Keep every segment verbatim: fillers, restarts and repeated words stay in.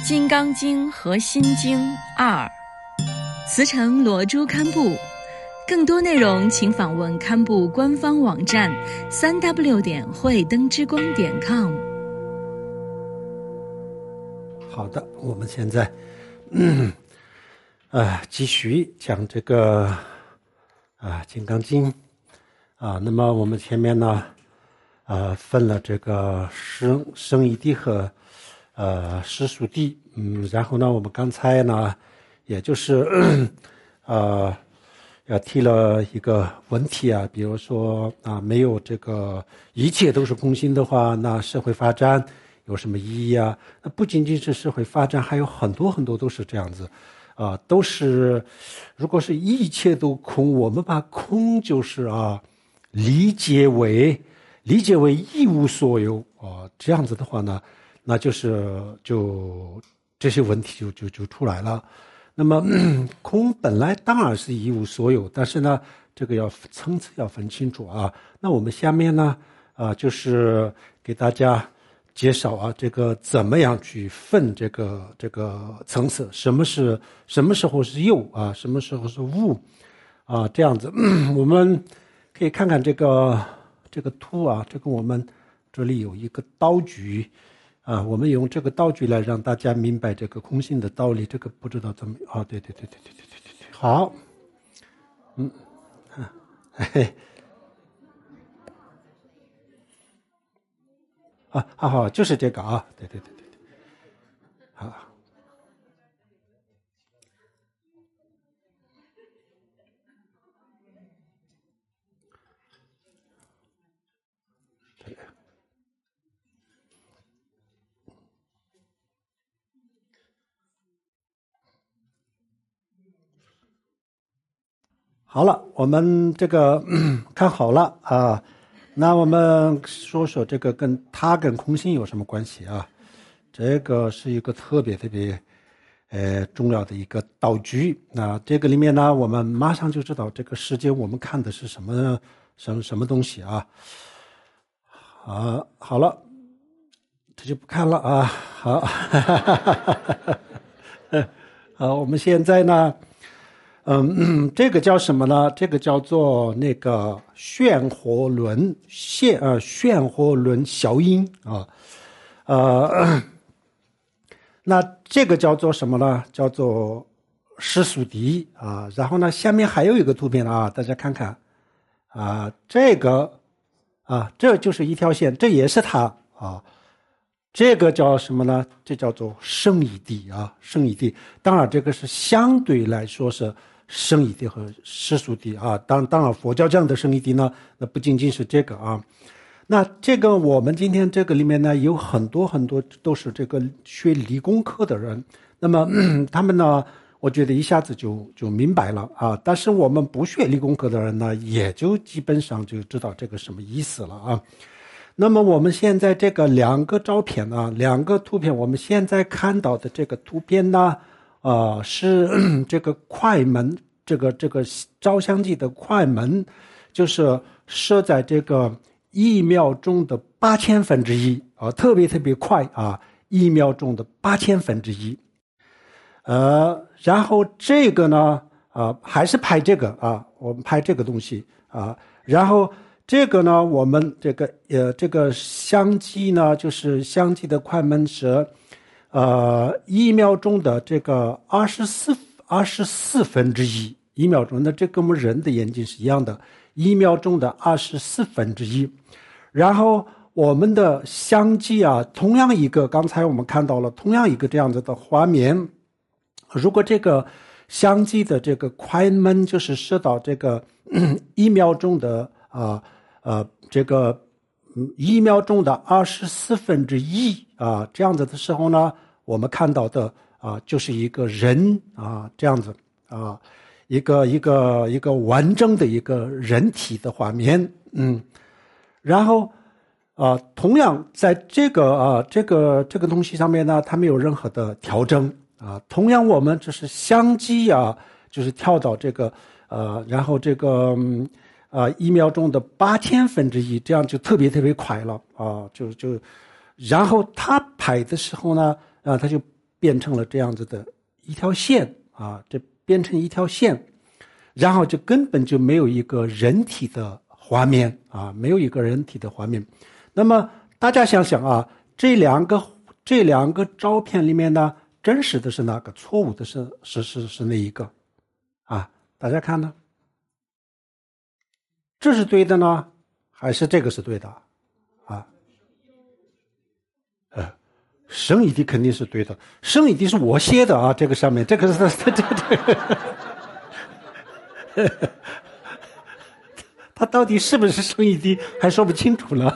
金刚经和心经二，慈诚罗珠堪布。更多内容请访问堪布官方网站三 w 点慧灯之光点 com。 好的，我们现在嗯呃继续讲这个啊《金刚经》啊。那么我们前面呢呃分了这个生生义谛和呃世俗谛，嗯，然后呢我们刚才呢也就是呃要提了一个问题啊，比如说啊，没有这个一切都是空性的话，那社会发展有什么意义啊？那不仅仅是社会发展，还有很多很多都是这样子啊，都是如果是一切都空，我们把空就是啊理解为理解为一无所有啊，这样子的话呢，那就是就这些问题就就就出来了。那么空本来当然是一无所有，但是呢这个要层次要分清楚啊。那我们下面呢啊就是给大家介绍啊这个怎么样去分这个这个层次，什么是什么时候是有啊，什么时候是无啊，这样子我们可以看看这个这个图啊，这个我们这里有一个道具啊，我们用这个道具来让大家明白这个空性的道理。这个不知道怎么啊？对对对对对对对对对，好，嗯，啊，嘿嘿，啊，好好，就是这个啊，对对对对对，好。好了，我们这个看好了啊，那我们说说这个跟它跟空性有什么关系啊？这个是一个特别特别呃重要的一个道具。那这个里面呢，我们马上就知道这个世界我们看的是什么什么什么东西啊？啊，好了，这就不看了啊。好，好，我们现在呢。嗯，这个叫什么呢？这个叫做那个漩涡轮现呃漩涡轮效应啊，呃，那这个叫做什么呢？叫做世俗谛啊。然后呢，下面还有一个图片啊，大家看看啊，这个啊，这就是一条线，这也是它啊。这个叫什么呢？这叫做圣义谛啊，圣义谛。当然，这个是相对来说是圣义谛和世俗谛啊。当当然，佛教这样的圣义谛呢，那不仅仅是这个啊。那这个我们今天这个里面呢，有很多很多都是这个学理工科的人，那么他们呢，我觉得一下子就就明白了啊。但是我们不学理工科的人呢，也就基本上就知道这个什么意思了啊。那么我们现在这个两个照片啊，两个图片，我们现在看到的这个图片呢，呃，是这个快门，这个这个照相机的快门，就是设在这个一秒钟的八千分之一啊，特别特别快啊，一秒钟的八千分之一。呃，然后这个呢，啊，还是拍这个啊，我们拍这个东西啊，然后。这个呢，我们这个呃，这个相机呢，就是相机的快门是，呃，一秒钟的这个二十四二十四分之一一秒钟，那这跟我们人的眼睛是一样的，一秒钟的二十四分之一。然后我们的相机啊，同样一个，刚才我们看到了，同样一个这样子的画面，如果这个相机的这个快门就是设到这个一秒钟的啊。呃，这个嗯，一秒钟的二十四分之一啊，这样子的时候呢，我们看到的啊，就是一个人啊，这样子啊，一个一个一个完整的一个人体的画面，嗯，然后啊，同样在这个啊这个这个东西上面呢，它没有任何的调整啊，同样我们就是相机啊，就是跳到这个呃，然后这个。嗯啊、呃，一秒钟的八千分之一，这样就特别特别快了啊！就就，然后他拍的时候呢，啊，他就变成了这样子的一条线啊，这变成一条线，然后就根本就没有一个人体的画面啊，没有一个人体的画面。那么大家想想啊，这两个这两个照片里面呢，真实的是哪个，错误的是是是是哪一个啊？大家看呢，这是对的呢，还是这个是对的啊？呃，生一体肯定是对的，生一体是我写的啊，这个上面这个是这这这个，他到底是不是生一体还说不清楚呢。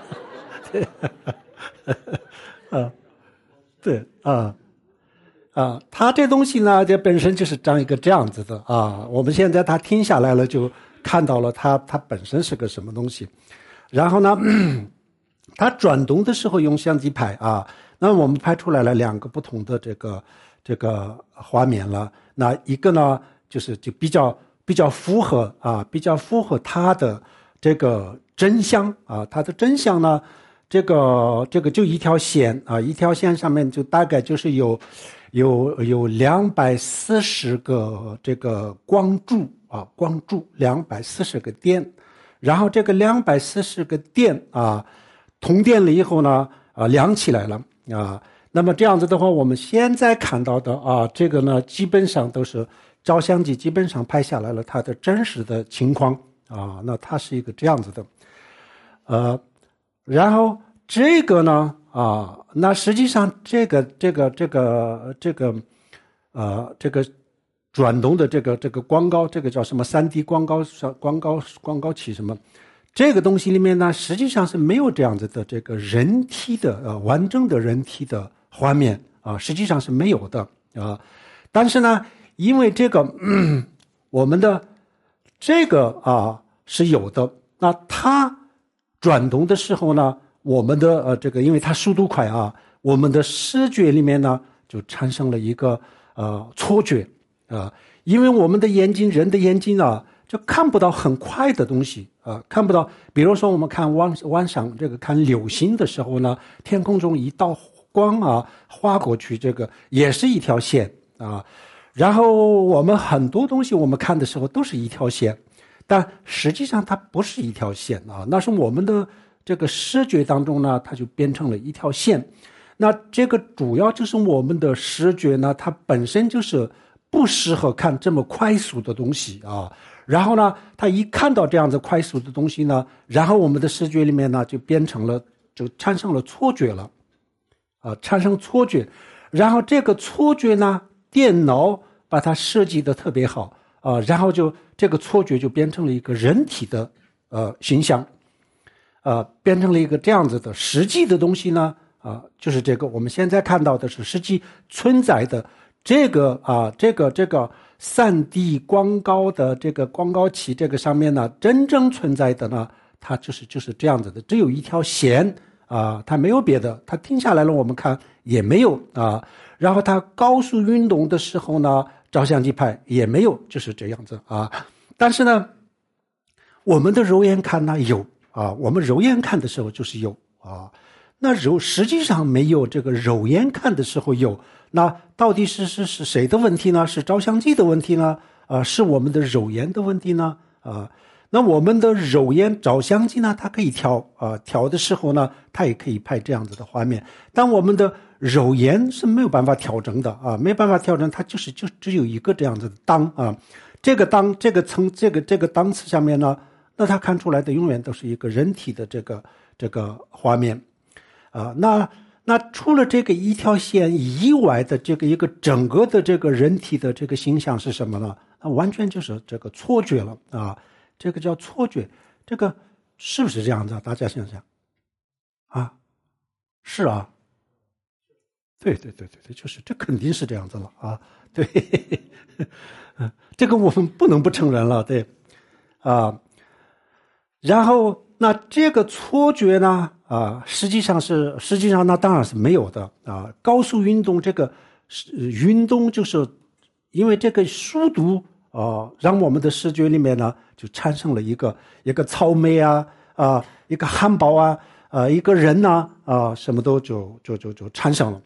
啊，对啊。啊，它这东西呢，这本身就是长一个这样子的啊。我们现在它听下来了，就看到了它它本身是个什么东西。然后呢，它转动的时候用相机拍啊，那我们拍出来了两个不同的这个这个画面了。那一个呢，就是就比较比较符合啊，比较符合它的这个真相啊，它的真相呢，这个这个就一条线啊，一条线上面就大概就是有。有有两百四十个这个光柱啊，光柱两百四十个电，然后这个两百四十个电啊，通电了以后呢，啊亮起来了啊。那么这样子的话，我们现在看到的啊，这个呢基本上都是照相机基本上拍下来了它的真实的情况啊。那它是一个这样子的，呃，然后这个呢。啊，那实际上这个这个这个这个，呃，这个转动的这个这个光高，这个叫什么 三 D 光高光高光高器什么，这个东西里面呢，实际上是没有这样子的这个人体的呃完整的人体的画面啊，实际上是没有的啊。但是呢，因为这个、嗯、我们的这个啊是有的，那它转动的时候呢。我们的呃这个，因为它速度快啊，我们的视觉里面呢就产生了一个呃错觉啊、呃，因为我们的眼睛，人的眼睛啊，就看不到很快的东西啊、呃，看不到。比如说我们看晚晚上这个看流星的时候呢，天空中一道光啊划过去，这个也是一条线啊。然后我们很多东西我们看的时候都是一条线，但实际上它不是一条线啊，那是我们的。这个视觉当中呢，它就变成了一条线。那这个主要就是我们的视觉呢，它本身就是不适合看这么快速的东西啊。然后呢，它一看到这样子快速的东西呢，然后我们的视觉里面呢就变成了，就产生了错觉了，啊，产生错觉。然后这个错觉呢，电脑把它设计的特别好啊，然后就这个错觉就变成了一个人体的呃形象。呃，变成了一个这样子的实际的东西呢，啊、呃，就是这个我们现在看到的是实际存在的这个啊、呃，这个这个 三 D 光高的这个光高器这个上面呢，真正存在的呢，它就是就是这样子的，只有一条线啊、呃，它没有别的，它停下来了，我们看也没有啊、呃，然后它高速运动的时候呢，照相机拍也没有，就是这样子啊，但是呢，我们的肉眼看呢有。啊，我们肉眼看的时候就是有啊，那肉实际上没有这个肉眼看的时候有，那到底是是是谁的问题呢？是照相机的问题呢？啊，是我们的肉眼的问题呢？啊，那我们的肉眼照相机呢，它可以调啊，调的时候呢，它也可以拍这样子的画面，但我们的肉眼是没有办法调整的啊，没办法调整，它就是就只有一个这样子的档啊，这个档这个层这个这个档次下面呢。那他看出来的永远都是一个人体的这个这个画面，啊，那那除了这个一条线以外的这个一个整个的这个人体的这个形象是什么呢？那完全就是这个错觉了啊，这个叫错觉，这个是不是这样子？大家想想，啊，是啊，对对对对对，就是这肯定是这样子了啊，对，这个我们不能不承认了，对，啊。然后，那这个错觉呢？啊，实际上是，实际上那当然是没有的啊。高速运动这个运动，就是因为这个速度啊，让我们的视觉里面呢，就产生了一个一个草莓啊啊，一个汉堡啊啊，一个人呐 啊, 啊，什么都就就就就产生了。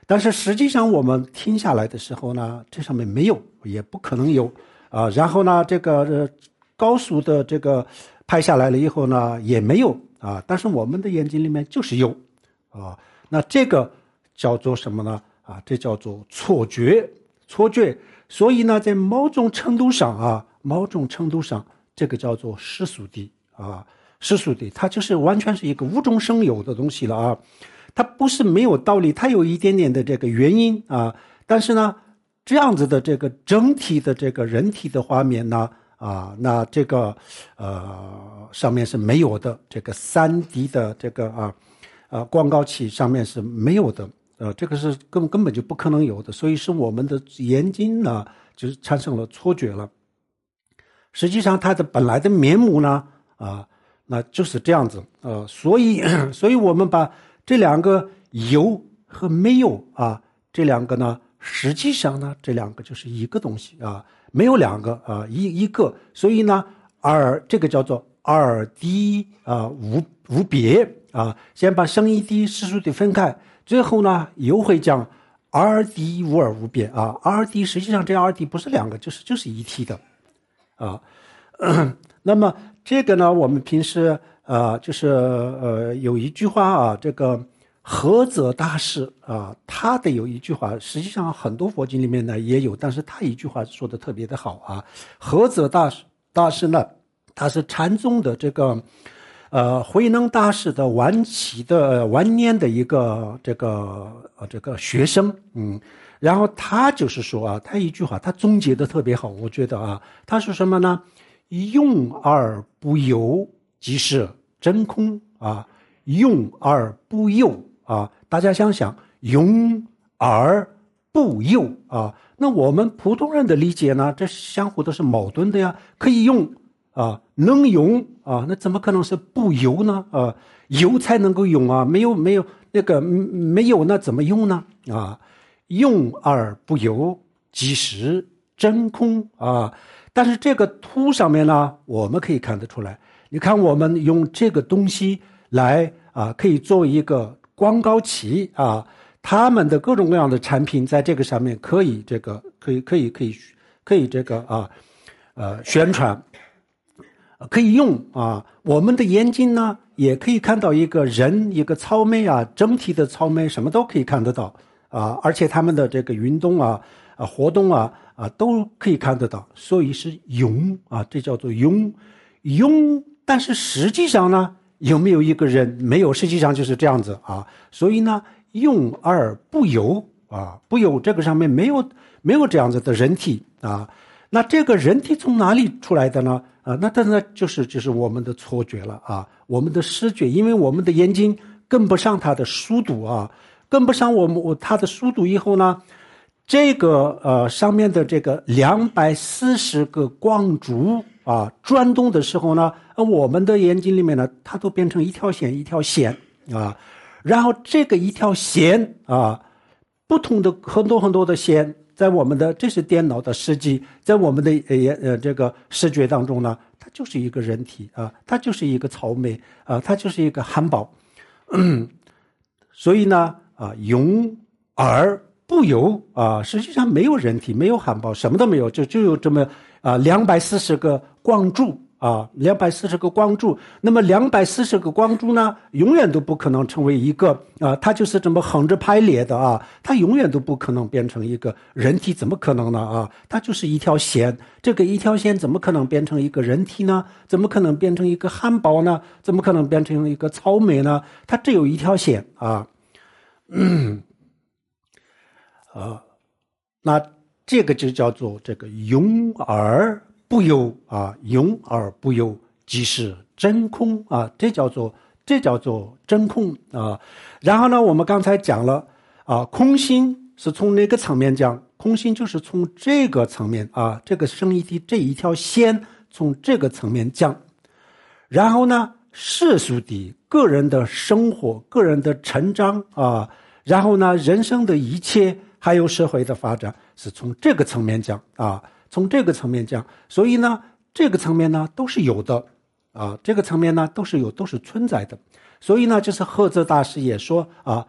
但是实际上我们听下来的时候呢，这上面没有，也不可能有啊。然后呢，这个、呃、高速的这个拍下来了以后呢，也没有啊。但是我们的眼睛里面就是有啊。那这个叫做什么呢？啊，这叫做错觉，错觉。所以呢，在某种程度上啊，某种程度上，这个叫做世俗谛啊，世俗谛，它就是完全是一个无中生有的东西了啊。它不是没有道理，它有一点点的这个原因啊，但是呢，这样子的这个整体的这个人体的画面呢，啊，那这个呃上面是没有的，这个 三 D 的这个啊呃广告器上面是没有的，呃，这个是根根本就不可能有的，所以是我们的眼睛呢，就是产生了错觉了。实际上它的本来的面目呢，啊，那就是这样子，呃，所以所以我们把这两个有和没有啊，这两个呢，实际上呢，这两个就是一个东西啊，没有两个啊，一一个，所以呢，二这个叫做二谛啊，无无别啊，先把生义谛、世俗谛分开，最后呢，又会讲二谛无二无别啊，二谛实际上这二谛不是两个，就是就是一体的啊。那么这个呢，我们平时啊，就是呃，有一句话啊，这个菏泽大师啊，他的有一句话，实际上很多佛经里面呢也有，但是他一句话说的特别的好啊。菏泽大师大师呢，他是禅宗的这个呃慧能大师的晚期的晚年的一个这个呃这个学生，嗯，然后他就是说啊，他一句话，他总结的特别好，我觉得啊，他说什么呢？用而不有，即是真空啊！用而不有啊！大家想想，用而不有啊！那我们普通人的理解呢？这相互都是矛盾的呀。可以用啊，能用啊，那怎么可能是不有呢？啊，有才能够用啊，没有没有那个没有那怎么用呢？啊，用而不有，即是真空啊！但是这个图上面呢，我们可以看得出来。你看，我们用这个东西来啊，可以作为一个广告器啊，他们的各种各样的产品在这个上面可以这个可以可以可以可以这个啊呃宣传，可以用啊。我们的眼睛呢，也可以看到一个人一个草莓啊，整体的草莓什么都可以看得到啊，而且他们的这个运动啊啊活动啊。啊，都可以看得到，所以是用啊，这叫做用用。但是实际上呢，有没有一个人？没有，实际上就是这样子啊。所以呢，用而不有啊，不有这个上面没有没有这样子的人体啊。那这个人体从哪里出来的呢？啊，那当然就是就是我们的错觉了啊，我们的视觉，因为我们的眼睛跟不上它的速度啊，跟不上我们它的速度以后呢。这个呃上面的这个两百四十个光珠啊转动的时候呢，我们的眼睛里面呢，它都变成一条线一条线啊，然后这个一条线啊，不同的很多很多的线，在我们的这是电脑的实际，在我们的呃呃这个视觉当中呢，它就是一个人体啊，它就是一个草莓啊，它就是一个汉堡，嗯，所以呢啊，用而不有啊，实际上没有人体，没有汉堡，什么都没有，就就有这么啊两百四十个光柱啊，两百四十个光柱。那么两百四十个光柱呢，永远都不可能成为一个啊，它就是这么横着排列的啊，它永远都不可能变成一个人体，怎么可能呢啊？它就是一条线，这个一条线怎么可能变成一个人体呢？怎么可能变成一个汉堡呢？怎么可能变成一个草莓呢？它只有一条线啊，嗯。啊，那这个就叫做这个用而不有啊，用而不有即是真空啊，这叫做这叫做真空啊。然后呢，我们刚才讲了啊，空性是从哪个层面讲？空性就是从这个层面啊，这个生义谛这一条线从这个层面讲。然后呢，世俗谛个人的生活、个人的成长啊，然后呢，人生的一切。还有社会的发展是从这个层面讲啊，从这个层面讲，所以呢，这个层面呢都是有的啊，这个层面呢都是有，都是存在的。所以呢，就是菏泽大师也说啊，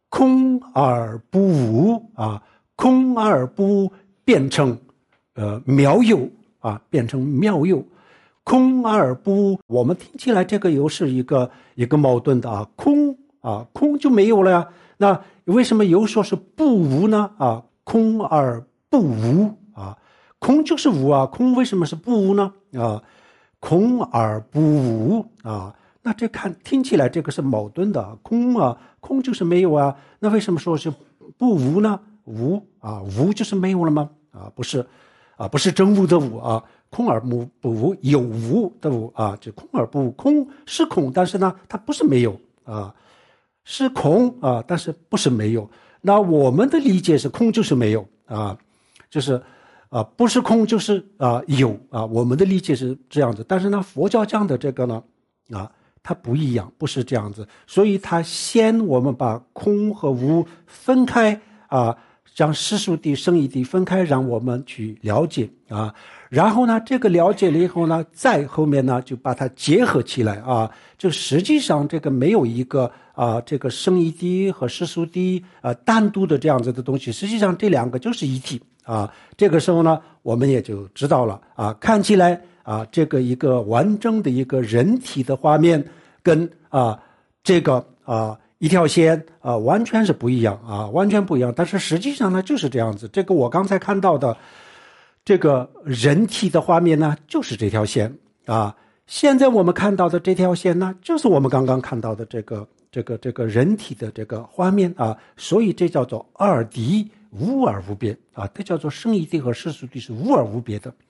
空而不无啊，空而不变成呃妙有啊，变成妙有。空而不，我们听起来这个又是一个一个矛盾的啊，空啊，空就没有了呀。那为什么又说是不无呢？啊，空而不无啊，空就是无啊，空为什么是不无呢？啊，空而不无啊，那这看听起来这个是矛盾的，空啊，空就是没有啊，那为什么说是不无呢？无啊，无就是没有了吗？啊，不是，啊，不是真无的无啊。空而不无，有无的无啊，就空而不无，空是空，但是呢，它不是没有啊，是空啊，但是不是没有。那我们的理解是空就是没有啊，就是啊，不是空就是啊有啊，我们的理解是这样子。但是呢，佛教讲的这个呢，啊，它不一样，不是这样子，所以它先我们把空和无分开啊。将世俗谛、圣义谛分开，让我们去了解啊。然后呢，这个了解了以后呢，再后面呢就把它结合起来啊。就实际上这个没有一个啊，这个圣义谛和世俗谛啊单独的这样子的东西，实际上这两个就是一体啊。这个时候呢，我们也就知道了啊，看起来啊，这个一个完整的一个人体的画面跟啊这个啊。一条线啊、呃，完全是不一样啊，完全不一样。但是实际上呢，就是这样子。这个我刚才看到的这个人体的画面呢，就是这条线啊。现在我们看到的这条线呢，就是我们刚刚看到的这个这个这个人体的这个画面啊。所以这叫做二谛无而无别啊，这叫做圣义谛和世俗谛是无而无别的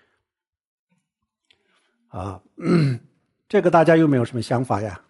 啊。嗯，这个大家有没有什么想法呀？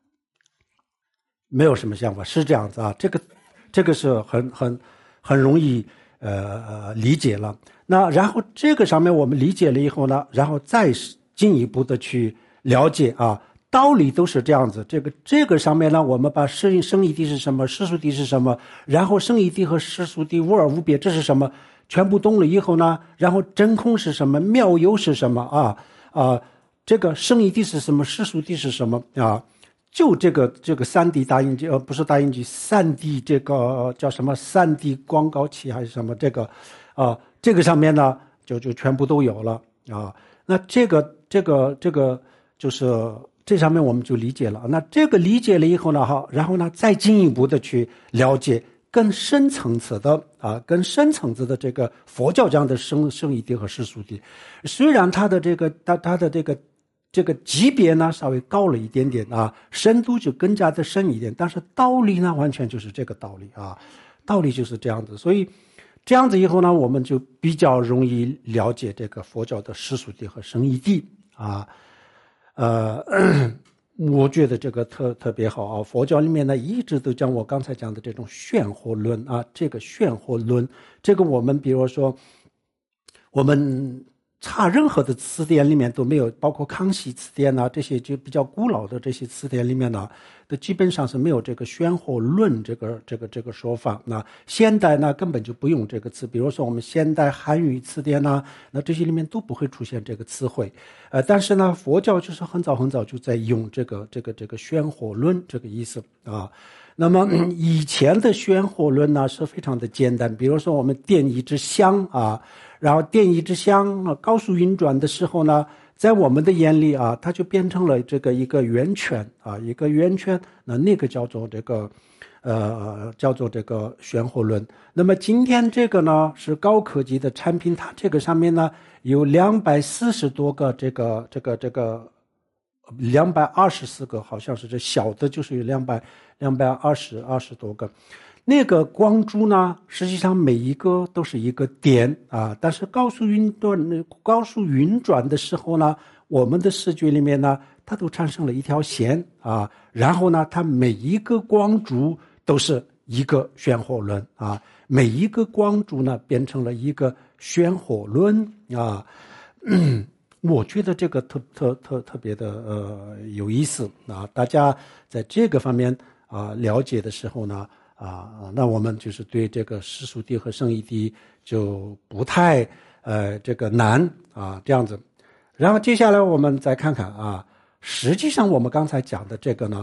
没有什么想法，是这样子啊，这个这个是很很很容易呃理解了。那然后这个上面我们理解了以后呢，然后再进一步的去了解啊，道理都是这样子。这个这个上面呢，我们把圣圣义谛是什么，世俗谛是什么，然后圣义谛和世俗谛无而无别，这是什么，全部懂了以后呢，然后真空是什么，妙有是什么啊啊，这个圣义谛是什么，世俗谛是什么啊？就这个这个三 D 打印机呃不是打印机，三 D 这个叫什么三 D 光高器还是什么这个啊、呃、这个上面呢就就全部都有了啊。那这个这个这个就是这上面我们就理解了。那这个理解了以后呢哈，然后呢再进一步的去了解更深层次的啊更深层次的这个佛教讲的圣圣义谛和世俗谛，虽然它的这个它它的这个这个级别呢稍微高了一点点啊，深度就更加的深一点，但是道理呢完全就是这个道理啊，道理就是这样子。所以这样子以后呢，我们就比较容易了解这个佛教的世俗谛和圣义谛啊。呃，我觉得这个特特别好啊。佛教里面呢一直都讲我刚才讲的这种炫惑论啊，这个炫惑论，这个我们比如说我们查任何的词典里面都没有，包括康熙词典啊这些就比较古老的这些词典里面呢，都基本上是没有这个炫惑论这个这个这个说法。那现代呢根本就不用这个词，比如说我们现代汉语词典呢，那这些里面都不会出现这个词汇。呃，但是呢，佛教就是很早很早就在用这个这个这个炫惑论这个意思啊。那么、嗯、以前的炫惑论呢是非常的简单，比如说我们点一支香啊，然后点一支香高速运转的时候呢，在我们的眼里啊，它就变成了这个一个圆圈啊，一个圆圈，那那个叫做这个呃叫做这个炫惑论。那么今天这个呢是高科技的产品，它这个上面呢有两百四十多个这个这个这个两百二十四个，好像是这小的就是有两百两百二十二十多个。那个光珠呢，实际上每一个都是一个点啊，但是高速运转高速运转的时候呢，我们的视觉里面呢，它都产生了一条线啊，然后呢，它每一个光珠都是一个炫惑论啊，每一个光珠呢变成了一个炫惑论啊。嗯，我觉得这个特特特特别的呃有意思啊，大家在这个方面啊了解的时候呢。啊，那我们就是对这个世俗谛和圣义谛就不太呃这个难啊这样子。然后接下来我们再看看啊，实际上我们刚才讲的这个呢，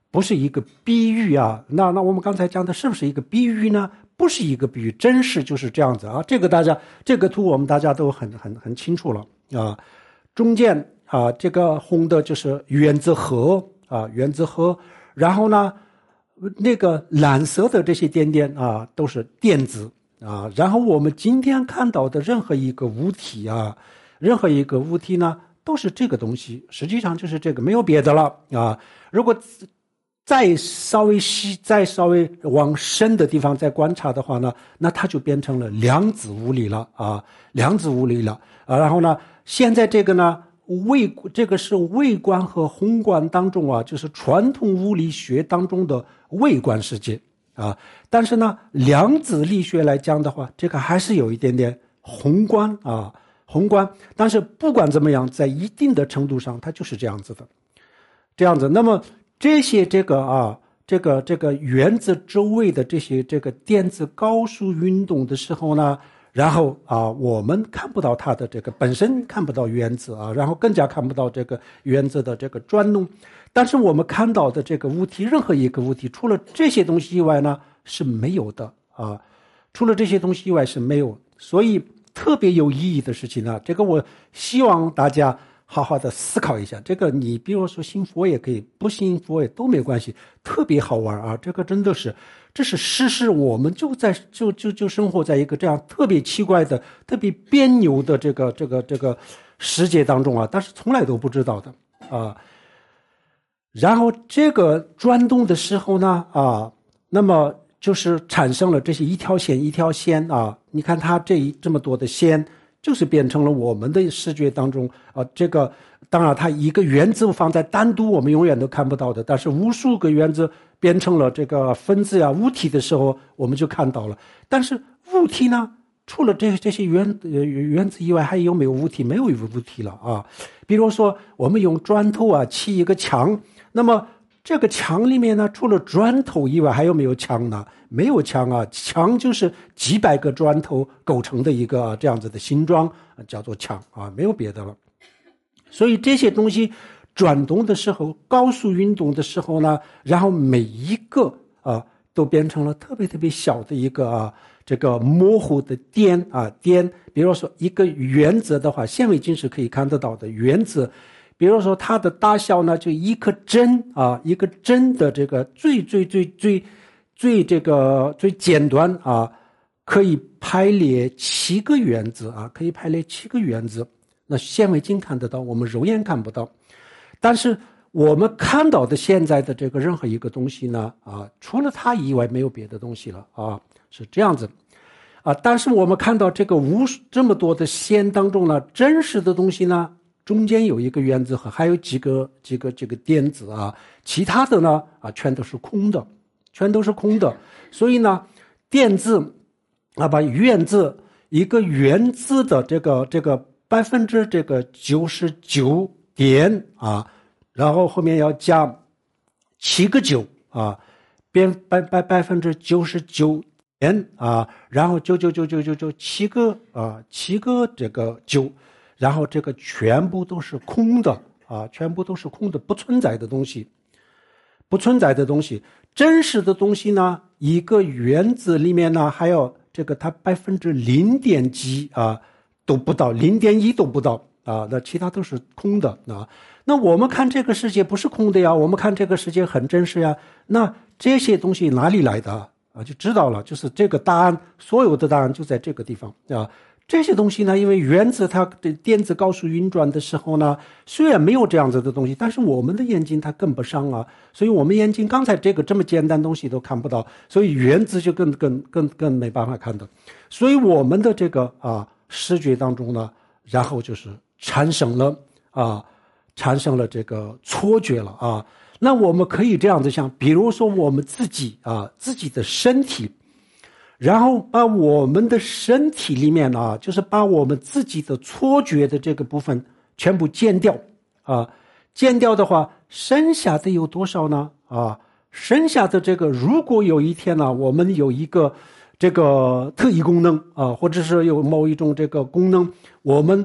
不是一个比喻啊。那那我们刚才讲的是不是一个比喻呢？不是一个比喻，真实就是这样子啊。这个大家这个图我们大家都很很很清楚了啊。中间啊，这个红的就是原子核啊，原子核。然后呢，那个蓝色的这些点点啊，都是电子啊。然后我们今天看到的任何一个物体啊，任何一个物体呢，都是这个东西，实际上就是这个，没有别的了啊。如果再稍微细、再稍微往深的地方再观察的话呢，那它就变成了量子物理了啊，量子物理了啊。然后呢，现在这个呢，微这个是微观和宏观当中啊，就是传统物理学当中的微观世界啊。但是呢，量子力学来讲的话，这个还是有一点点宏观啊，宏观。但是不管怎么样，在一定的程度上，它就是这样子的，这样子。那么这些这个啊，这个这个原子周围的这些这个电子高速运动的时候呢，然后啊，我们看不到它的这个本身看不到原子啊，然后更加看不到这个原子的这个转动，但是我们看到的这个物体，任何一个物体，除了这些东西以外呢是没有的啊，除了这些东西以外是没有，所以特别有意义的事情呢，这个我希望大家好好的思考一下，这个你比如说信佛也可以，不信佛也都没关系，特别好玩啊！这个真的是，这是事实，我们就在就就就生活在一个这样特别奇怪的、特别别扭的这个这个这个世界当中啊，但是从来都不知道的啊。然后这个转动的时候呢啊，那么就是产生了这些一条线一条线啊，你看它这一这么多的线。就是变成了我们的视觉当中啊，这个当然它一个原子放在单独我们永远都看不到的，但是无数个原子变成了这个分子啊物体的时候，我们就看到了。但是物体呢，除了这这些原呃原子以外，还有没有物体？没有物体了啊。比如说我们用砖头啊砌一个墙，那么这个墙里面呢，除了砖头以外，还有没有墙呢？没有墙啊，墙就是几百个砖头构成的一个、啊、这样子的形状，叫做墙啊，没有别的了。所以这些东西转动的时候，高速运动的时候呢，然后每一个啊都变成了特别特别小的一个啊这个模糊的点啊点。比如说一个原子的话，显微镜是可以看得到的原子。比如说它的大小呢，就一颗针啊，一个针的这个最最最最最这个最尖端啊，可以排列七个原子啊，可以排列七个原子。那显微镜看得到，我们肉眼看不到。但是我们看到的现在的这个任何一个东西呢，啊，除了它以外没有别的东西了啊，是这样子。啊，但是我们看到这个无数这么多的线当中呢，真实的东西呢？中间有一个原子核，还有几个几个这个电子啊，其他的呢啊全都是空的，全都是空的。所以呢，电子啊把原子一个原子的这个这个百分之这个九十九点啊，然后后面要加七个九啊，变百百百分之九十九点啊，然后九九九九九九七个啊七个这个九。然后这个全部都是空的啊，全部都是空的，不存在的东西，不存在的东西。真实的东西呢，一个原子里面呢，还有这个它百分之零点几啊都不到，零点一都不到啊，那其他都是空的啊。那我们看这个世界不是空的呀，我们看这个世界很真实呀。那这些东西哪里来的啊？就知道了，就是这个答案，所有的答案就在这个地方啊。这些东西呢，因为原子它的电子高速运转的时候呢，虽然没有这样子的东西，但是我们的眼睛它跟不上啊，所以我们眼睛刚才这个这么简单的东西都看不到，所以原子就更更更更没办法看到，所以我们的这个啊视觉当中呢，然后就是产生了啊产生了这个错觉了啊。那我们可以这样子想，比如说我们自己啊自己的身体。然后把我们的身体里面啊，就是把我们自己的错觉的这个部分全部剪掉啊，剪掉的话，剩下的有多少呢？啊，剩下的这个，如果有一天呢、啊，我们有一个这个特异功能啊，或者是有某一种这个功能，我们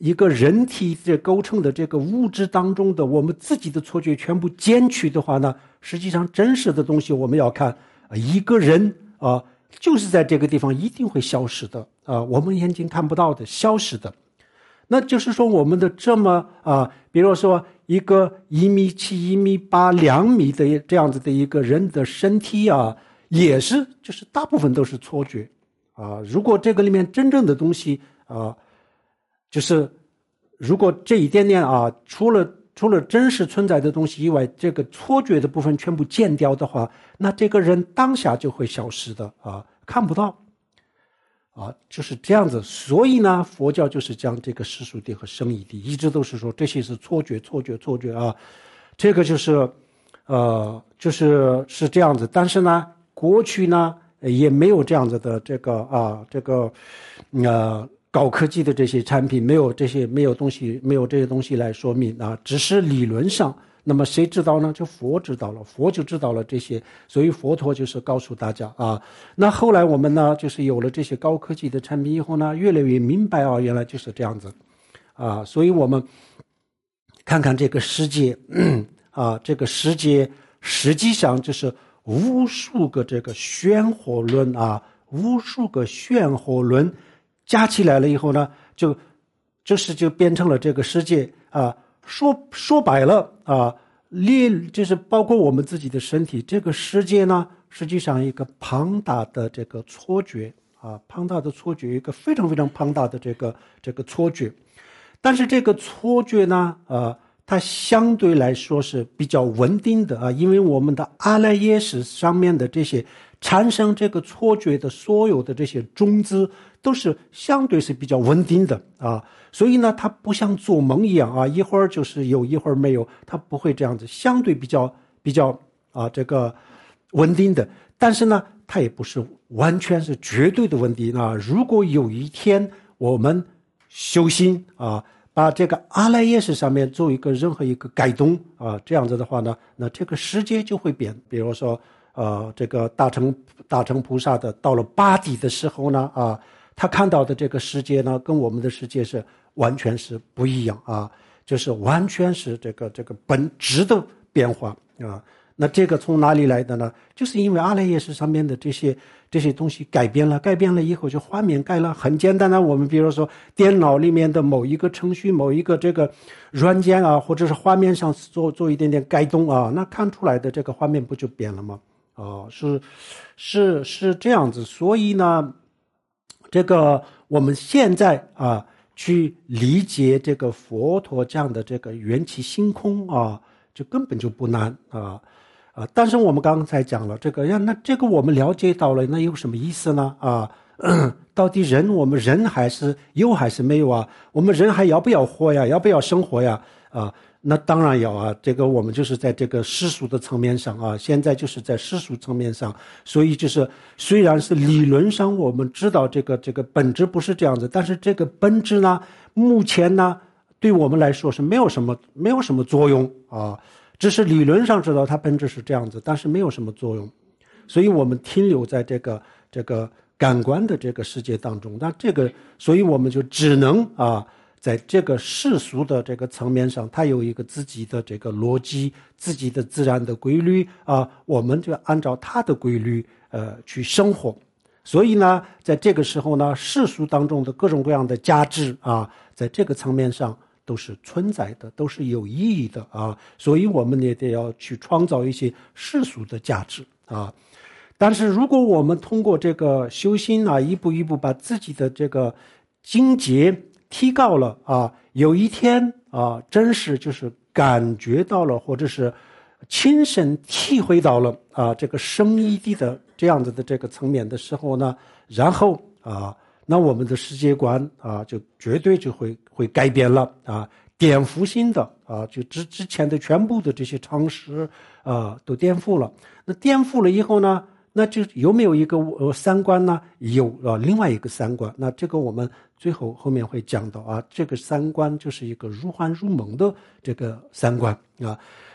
一个人体这构成的这个物质当中的我们自己的错觉全部减去的话呢，实际上真实的东西我们要看，一个人啊，就是在这个地方一定会消失的啊，我们眼睛看不到的，消失的。那就是说我们的这么啊，比如说一个一米七、一米八、两米的这样子的一个人的身体啊，也是就是大部分都是错觉啊。如果这个里面真正的东西啊，就是如果这一点点啊，除了除了真实存在的东西以外，这个错觉的部分全部减掉的话，那这个人当下就会消失的啊，看不到。啊，就是这样子，所以呢，佛教就是将这个世俗谛和生义谛，一直都是说这些是错觉、错觉、错觉啊，这个就是，呃，就是是这样子。但是呢，过去呢也没有这样子的这个啊，这个呃高科技的这些产品，没有这些没有东西，没有这些东西来说明啊，只是理论上。那么谁知道呢？就佛知道了，佛就知道了这些，所以佛陀就是告诉大家啊。那后来我们呢，就是有了这些高科技的产品以后呢，越来越明白啊，原来就是这样子啊。所以我们看看这个世界啊，这个世界实际上就是无数个这个漩涡轮啊，无数个漩涡轮加起来了以后呢，就就是就变成了这个世界啊。说说白了啊，列就是包括我们自己的身体，这个世界呢，实际上一个庞大的这个错觉啊，庞大的错觉，一个非常非常庞大的这个这个错觉。但是这个错觉呢，呃，它相对来说是比较稳定的啊，因为我们的阿赖耶识上面的这些产生这个错觉的所有的这些种子，都是相对是比较稳定的啊。所以呢，它不像做梦一样啊，一会儿就是有，一会儿没有，它不会这样子，相对比较比较啊这个稳定的。但是呢，它也不是完全是绝对的稳定啊。如果有一天我们修心啊，把这个阿赖耶识上面做一个任何一个改动啊，这样子的话呢，那这个世界就会变。比如说，呃，这个大乘大乘菩萨的到了八地的时候呢，啊，他看到的这个世界呢，跟我们的世界是完全是不一样啊，就是完全是这个这个本质的变化啊。那这个从哪里来的呢？就是因为阿赖耶识上面的这些这些东西改变了，改变了以后就画面改了，很简单的。我们比如说电脑里面的某一个程序、某一个这个软件啊，或者是画面上做做一点点改动啊，那看出来的这个画面不就变了吗？啊，是是是这样子。所以呢，这个我们现在啊去理解这个佛陀这样的这个缘起性空啊，就根本就不难啊。啊，但是我们刚才讲了这个，呀，那这个我们了解到了，那有什么意思呢？啊，到底人我们人还是有还是没有啊？我们人还要不要活呀？要不要生活呀？啊，那当然要啊。这个我们就是在这个世俗的层面上啊，现在就是在世俗层面上，所以就是虽然是理论上我们知道这个这个本质不是这样子，但是这个本质呢，目前呢，对我们来说是没有什么没有什么作用啊。只是理论上知道它本质是这样子，但是没有什么作用，所以我们停留在这个这个感官的这个世界当中。那这个，所以我们就只能啊，在这个世俗的这个层面上，它有一个自己的这个逻辑、自己的自然的规律啊，我们就按照它的规律呃去生活。所以呢，在这个时候呢，世俗当中的各种各样的价值啊，在这个层面上都是存在的，都是有意义的啊，所以我们也得要去创造一些世俗的价值啊。但是如果我们通过这个修心啊，一步一步把自己的这个境界提高了啊，有一天啊，真是就是感觉到了，或者是亲身体会到了啊，这个生义谛的这样子的这个层面的时候呢，然后啊。那我们的世界观啊，就绝对就会会改变了啊，颠覆性的啊，就之之前的全部的这些常识啊，都颠覆了。那颠覆了以后呢，那就有没有一个呃三观呢？有啊，另外一个三观。那这个我们最后后面会讲到啊，这个三观就是一个如幻如梦的这个三观啊。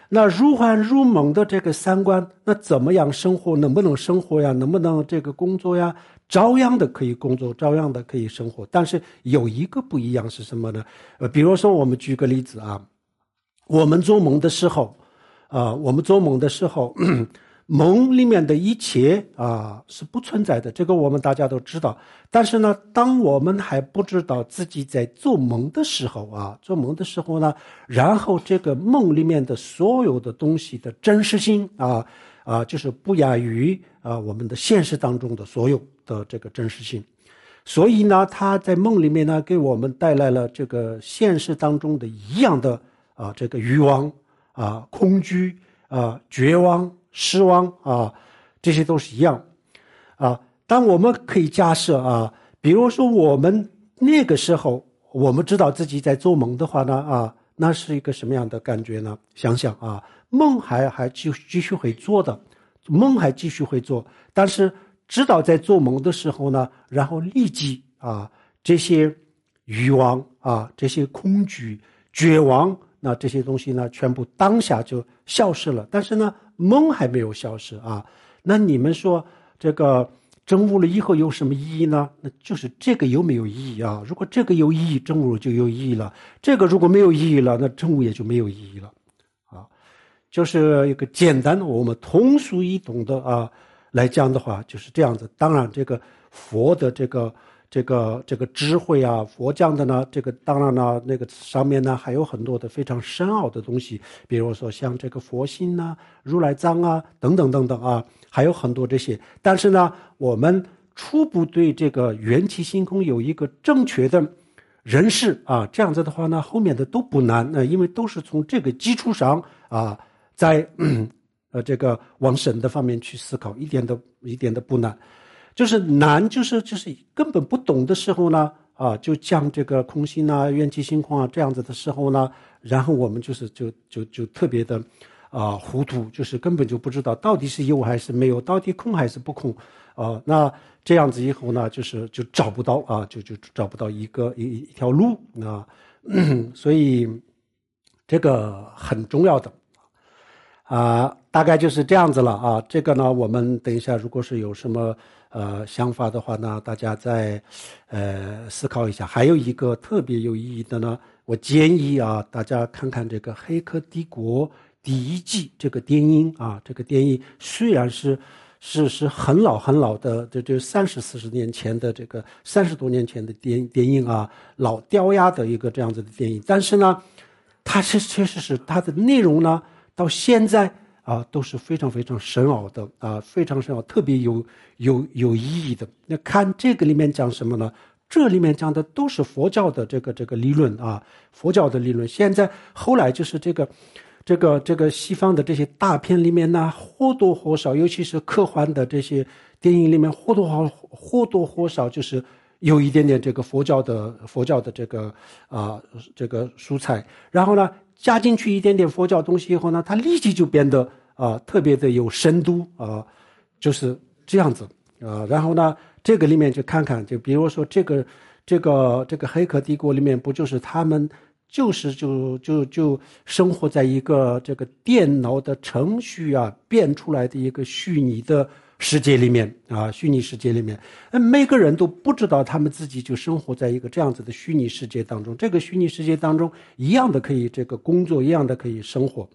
那如幻如梦的这个三观，那怎么样生活？能不能生活呀？能不能这个工作呀？照样的可以工作，照样的可以生活。但是有一个不一样是什么呢？呃，比如说我们举个例子啊，我们做梦的时候，啊、呃，我们做梦的时候，梦里面的一切啊是不存在的，这个我们大家都知道。但是呢，当我们还不知道自己在做梦的时候啊，做梦的时候呢，然后这个梦里面的所有的东西的真实性啊啊，就是不亚于啊我们的现实当中的所有的这个真实性。所以呢，他在梦里面呢，给我们带来了这个现实当中的一样的啊这个欲望啊、恐惧啊、绝望。失望啊，这些都是一样啊。但我们可以假设啊，比如说我们那个时候，我们知道自己在做梦的话呢啊，那是一个什么样的感觉呢？想想啊，梦还还继继续会做的，梦还继续会做，但是知道在做梦的时候呢，然后立即啊这些欲望啊，这些恐惧、绝望，那这些东西呢，全部当下就消失了。但是呢，梦还没有消失啊，那你们说这个证悟了以后有什么意义呢？那就是这个有没有意义啊？如果这个有意义，证悟就有意义了；这个如果没有意义了，那证悟也就没有意义了啊。就是一个简单的我们通俗易懂的啊来讲的话，就是这样子。当然，这个佛的这个。这个这个智慧啊，佛讲的呢，这个当然呢，那个上面呢还有很多的非常深奥的东西，比如说像这个佛心呐、啊、如来藏啊等等等等啊，还有很多这些。但是呢，我们初步对这个缘起性空有一个正确的认识啊，这样子的话呢，后面的都不难，呃，因为都是从这个基础上啊，在呃这个往深的方面去思考，一点都一点都不难。就是难，就是就是根本不懂的时候呢，啊，就讲这个空性啊、缘起性空啊这样子的时候呢，然后我们就是就就就特别的啊糊涂，就是根本就不知道到底是有还是没有，到底空还是不空啊。那这样子以后呢，就是就找不到啊，就就找不到一个一一条路啊，所以这个很重要的。啊，大概就是这样子了啊。这个呢，我们等一下，如果是有什么呃想法的话呢，大家再呃思考一下。还有一个特别有意义的呢，我建议啊，大家看看这个《黑客帝国》第一季这个电影啊。这个电影虽然是是是很老很老的，这这三十四十年前的这个三十多年前的电电影啊，老掉牙的一个这样子的电影，但是呢，它是确实是它的内容呢。到现在啊，都是非常非常深奥的啊，非常深奥，特别有有有意义的。那看这个里面讲什么呢？这里面讲的都是佛教的这个这个理论啊，佛教的理论。现在后来就是这个这个这个西方的这些大片里面呢，或多或少，尤其是科幻的这些电影里面，或多或或多或少就是有一点点这个佛教的佛教的这个啊这个蔬菜，然后呢。加进去一点点佛教东西以后呢，它立即就变得啊、呃、特别的有深度啊、呃，就是这样子啊、呃。然后呢，这个里面就看看，就比如说这个这个这个黑客帝国里面，不就是他们就是就就就生活在一个这个电脑的程序啊变出来的一个虚拟的世界里面啊，虚拟世界里面，每个人都不知道他们自己就生活在一个这样子的虚拟世界当中。这个虚拟世界当中，一样的可以这个工作，一样的可以生活。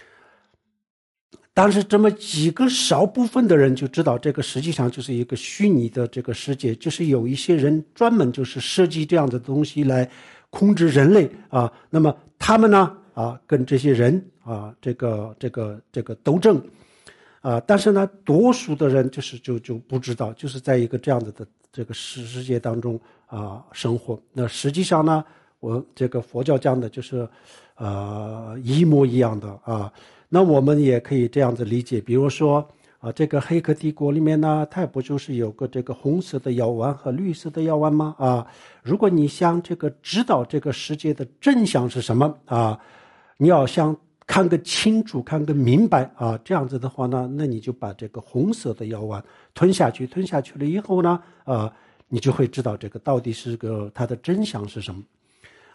但是这么几个少部分的人就知道，这个实际上就是一个虚拟的这个世界，就是有一些人专门就是设计这样的东西来控制人类啊。那么他们呢啊，跟这些人啊，这个这个这个斗争。啊，但是呢，多数的人就是就就不知道，就是在一个这样子的这个世世界当中啊生活。那实际上呢，我这个佛教讲的就是，呃，一模一样的啊。那我们也可以这样子理解，比如说啊，这个黑客帝国里面呢，它不就是有个这个红色的药丸和绿色的药丸吗？啊，如果你想这个知道这个世界的真相是什么啊，你要想。看个清楚，看个明白啊！这样子的话呢，那你就把这个红色的药丸吞下去，吞下去了以后呢，啊，你就会知道这个到底是个它的真相是什么，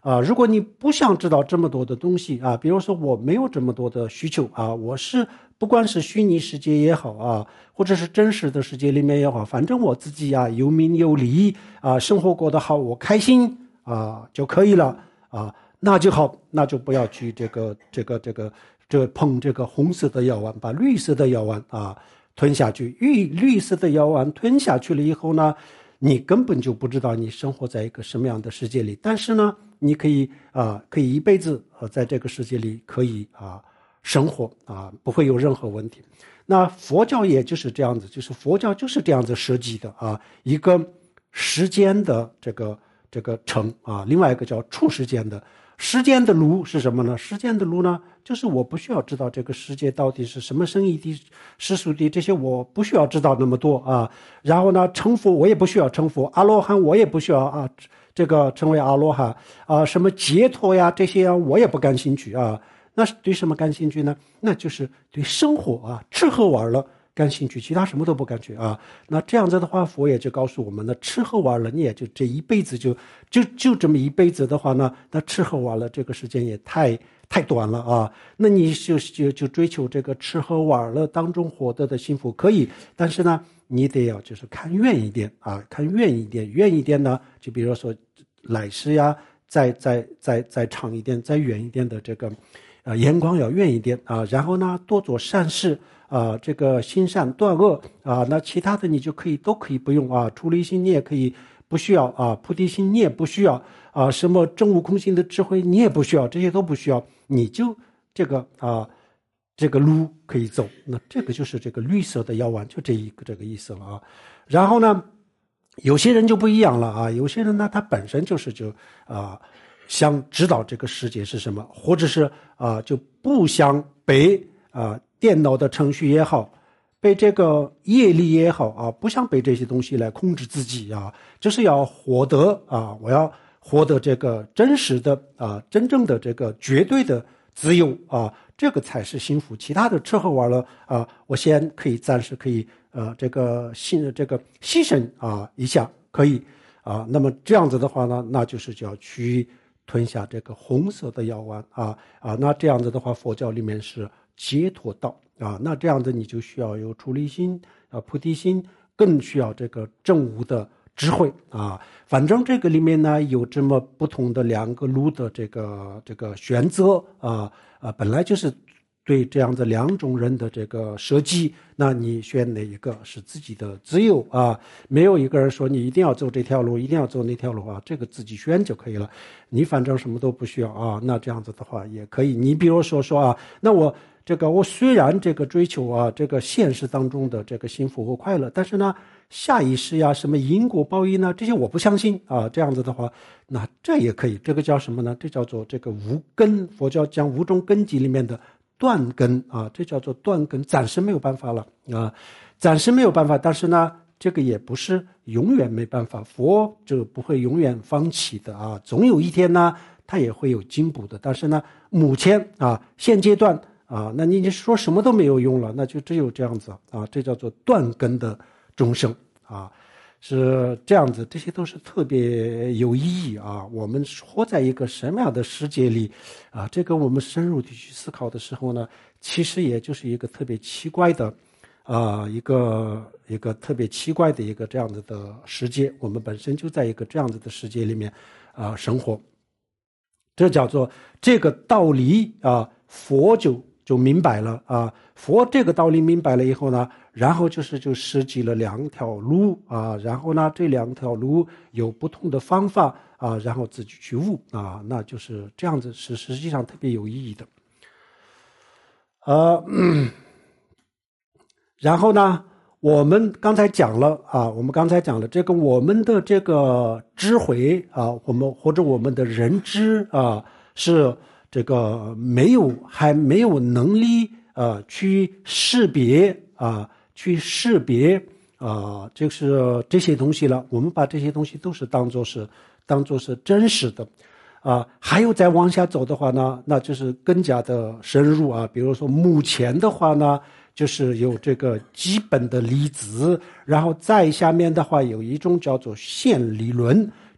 啊，如果你不想知道这么多的东西啊，比如说我没有这么多的需求啊，我是不管是虚拟世界也好啊，或者是真实的世界里面也好，反正我自己啊有名有利啊，生活过得好，我开心啊就可以了啊，那就好，那就不要去这个这个这个这碰这个红色的药丸，把绿色的药丸啊吞下去。绿绿色的药丸吞下去了以后呢，你根本就不知道你生活在一个什么样的世界里，但是呢，你可以啊、呃，可以一辈子啊、呃，在这个世界里可以啊、呃、生活啊、呃，不会有任何问题。那佛教也就是这样子，就是佛教就是这样子设计的啊，一个时间的这个这个程啊，另外一个叫处时间的。时间的路是什么呢？时间的路呢，就是我不需要知道这个世界到底是什么生意的、世俗的，这些我不需要知道那么多啊。然后呢，成佛我也不需要成佛，阿罗汉我也不需要啊，这个成为阿罗汉啊，什么解脱呀这些啊，我也不感兴趣啊。那对什么感兴趣呢？那就是对生活啊，吃喝玩乐感兴趣，其他什么都不感觉啊。那这样子的话，佛也就告诉我们呢，吃喝玩乐，你也就这一辈子就就就这么一辈子的话呢，那吃喝玩乐这个时间也太太短了啊。那你就就就追求这个吃喝玩乐当中获得的幸福可以，但是呢，你得要就是看远一点啊，看远一点，远一点呢，就比如说来世呀，再再再再长一点，再远一点的这个，呃，眼光要远一点啊。然后呢，多做善事。啊，这个心善断恶啊，那其他的你就可以都可以不用啊，出离心你也可以不需要啊，菩提心你也不需要啊，什么证悟空性的智慧你也不需要，这些都不需要，你就这个啊，这个路可以走，那这个就是这个绿色的药丸，就这一个这个意思了啊。然后呢，有些人就不一样了啊，有些人呢他本身就是就啊想知道这个世界是什么，或者是啊就不想被啊。电脑的程序也好，被这个业力也好啊，不想被这些东西来控制自己啊，就是要获得啊，我要获得这个真实的啊，真正的这个绝对的自由啊，这个才是幸福。其他的吃喝玩乐啊，我先可以暂时可以呃这个牺这个牺牲啊一下可以啊，那么这样子的话呢，那就是就要去吞下这个红色的药丸啊啊，那这样子的话，佛教里面是解脱道啊，那这样子你就需要有出离心啊、菩提心，更需要这个证悟的智慧啊。反正这个里面呢有这么不同的两个路的这个这个选择啊啊，本来就是对这样子两种人的这个设计，那你选哪一个是自己的自由啊？没有一个人说你一定要走这条路，一定要走那条路啊，这个自己选就可以了。你反正什么都不需要啊，那这样子的话也可以。你比如说说啊，那我。这个我虽然这个追求啊，这个现实当中的这个幸福和快乐，但是呢，下一世呀，什么因果报应呢，这些我不相信啊。这样子的话，那这也可以，这个叫什么呢？这叫做这个无根，佛教讲五种根基里面的断根啊，这叫做断根，暂时没有办法了啊，暂时没有办法，但是呢，这个也不是永远没办法，佛就不会永远放弃的啊，总有一天呢，它也会有进步的。但是呢，目前啊，现阶段。啊，那你说什么都没有用了，那就只有这样子啊，这叫做断根的众生啊，是这样子，这些都是特别有意义啊。我们活在一个什么样的世界里啊？这个我们深入的去思考的时候呢，其实也就是一个特别奇怪的啊，一个一个特别奇怪的一个这样子的世界。我们本身就在一个这样子的世界里面啊生活，这叫做这个道理啊，佛就。就明白了啊，佛这个道理明白了以后呢，然后就是就设计了两条路啊，然后呢这两条路有不同的方法啊，然后自己去悟啊，那就是这样子，是实际上特别有意义的。呃，嗯、然后呢，我们刚才讲了啊，我们刚才讲了这个我们的这个智慧啊，我们或者我们的认知啊是。这个没有还没有能力呃去识别啊，去识别啊，就是这些东西了。我们把这些东西都是当作是当作是真实的啊。还有再往下走的话呢，那就是更加的深入啊。比如说目前的话呢，就是有这个基本的粒子，然后再下面的话有一种叫做线理论。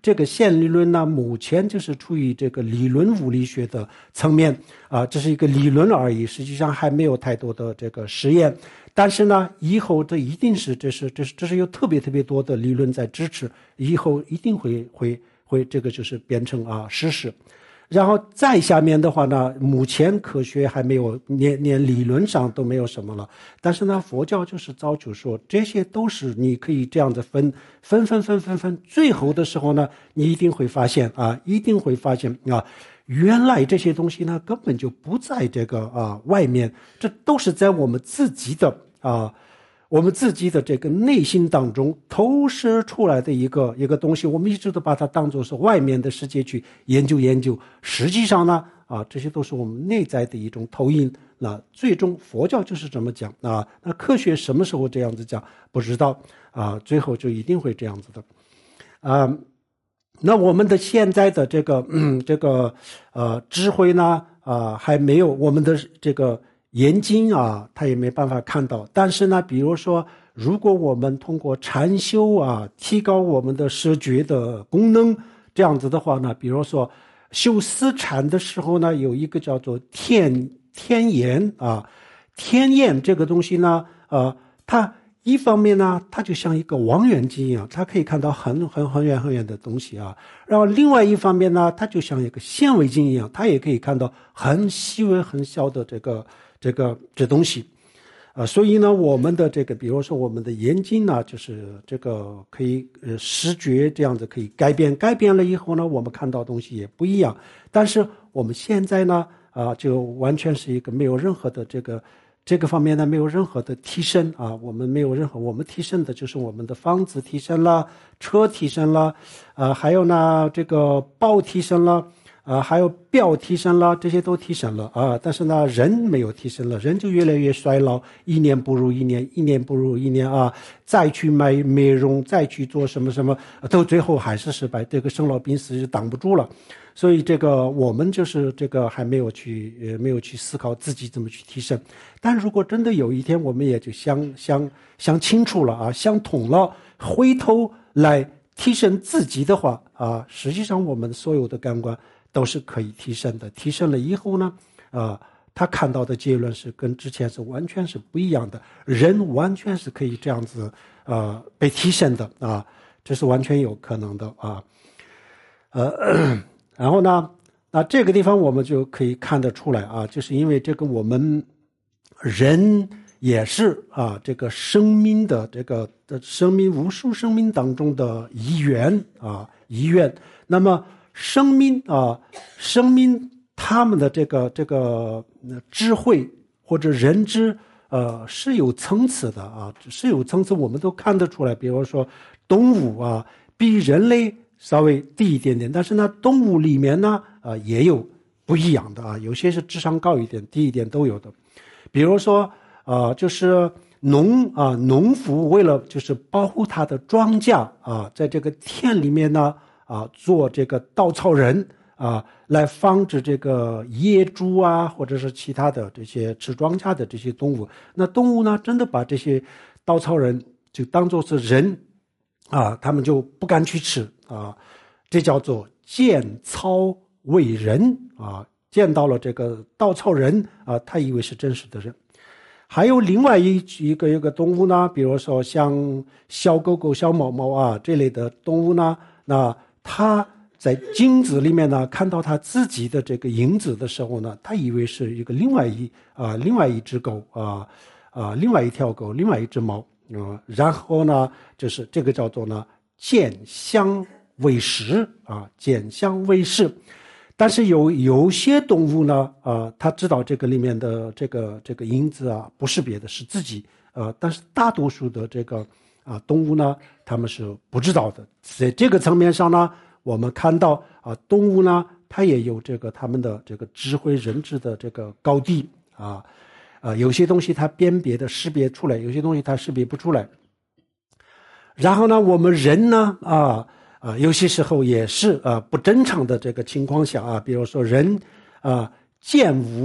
这个线理论呢，目前就是处于这个理论物理学的层面啊，这是一个理论而已，实际上还没有太多的这个实验。但是呢，以后这一定是这是这是这是有特别特别多的理论在支持，以后一定会会会这个就是变成啊事实。然后再下面的话呢，目前科学还没有连连理论上都没有什么了，但是呢，佛教就是早就说这些都是你可以这样子分分分分分分，最后的时候呢，你一定会发现啊，一定会发现啊，原来这些东西呢根本就不在这个啊外面，这都是在我们自己的啊。我们自己的这个内心当中投射出来的一个一个东西，我们一直都把它当作是外面的世界去研究研究。实际上呢，啊，这些都是我们内在的一种投影。那最终佛教就是这么讲啊。那科学什么时候这样子讲不知道啊，最后就一定会这样子的啊。那我们的现在的这个嗯这个呃智慧呢啊还没有我们的这个。眼睛啊，他也没办法看到。但是呢，比如说，如果我们通过禅修啊，提高我们的视觉的功能，这样子的话呢，比如说修思禅的时候呢，有一个叫做天天眼啊，天眼这个东西呢，呃，它一方面呢，它就像一个望远镜一样，它可以看到很很很远很远的东西啊。然后另外一方面呢，它就像一个显微镜一样，它也可以看到很细微很小的这个。这个这东西，啊、呃，所以呢，我们的这个，比如说我们的眼睛呢，就是这个可以呃视觉这样子可以改变，改变了以后呢，我们看到东西也不一样。但是我们现在呢，啊、呃，就完全是一个没有任何的这个这个方面呢，没有任何的提升啊，我们没有任何，我们提升的就是我们的房子提升了，车提升了，啊、呃，还有呢这个包提升了。啊，还有表提升了，这些都提升了啊，但是呢，人没有提升了，人就越来越衰老，一年不如一年，一年不如一年啊！再去买美容，再去做什么什么，到最后还是失败，这个生老病死就挡不住了。所以这个我们就是这个还没有去呃没有去思考自己怎么去提升。但如果真的有一天我们也就想想想清楚了啊，想通了，回头来提升自己的话啊，实际上我们所有的感官。都是可以提升的，提升了以后呢，啊、呃，他看到的结论是跟之前是完全是不一样的，人完全是可以这样子，呃，被提升的啊，这是完全有可能的啊，呃，然后呢，那这个地方我们就可以看得出来啊，就是因为这个我们人也是啊，这个生命的这个的生命无数生命当中的一员啊，一员，那么。生命啊，生命他们的这个这个智慧或者认知，呃，是有层次的啊，是有层次，我们都看得出来。比如说动物啊，比人类稍微低一点点，但是呢，动物里面呢，啊、呃，也有不一样的啊，有些是智商高一点、低一点都有的。比如说，啊、呃，就是农啊，农夫为了就是保护他的庄稼啊，在这个田里面呢。啊，做这个稻草人啊，来防止这个野猪啊，或者是其他的这些吃庄稼的这些动物。那动物呢，真的把这些稻草人就当作是人啊，他们就不敢去吃啊。这叫做见草为人啊，见到了这个稻草人啊，他以为是真实的人。还有另外一一个一个动物呢，比如说像小狗狗、小猫猫啊这类的动物呢，那他在镜子里面呢，看到他自己的这个影子的时候呢，他以为是一个另外一啊、呃，另外一只狗啊啊、呃呃，另外一条狗，另外一只猫啊、呃，然后呢，就是这个叫做呢见相为实啊，见相为实。但是有有些动物呢，啊、呃，他知道这个里面的这个这个影子啊，不是别的，是自己啊、呃，但是大多数的这个。啊，动物呢，他们是不知道的。在这个层面上呢，我们看到啊，动物呢，它也有这个他们的这个智慧认知的这个高低啊，啊，有些东西它辨别的识别出来，有些东西它识别不出来。然后呢，我们人呢，啊啊，有些时候也是啊不正常的这个情况下啊，比如说人啊见物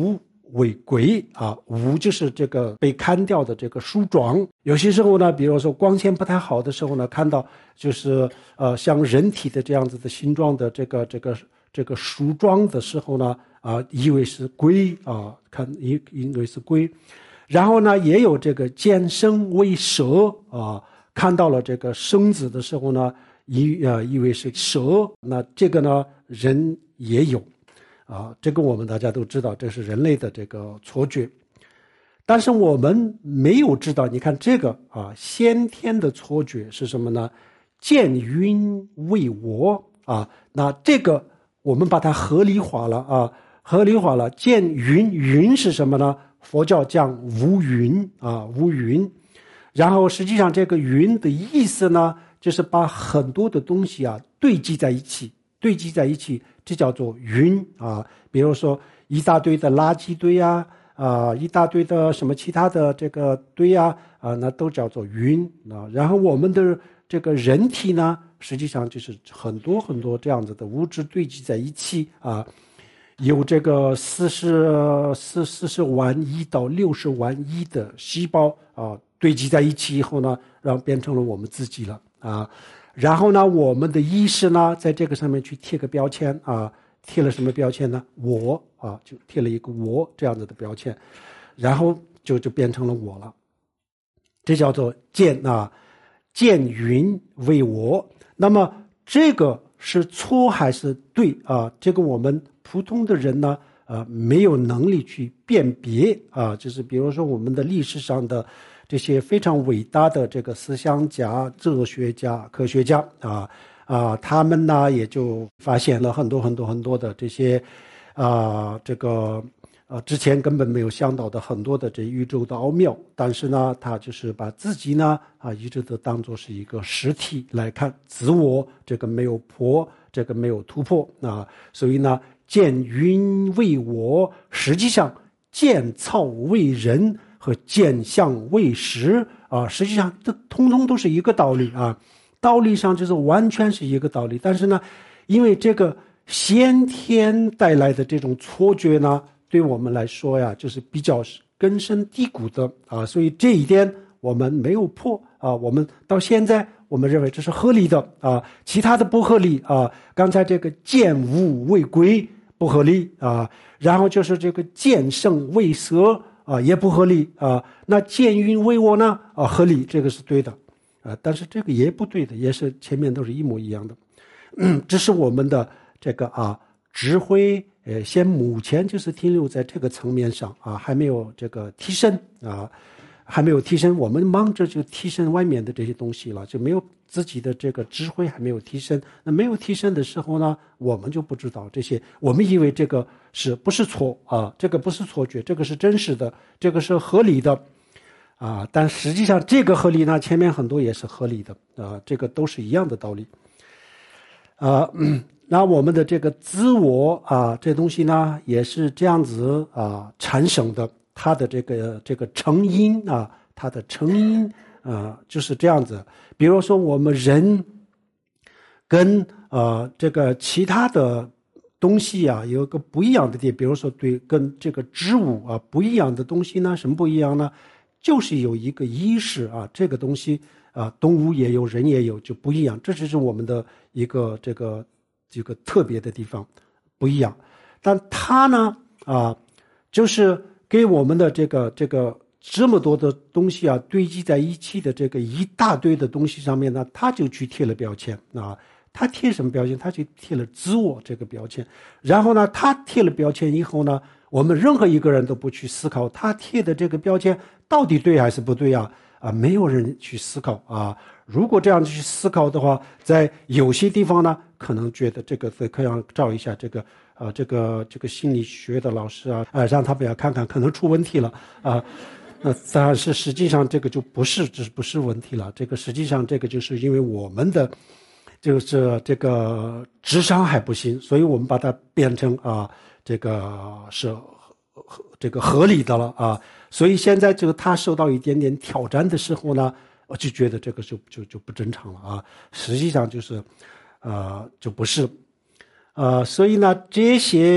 为贵啊，无就是这个被砍掉的这个树桩。有些时候呢，比如说光线不太好的时候呢，看到就是呃像人体的这样子的形状的这个这个这个树桩的时候呢，啊，以为是龟啊，看以以为是龟。然后呢，也有这个见生为蛇啊，看到了这个绳子的时候呢，以呃以为是蛇。那这个呢，人也有。啊，这个我们大家都知道，这是人类的这个错觉，但是我们没有知道。你看这个啊，先天的错觉是什么呢？见云为我啊，那这个我们把它合理化了啊，合理化了。见云，云是什么呢？佛教讲无云啊，无云。然后实际上这个云的意思呢，就是把很多的东西啊堆积在一起。堆积在一起，这叫做云啊。比如说一大堆的垃圾堆啊，啊，一大堆的什么其他的这个堆啊，啊，那都叫做云啊。然后我们的这个人体呢，实际上就是很多很多这样子的物质堆积在一起啊，有这个四十四四十万亿到六十万亿的细胞啊堆积在一起以后呢，然后变成了我们自己了啊。然后呢，我们的意识呢，在这个上面去贴个标签啊，贴了什么标签呢？我啊，就贴了一个我这样子的标签，然后就就变成了我了。这叫做见啊，见云为我。那么这个是错还是对啊？这个我们普通的人呢，呃，没有能力去辨别啊。就是比如说我们的历史上的这些非常伟大的这个思想家、哲学家、科学家啊啊，他们呢也就发现了很多很多很多的这些啊这个呃之前根本没有想到的很多的这宇宙的奥妙，但是呢，他就是把自己呢啊一直都当作是一个实体来看，自我这个没有破，这个没有突破啊，所以呢，见云为我，实际上见草为人。和见相为实啊，实际上这通通都是一个道理啊，道理上就是完全是一个道理。但是呢，因为这个先天带来的这种错觉呢，对我们来说呀，就是比较根深蒂固的啊，所以这一点我们没有破啊，我们到现在我们认为这是合理的啊，其他的不合理啊。刚才这个见物为贵不合理啊，然后就是这个见圣为蛇。啊，也不合理啊。那见云为我呢？啊，合理，这个是对的，啊，但是这个也不对的，也是前面都是一模一样的。嗯，这是我们的这个啊智慧，呃，先目前就是停留在这个层面上啊，还没有这个提升啊，还没有提升。我们忙着就提升外面的这些东西了，就没有自己的这个智慧还没有提升。那没有提升的时候呢，我们就不知道这些，我们以为这个是不是错啊？这个不是错觉，这个是真实的，这个是合理的啊。但实际上这个合理呢，前面很多也是合理的啊，这个都是一样的道理啊。嗯，那我们的这个自我啊，这东西呢也是这样子啊产生的，它的这个这个成因啊，它的成因啊就是这样子。比如说我们人跟呃这个其他的东西啊有一个不一样的点，比如说对跟这个植物啊不一样的东西呢，什么不一样呢？就是有一个意识啊，这个东西啊，动物也有，人也有，就不一样。这只是我们的一个这个这个特别的地方，不一样。但它呢啊，就是给我们的这个这个这么多的东西啊堆积在一起的这个一大堆的东西上面呢，它就去贴了标签啊。他贴什么标签？他就贴了自我这个标签。然后呢，他贴了标签以后呢，我们任何一个人都不去思考他贴的这个标签到底对还是不对啊？啊，没有人去思考啊。如果这样去思考的话，在有些地方呢，可能觉得这个可以照一下这个啊，这个这个心理学的老师啊，啊，让他们要看看，可能出问题了啊。那但是实际上这个就不是，这不是问题了。这个实际上这个就是因为我们的。就是这个智商还不行，所以我们把它变成啊，这个是这个合理的了啊。所以现在这个他受到一点点挑战的时候呢，我就觉得这个就就就不正常了啊。实际上就是，呃，就不是，呃，所以呢，这些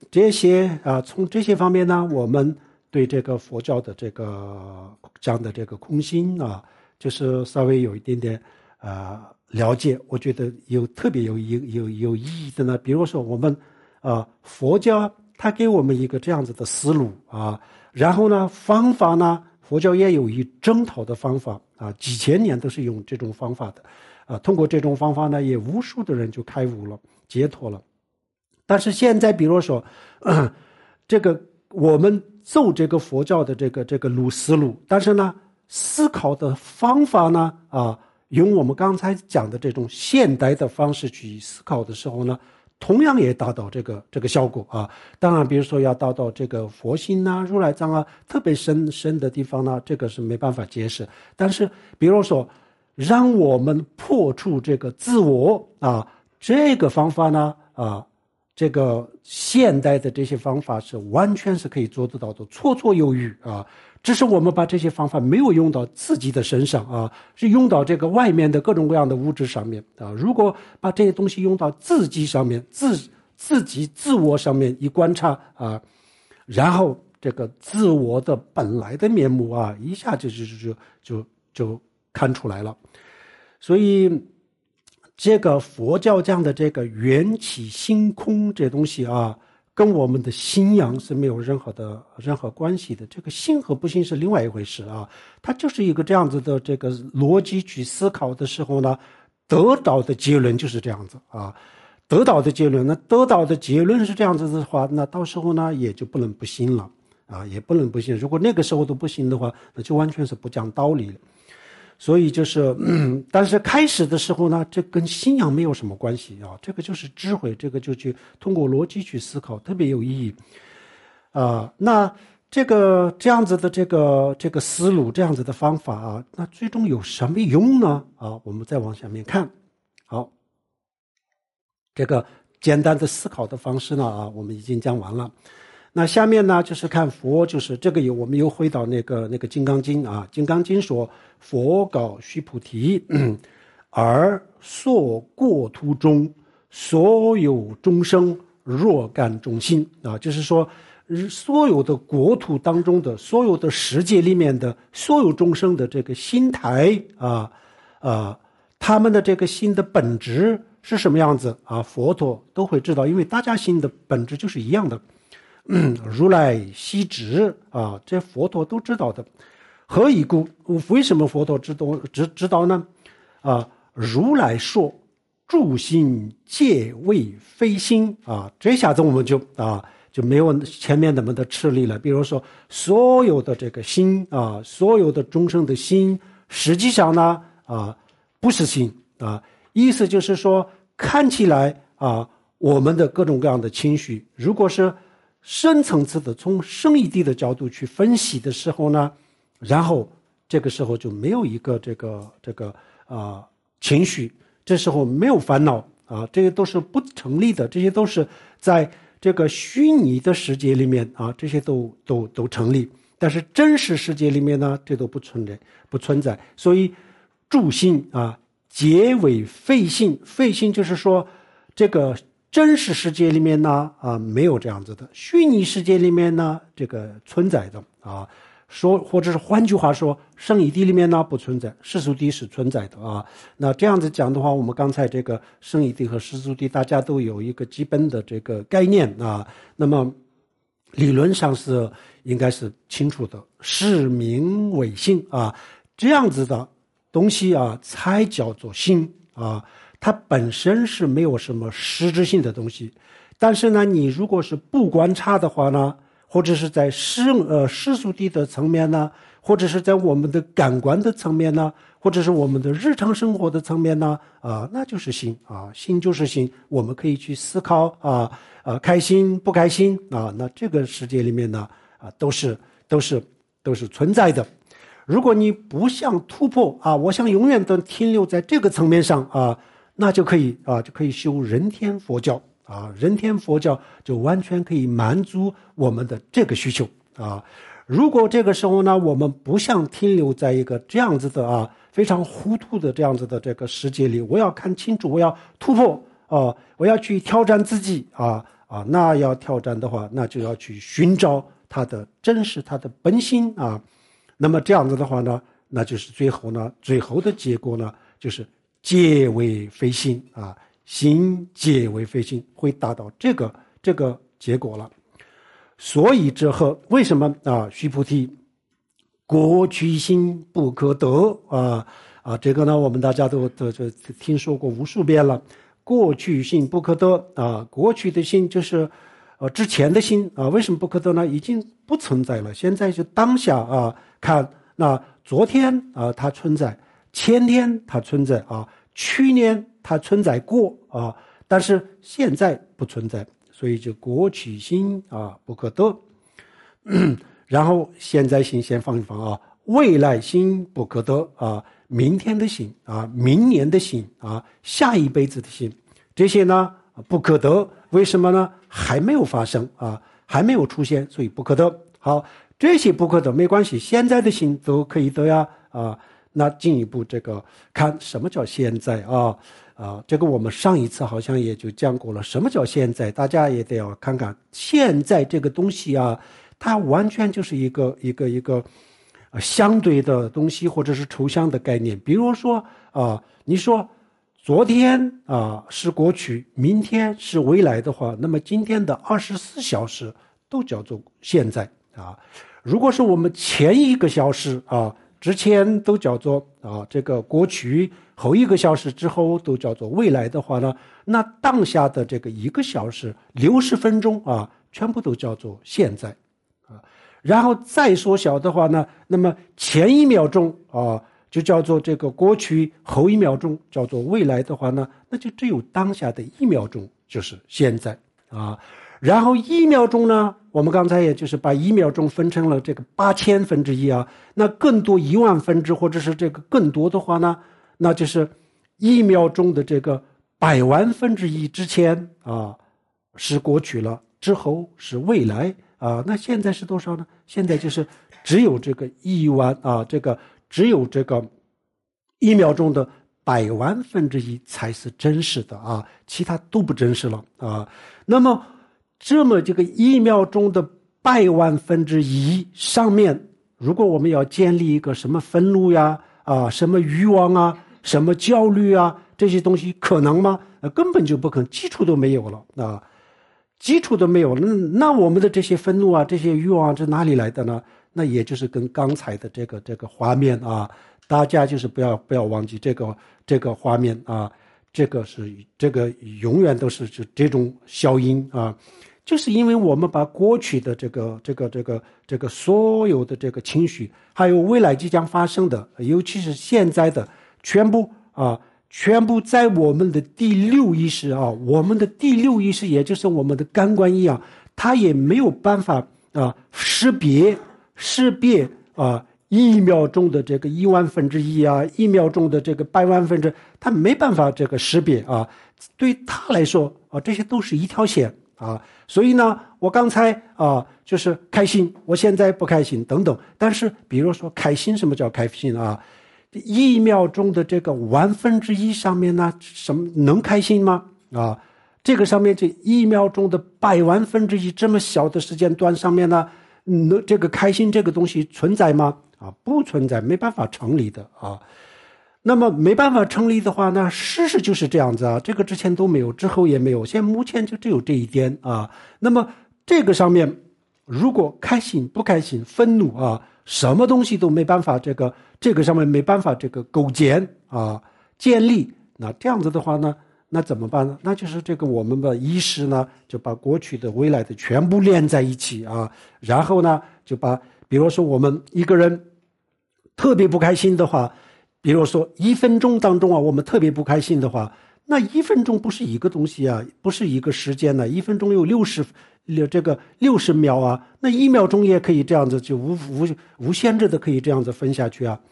这些啊，从这些方面呢，我们对这个佛教的这个讲的这个空心啊，就是稍微有一点点啊了解，我觉得有特别有有有有意义的呢。比如说我们啊，佛教它给我们一个这样子的思路啊，然后呢，方法呢，佛教也有一整套的方法啊，几千年都是用这种方法的啊，通过这种方法呢，也无数的人就开悟了，解脱了。但是现在比如说、呃、这个我们走这个佛教的这个这个路思路，但是呢思考的方法呢啊，用我们刚才讲的这种现代的方式去思考的时候呢，同样也达到这个这个效果啊。当然比如说要达到这个佛心啊、如来藏啊特别深深的地方呢，这个是没办法解释。但是比如说让我们破除这个自我啊，这个方法呢啊，这个现代的这些方法是完全是可以做得到的，绰绰有余啊。只是我们把这些方法没有用到自己的身上啊，是用到这个外面的各种各样的物质上面啊。如果把这些东西用到自己上面，自自己自我上面一观察啊，然后这个自我的本来的面目啊，一下就就就就就看出来了。所以这个佛教讲的这个缘起性空这东西啊，跟我们的信仰是没有任何的任何关系的。这个信和不信是另外一回事啊，它就是一个这样子的这个逻辑去思考的时候呢，得到的结论就是这样子啊。得到的结论呢，得到的结论是这样子的话，那到时候呢也就不能不信了啊，也不能不信。如果那个时候都不信的话，那就完全是不讲道理了。所以就是、嗯、但是开始的时候呢，这跟信仰没有什么关系啊，这个就是智慧，这个就去通过逻辑去思考，特别有意义啊、呃。那这个这样子的这个这个思路，这样子的方法啊，那最终有什么用呢？啊，我们再往下面看。好，这个简单的思考的方式呢啊，我们已经讲完了。那下面呢就是看佛，就是这个有我们又回到那个那个金刚经啊，金刚经说佛告须菩提，而所过途中所有众生若干种心啊，就是说所有的国土当中的所有的世界里面的所有众生的这个心态啊啊，他们的这个心的本质是什么样子啊，佛陀都会知道，因为大家心的本质就是一样的。嗯，如来悉知啊，这佛陀都知道的。何以故？为什么佛陀知道知知道呢？啊，如来说诸心皆为非心啊，这下子我们就啊就没有前面那么的吃力了。比如说，所有的这个心啊，所有的众生的心，实际上呢啊不是心啊，意思就是说，看起来啊我们的各种各样的情绪，如果是深层次的从圣义谛的角度去分析的时候呢，然后这个时候就没有一个这个这个啊、呃、情绪，这时候没有烦恼啊，这些都是不成立的，这些都是在这个虚拟的世界里面啊，这些都都都成立，但是真实世界里面呢，这都不存在不存在。所以诸心啊皆为非心，非心就是说这个真实世界里面呢啊没有这样子的，虚拟世界里面呢这个存在的啊，说或者是换句话说，圣义谛里面呢不存在，世俗谛是存在的啊。那这样子讲的话，我们刚才这个圣义谛和世俗谛大家都有一个基本的这个概念啊，那么理论上是应该是清楚的，是名为心啊，这样子的东西啊才叫做心啊。它本身是没有什么实质性的东西，但是呢，你如果是不观察的话呢，或者是在世呃世俗谛的层面呢，或者是在我们的感官的层面呢，或者是我们的日常生活的层面呢，啊，那就是心啊，心就是心，我们可以去思考啊啊，开心不开心啊，那这个世界里面呢啊，都是都是都是存在的。如果你不想突破啊，我想永远都停留在这个层面上啊。那就可以啊，就可以修人天佛教啊，人天佛教就完全可以满足我们的这个需求啊。如果这个时候呢，我们不想停留在一个这样子的啊非常糊涂的这样子的这个世界里，我要看清楚，我要突破啊，我要去挑战自己啊， 啊，那要挑战的话，那就要去寻找它的真实，它的本心啊。那么这样子的话呢，那就是最后呢，最后的结果呢，就是皆为非心啊，心皆为非心，会达到这个这个结果了。所以这和为什么啊？须菩提，过去心不可得啊啊！这个呢，我们大家都都都听说过无数遍了。过去心不可得啊，过去的心就是呃之前的心啊，为什么不可得呢？已经不存在了。现在就当下啊，看那昨天啊它存在，前天它存在啊，去年它存在过啊，但是现在不存在，所以就过去心啊不可得。然后现在心先放一放啊，未来心不可得啊，明天的心啊，明年的心啊，下一辈子的心，这些呢不可得，为什么呢？还没有发生啊，还没有出现，所以不可得。好，这些不可得没关系，现在的心都可以得呀啊。那进一步这个看什么叫现在啊啊，这个我们上一次好像也就讲过了，什么叫现在？大家也得要看看现在这个东西啊。它完全就是一个一个一个相对的东西，或者是抽象的概念。比如说啊，你说昨天啊是过去，明天是未来的话，那么今天的二十四小时都叫做现在啊。如果是我们前一个小时啊之前都叫做啊这个过去，后一个小时之后都叫做未来的话呢，那当下的这个一个小时六十分钟啊，全部都叫做现在。然后再缩小的话呢，那么前一秒钟啊就叫做这个过去，后一秒钟叫做未来的话呢，那就只有当下的一秒钟就是现在啊。然后一秒钟呢，我们刚才也就是把一秒钟分成了这个八千分之一啊，那更多一万分之或者是这个更多的话呢，那就是一秒钟的这个百万分之一之前啊是过去了，之后是未来。啊，那现在是多少呢？现在就是只有这个一万啊，这个只有这个一秒钟的百万分之一才是真实的啊，其他都不真实了啊。那么这么这个一秒钟的百万分之一上面，如果我们要建立一个什么愤怒呀啊，什么欲望啊，什么焦虑啊，这些东西可能吗？呃，根本就不可能，基础都没有了啊。基础都没有，那那我们的这些愤怒啊，这些欲望这哪里来的呢？那也就是跟刚才的这个这个画面啊，大家就是不要不要忘记这个这个画面啊，这个是这个永远都是就这种效应啊，就是因为我们把过去的这个这个这个这个所有的这个情绪，还有未来即将发生的，尤其是现在的全部啊。全部在我们的第六意识啊，我们的第六意识也就是我们的感官一样，它也没有办法啊识别识别啊一秒钟的这个一万分之一啊，一秒钟的这个百万分之，它没办法这个识别啊。对他来说啊，这些都是一条线啊。所以呢，我刚才啊就是开心，我现在不开心等等。但是比如说开心，什么叫开心啊？一秒钟的这个万分之一上面呢，什么能开心吗？啊，这个上面这一秒钟的百万分之一这么小的时间段上面呢，能这个开心这个东西存在吗？啊，不存在，没办法成立的啊。那么没办法成立的话呢，事实就是这样子啊，这个之前都没有，之后也没有，现在目前就只有这一点啊。那么这个上面，如果开心不开心、愤怒啊，什么东西都没办法这个。这个上面没办法这个构建啊建立，那这样子的话呢，那怎么办呢？那就是这个我们的意识呢，就把过去的未来的全部连在一起啊，然后呢就把比如说我们一个人特别不开心的话，比如说一分钟当中啊我们特别不开心的话，那一分钟不是一个东西啊，不是一个时间呢、啊，一分钟有六十这个六十秒啊，那一秒钟也可以这样子就无无无限制的可以这样子分下去啊。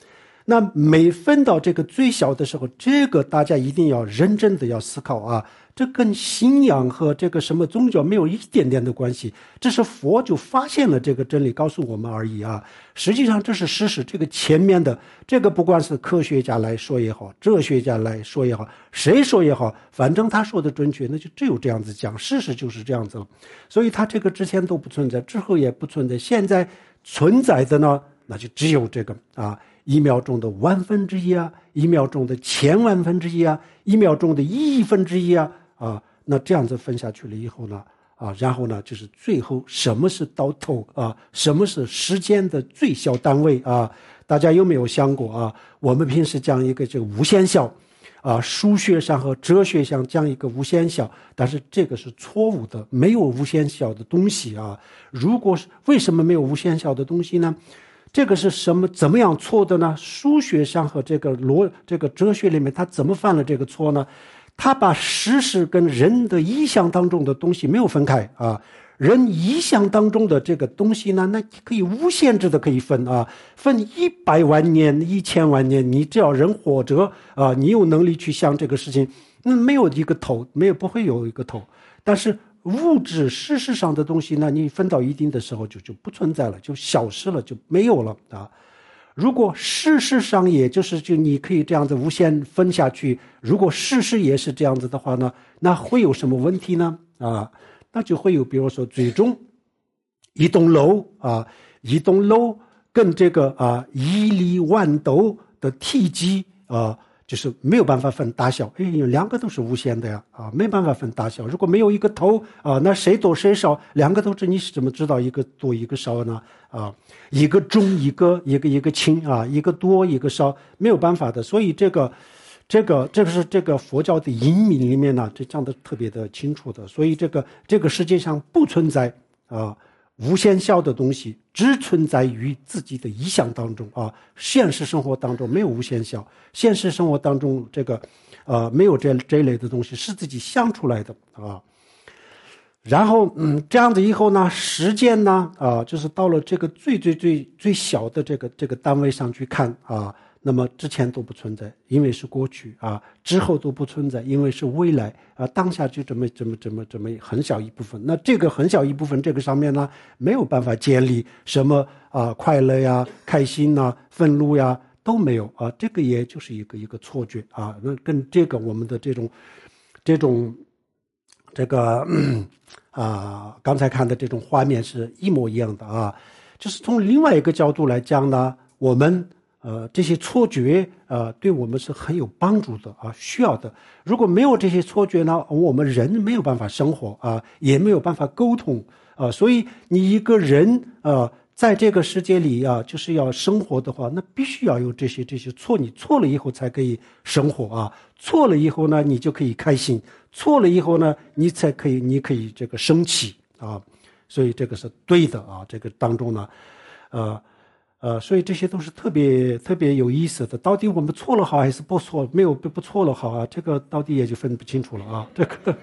那每分到这个最小的时候，这个大家一定要认真的要思考啊，这跟信仰和这个什么宗教没有一点点的关系，这是佛就发现了这个真理告诉我们而已啊。实际上这是事实，这个前面的这个不管是科学家来说也好，哲学家来说也好，谁说也好，反正他说的准确，那就只有这样子讲，事实就是这样子了。所以他这个之前都不存在，之后也不存在，现在存在的呢，那就只有这个啊，一秒钟的万分之一啊，一秒钟的千万分之一啊，一秒钟的亿分之一啊，啊，那这样子分下去了以后呢，啊，然后呢，就是最后什么是到头啊？什么是时间的最小单位啊？大家有没有想过啊？我们平时讲一个这个无限小，啊，数学上和哲学上讲一个无限小，但是这个是错误的，没有无限小的东西啊。如果是为什么没有无限小的东西呢？这个是什么？怎么样错的呢？数学上和这个逻这个哲学里面，他怎么犯了这个错呢？他把事实跟人的意象当中的东西没有分开啊。人意象当中的这个东西呢，那可以无限制的可以分啊，分一百万年、一千万年，你只要人活着啊，你有能力去想这个事情，那没有一个头，没有不会有一个头。但是物质事实上的东西呢，你分到一定的时候就就不存在了，就消失了，就没有了啊。如果事实上也就是就你可以这样子无限分下去，如果事实也是这样子的话呢，那会有什么问题呢？啊，那就会有比如说最终一栋楼啊，一栋楼跟这个啊一粒豌豆的体积啊，就是没有办法分大小，哎，两个都是无限的呀，啊，没办法分大小。如果没有一个头啊，那谁多谁少，两个都是你是怎么知道一个多一个少呢？啊，一个重一个一个一个轻啊，一个多一个少，没有办法的。所以这个这个这个是这个佛教的隐秘里面呢，这讲的特别的清楚的。所以这个这个世界上不存在啊无限小的东西，只存在于自己的意象当中啊。现实生活当中没有无限小，现实生活当中这个呃没有这这一类的东西，是自己想出来的啊。然后嗯，这样子以后呢，时间呢啊，就是到了这个最最最最小的这个这个单位上去看啊，那么之前都不存在，因为是过去啊；之后都不存在，因为是未来啊。当下就这么这么这么这么很小一部分。那这个很小一部分，这个上面呢，没有办法建立什么啊快乐呀、开心呐、愤怒呀都没有啊。这个也就是一个一个错觉啊。那跟这个我们的这种这种这个啊刚才看的这种画面是一模一样的啊。就是从另外一个角度来讲呢，我们呃，这些错觉呃，对我们是很有帮助的啊，需要的。如果没有这些错觉呢，我们人没有办法生活啊，也没有办法沟通啊。所以你一个人呃，在这个世界里啊，就是要生活的话，那必须要有这些这些错。你错了以后才可以生活啊，错了以后呢，你就可以开心；错了以后呢，你才可以你可以这个生气啊。所以这个是对的啊。这个当中呢，呃。呃，所以这些都是特别特别有意思的。到底我们错了好还是不错？没有不不错了好啊？这个到底也就分不清楚了啊。这个，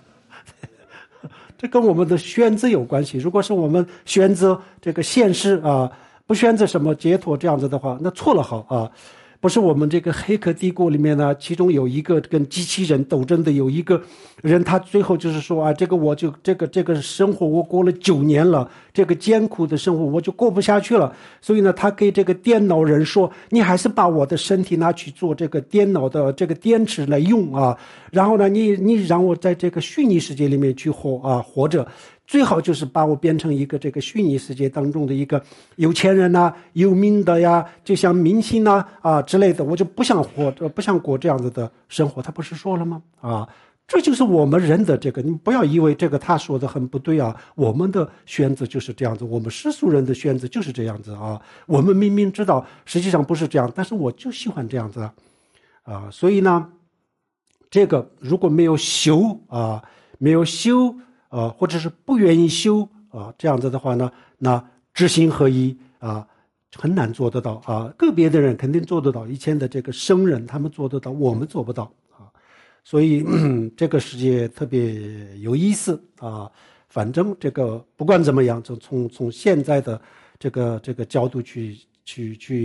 这跟我们的选择有关系。如果是我们选择这个现实啊，不选择什么解脱这样子的话，那错了好啊。不是我们这个黑客帝国里面呢，其中有一个跟机器人斗争的有一个人，他最后就是说啊，这个我就这个这个生活我过了九年了，这个艰苦的生活我就过不下去了，所以呢，他给这个电脑人说，你还是把我的身体拿去做这个电脑的这个电池来用啊，然后呢，你你让我在这个虚拟世界里面去活啊活着。最好就是把我变成一个这个虚拟世界当中的一个有钱人呐、啊、有名的呀，就像明星呐 啊, 啊之类的，我就不想活，不想过这样子的生活。他不是说了吗？啊，这就是我们人的这个，你不要以为这个他说的很不对啊，我们的选择就是这样子，我们世俗人的选择就是这样子啊。我们明明知道实际上不是这样，但是我就喜欢这样子啊，啊所以呢，这个如果没有修啊，没有修。啊，或者是不愿意修啊，这样子的话呢，那知行合一啊，很难做得到啊。个别的人肯定做得到，以前的这个圣人他们做得到，我们做不到啊。所以这个世界特别有意思啊。反正这个不管怎么样，就从从现在的这个这个角度去去去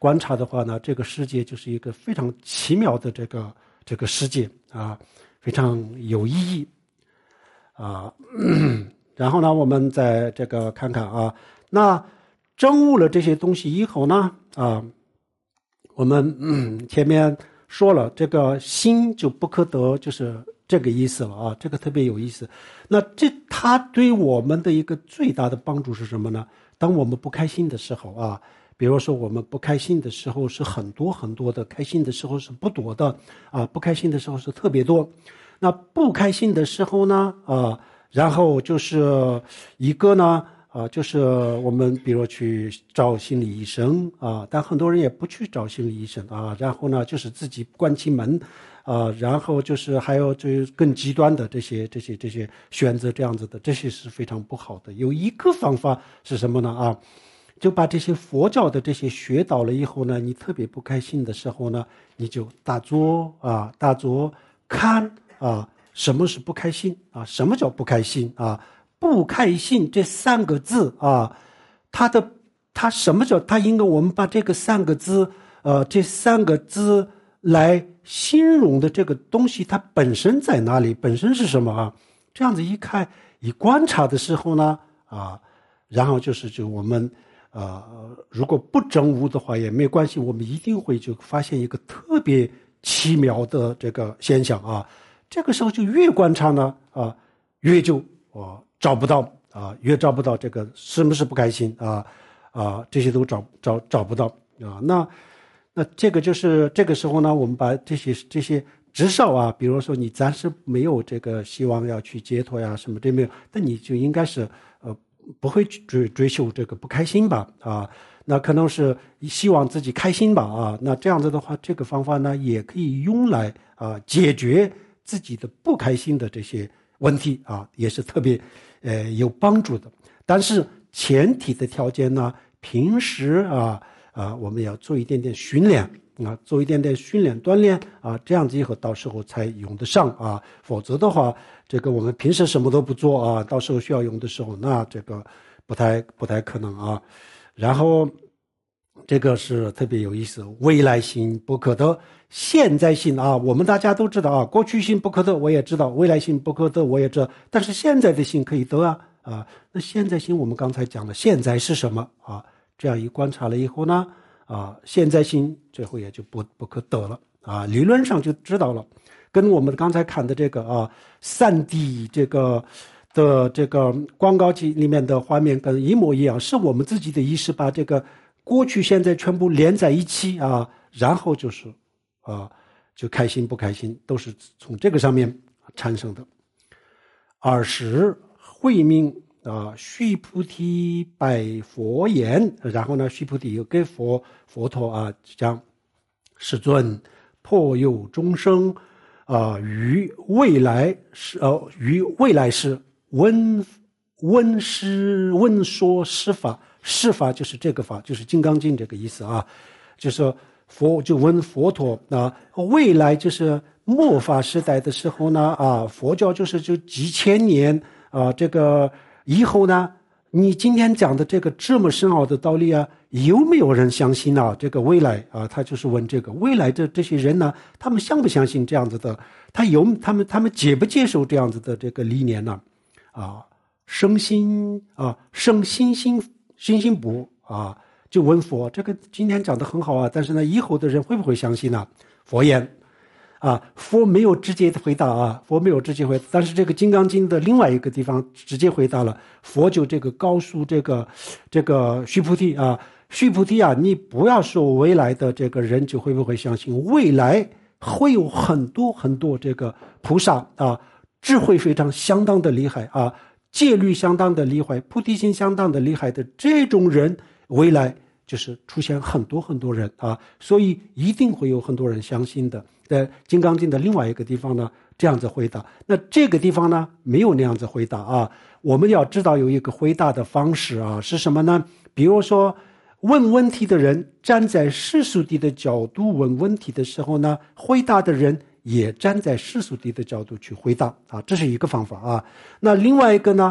观察的话呢，这个世界就是一个非常奇妙的这个这个世界啊，非常有意义啊。然后呢，我们再这个看看啊，那证悟了这些东西以后呢，啊，我们嗯前面说了，这个心就不可得，就是这个意思了啊，这个特别有意思。那这它对我们的一个最大的帮助是什么呢？当我们不开心的时候啊，比如说我们不开心的时候是很多很多的，开心的时候是不多的啊，不开心的时候是特别多。那不开心的时候呢，啊，然后就是一个呢，啊，就是我们比如去找心理医生啊，但很多人也不去找心理医生啊，然后呢，就是自己关起门。啊，然后就是还有这更极端的这些这些这些选择这样子的，这些是非常不好的。有一个方法是什么呢？啊，就把这些佛教的这些学到了以后呢，你特别不开心的时候呢，你就打坐啊，打坐看啊，什么是不开心啊？什么叫不开心啊？不开心这三个字啊，它的它什么叫它应该我们把这个三个字呃这三个字来形容的这个东西它本身在哪里，本身是什么啊？这样子一看一观察的时候呢啊，然后就是就我们呃如果不证悟的话也没关系，我们一定会就发现一个特别奇妙的这个现象啊。这个时候就越观察呢啊，越就啊找不到啊，越找不到这个是不是不开心啊啊，这些都找找找不到啊。那那这个就是这个时候呢，我们把这些这些至少啊，比如说你暂时没有这个希望要去解脱呀什么这没有，那你就应该是呃不会去追追求这个不开心吧啊，那可能是希望自己开心吧啊，那这样子的话，这个方法呢也可以用来啊解决自己的不开心的这些问题啊，也是特别呃有帮助的。但是前提的条件呢，平时啊。啊，我们要做一点点训练啊，做一点点训练锻炼啊，这样子以后到时候才用得上啊，否则的话，这个我们平时什么都不做啊，到时候需要用的时候，那这个不太不太可能啊。然后这个是特别有意思，未来性不可得，现在性啊，我们大家都知道啊，过去性不可得，我也知道，未来性不可得，我也知道，但是现在的性可以得啊啊，那现在性我们刚才讲了，现在是什么啊？这样一观察了以后呢，啊，现在性最后也就不不可得了啊，理论上就知道了，跟我们刚才看的这个啊三 D 这个的这个广告机里面的画面跟一模一样，是我们自己的意识把这个过去现在全部连在一起啊，然后就是啊就开心不开心都是从这个上面产生的。二十慧命。啊，须菩提拜佛言，然后呢，须菩提又给佛佛陀啊讲，世尊，破有众生啊，于未来是呃，于未来是闻闻师闻说施法，施法就是这个法，就是《金刚经》这个意思啊，就是佛就问佛陀啊，未来就是末法时代的时候呢啊，佛教就是就几千年啊，这个。以后呢，你今天讲的这个这么深奥的道理啊，有没有人相信啊？这个未来啊，他就是问这个未来的这些人呢，他们相不相信这样子的？他有他们他们接不接受这样子的这个理念呢？啊，生心啊，生心心心心不啊，就问佛，这个今天讲的很好啊，但是呢，以后的人会不会相信呢？佛言。啊，佛没有直接的回答啊，佛没有直接回答，但是这个《金刚经》的另外一个地方直接回答了，佛就这个告诉这个这个须菩提啊，须菩提啊，你不要说未来的这个人就会不会相信，未来会有很多很多这个菩萨啊，智慧非常相当的厉害啊，戒律相当的厉害，菩提心相当的厉害的这种人，未来就是出现很多很多人啊，所以一定会有很多人相信的。在《金刚经》的另外一个地方呢，这样子回答。那这个地方呢，没有那样子回答啊。我们要知道有一个回答的方式啊，是什么呢？比如说，问问题的人站在世俗谛的角度问问题的时候呢，回答的人也站在世俗谛的角度去回答啊，这是一个方法啊。那另外一个呢，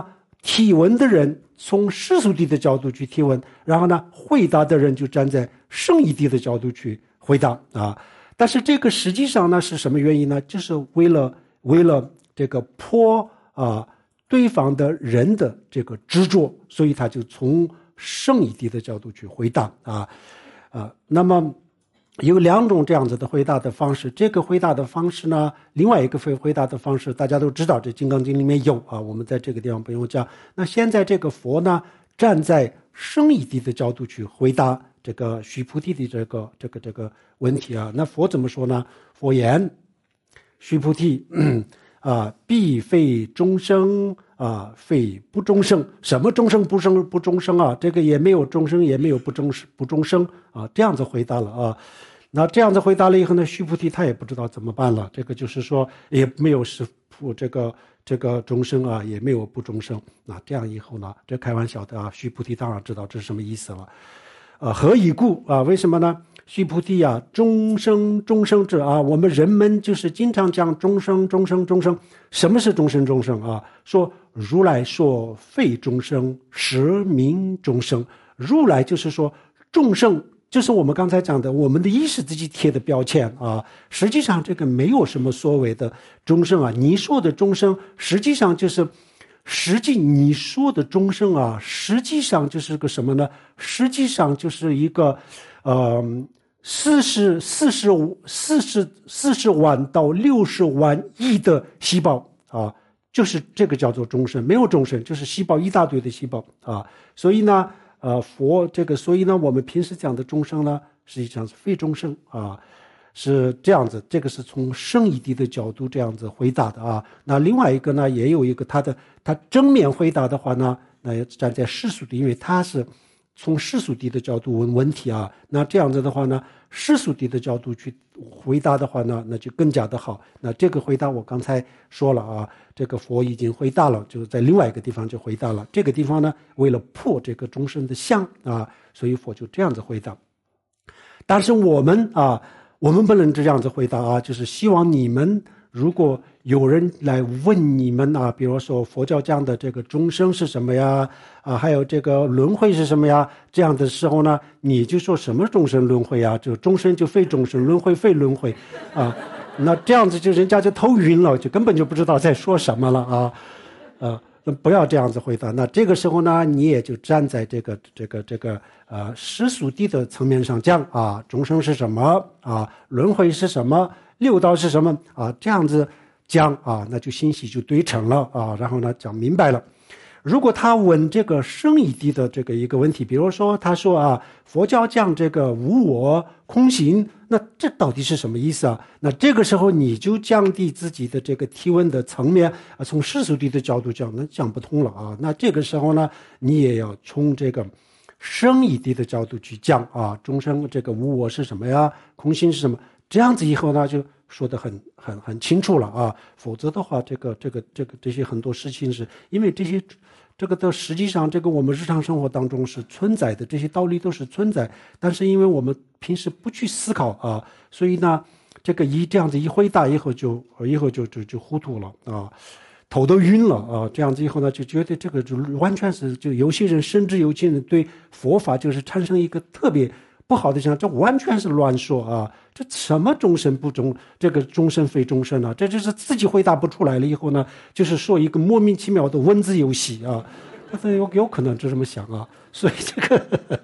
提问的人从世俗谛的角度去提问，然后呢，回答的人就站在圣义谛的角度去回答啊。但是这个实际上呢是什么原因呢？就是为了为了这个破啊对方的人的这个执着，所以他就从圣义谛的角度去回答啊啊。那么有两种这样子的回答的方式，这个回答的方式呢，另外一个回回答的方式大家都知道，这《金刚经》里面有啊，我们在这个地方不用讲。那现在这个佛呢，站在圣义谛的角度去回答这个须菩提的这个这个这个问题啊。那佛怎么说呢？佛言：须菩提，啊，必非众生啊，非不众生。什么众生不生不众生啊？这个也没有众生，也没有不众不众生啊。这样子回答了啊。那这样子回答了以后呢，须菩提他也不知道怎么办了。这个就是说，也没有是不这个这个众生啊，也没有不众生。那这样以后呢，这开玩笑的啊。须菩提当然知道这是什么意思了。呃，何以故啊？为什么呢？须菩提啊，众生众生者啊，我们人们就是经常讲众生众生众生。什么是众生众生啊？说如来说非众生，实名众生。如来就是说众生，就是我们刚才讲的，我们的意识自己贴的标签啊。实际上这个没有什么所谓的众生啊，你说的众生，实际上就是。实际你说的众生啊，实际上就是个什么呢？实际上就是一个，呃，四十四十五四十四十万到六十万亿的细胞啊，就是这个叫做众生，没有众生，就是细胞一大堆的细胞啊。所以呢，呃，佛这个，所以呢，我们平时讲的众生呢，实际上是非众生啊。是这样子，这个是从圣义谛的角度这样子回答的啊。那另外一个呢，也有一个他的他正面回答的话呢，那也站在世俗谛，因为他是从世俗谛的角度问问题啊。那这样子的话呢，世俗谛的角度去回答的话呢，那就更加的好。那这个回答我刚才说了啊，这个佛已经回答了，就是在另外一个地方就回答了。这个地方呢，为了破这个众生的相啊，所以佛就这样子回答。但是我们啊。我们不能这样子回答啊，就是希望你们如果有人来问你们啊，比如说佛教讲的这个众生是什么呀，啊，还有这个轮回是什么呀，这样的时候呢，你就说什么众生轮回啊，就众生就非众生，轮回非轮回，啊，那这样子就人家就头晕了，就根本就不知道在说什么了啊，呃。那不要这样子回答。那这个时候呢，你也就站在这个这个这个呃世俗谛的层面上讲啊，众生是什么啊，轮回是什么，六道是什么啊，这样子讲啊，那就信息就对称了啊。然后呢，讲明白了。如果他问这个圣义谛的这个一个问题，比如说他说啊，佛教讲这个无我空行，那这到底是什么意思啊？那这个时候你就降低自己的这个提问的层面啊，从世俗谛的角度讲，那讲不通了啊。那这个时候呢，你也要从这个圣义谛的角度去讲啊，众生这个无我是什么呀？空行是什么？这样子以后呢，就说得很很很清楚了啊。否则的话，这个这个这个这些很多事情是因为这些。这个的实际上，这个我们日常生活当中是存在的，这些道理都是存在，但是因为我们平时不去思考啊，所以呢，这个一这样子一回答以后就以后就就就糊涂了啊，头都晕了啊，这样子以后呢，就觉得这个就完全是就有些人甚至有些人对佛法就是产生一个特别不好的想法，这完全是乱说啊！这什么众生不众，这个众生非众生啊？这就是自己回答不出来了以后呢，就是说一个莫名其妙的文字游戏啊！他有有可能就这么想啊，所以这个，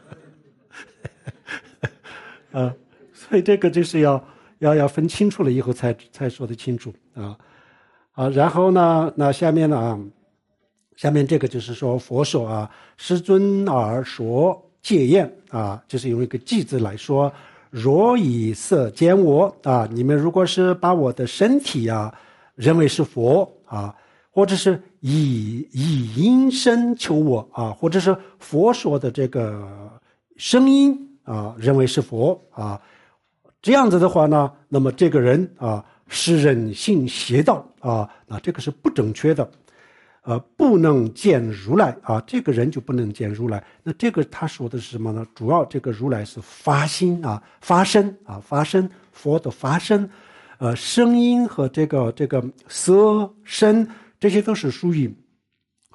啊，所以这个就是要要要分清楚了以后才才说得清楚啊啊！然后呢，那下面呢啊，下面这个就是说佛说啊，世尊而说。戒验啊，就是用一个记字来说，若以色见我啊，你们如果是把我的身体啊认为是佛啊，或者是以以音声求我啊，或者是佛说的这个声音啊认为是佛啊，这样子的话呢，那么这个人啊是人信邪道啊，那这个是不正确的。呃，不能见如来啊，这个人就不能见如来。那这个他说的是什么呢？主要这个如来是发心啊，发身啊，发身，佛的发身，呃，声音和这个这个色身，这些都是属于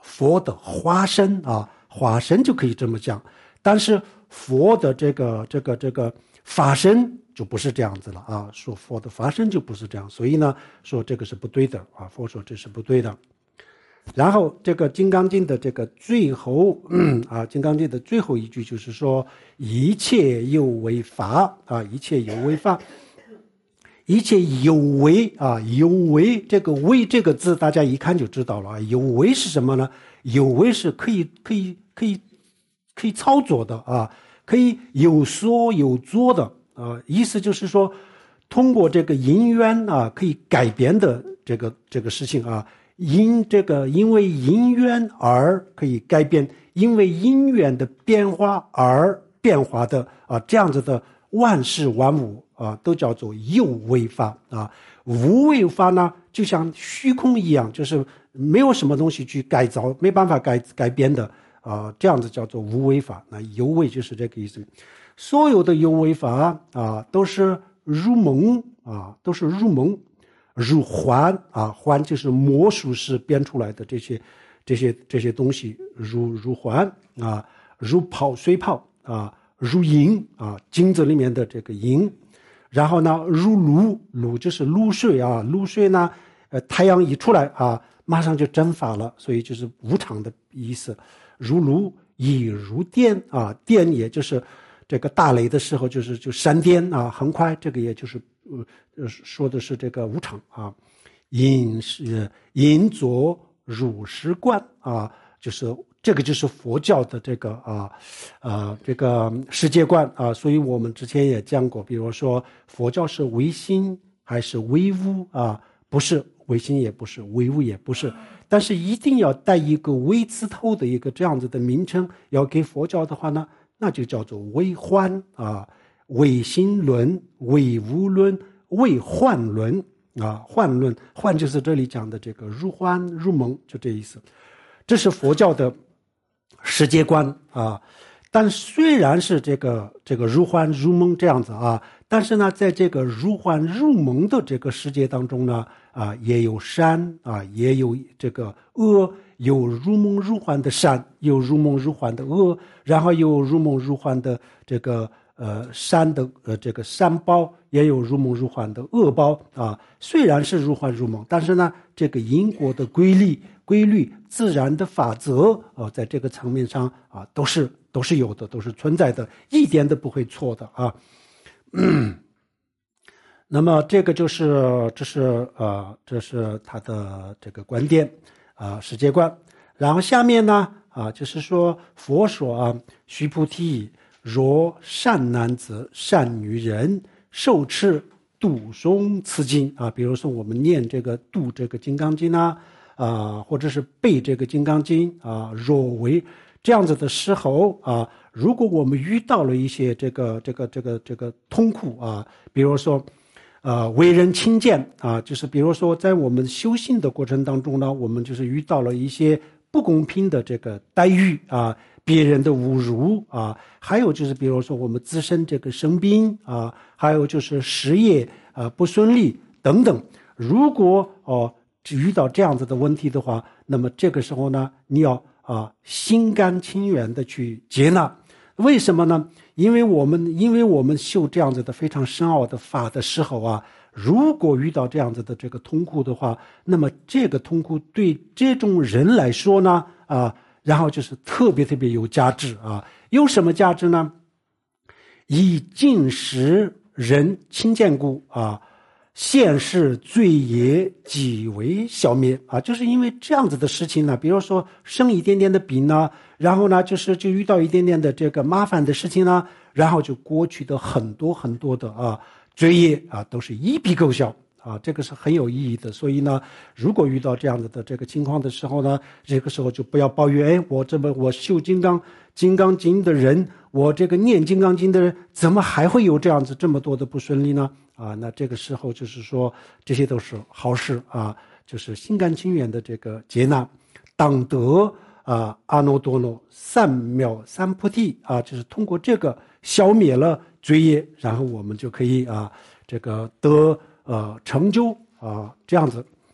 佛的化身啊，化身就可以这么讲。但是佛的这个这个这个法身就不是这样子了啊，说佛的法身就不是这样，所以呢，说这个是不对的啊，佛说这是不对的。然后这个《金刚经》的这个最后，嗯啊，《金刚经》的最后一句就是说，一切有为法啊，一切有为法，一切有为啊，有为这个为这个字大家一看就知道了啊，有为是什么呢？有为是可以可以可以可以操作的啊，可以有说有做的啊，意思就是说，通过这个因缘啊，可以改变的这个这个事情啊。因这个因为因缘而可以改变，因为因缘的变化而变化的啊，这样子的万事万物啊，都叫做有为法啊。无为法呢，就像虚空一样，就是没有什么东西去改造，没办法改改变的啊，这样子叫做无为法。那有为就是这个意思。所有的有为法啊，都是入蒙啊，都是入蒙。如幻啊，幻就是魔术师编出来的这些这些这些东西，如如幻啊，如泡水泡啊，如银啊，金子里面的这个银，然后呢，如露露就是露水啊，露水呢，呃，太阳一出来啊，马上就蒸发了，所以就是无常的意思。如露亦如电啊，电也就是这个大雷的时候，就是就闪电啊，很快，这个也就是。呃，说的是这个无常啊，因是因作如是观啊，就是这个就是佛教的这个啊啊这个世界观啊，所以我们之前也讲过，比如说佛教是唯心还是唯物啊？不是唯心，也不是唯物，也不是，但是一定要带一个唯字头的一个这样子的名称，要给佛教的话呢，那就叫做唯幻啊。唯心论、唯物论、唯幻论啊，幻论，幻就是这里讲的这个入幻入蒙，就这意思。这是佛教的世界观啊。但虽然是这个这个入幻入蒙这样子啊，但是呢，在这个入幻入蒙的这个世界当中呢，啊，也有善啊，也有这个恶，有入梦入幻的善，有入梦入幻的恶，然后有入梦入幻的这个。呃，善的呃这个善报，也有入梦入幻的恶报啊。虽然是入幻入梦，但是呢，这个因果的规律、规律、自然的法则啊，在这个层面上啊，都是都是有的，都是存在的，一点都不会错的啊。嗯，那么这个就是这是呃这是他的这个观点啊，世界观。然后下面呢啊，就是说佛说啊，须菩提。若善男子、善女人受持读诵此经啊，比如说我们念这个读这个金刚经啊，啊，或者是背这个金刚经啊，若为这样子的时候啊，如果我们遇到了一些这个这个这个这个痛苦啊，比如说，呃，为人轻贱啊，就是比如说在我们修行的过程当中呢，我们就是遇到了一些不公平的这个待遇啊。别人的侮辱啊，还有就是比如说我们自身这个生病啊，还有就是事业啊不顺利等等。如果哦遇到这样子的问题的话，那么这个时候呢，你要啊心甘情愿的去接纳。为什么呢？因为我们因为我们修这样子的非常深奥的法的时候啊，如果遇到这样子的这个痛苦的话，那么这个痛苦对这种人来说呢啊。然后就是特别特别有价值啊，有什么价值呢？以尽使人亲见故啊，现世罪业即为消灭啊，就是因为这样子的事情呢，比如说生一点点的病呢，然后呢就是就遇到一点点的这个麻烦的事情呢，然后就过去的很多很多的啊罪业啊，都是一笔勾销。啊，这个是很有意义的，所以呢，如果遇到这样子的这个情况的时候呢，这个时候就不要抱怨，哎，我这么我修金刚金刚经的人，我这个念金刚经的人，怎么还会有这样子这么多的不顺利呢？啊，那这个时候就是说，这些都是好事啊，就是心甘情愿的这个接纳，当得啊阿耨多罗三藐三菩提啊，就是通过这个消灭了罪业，然后我们就可以啊这个得。呃，成就啊、呃，这样子。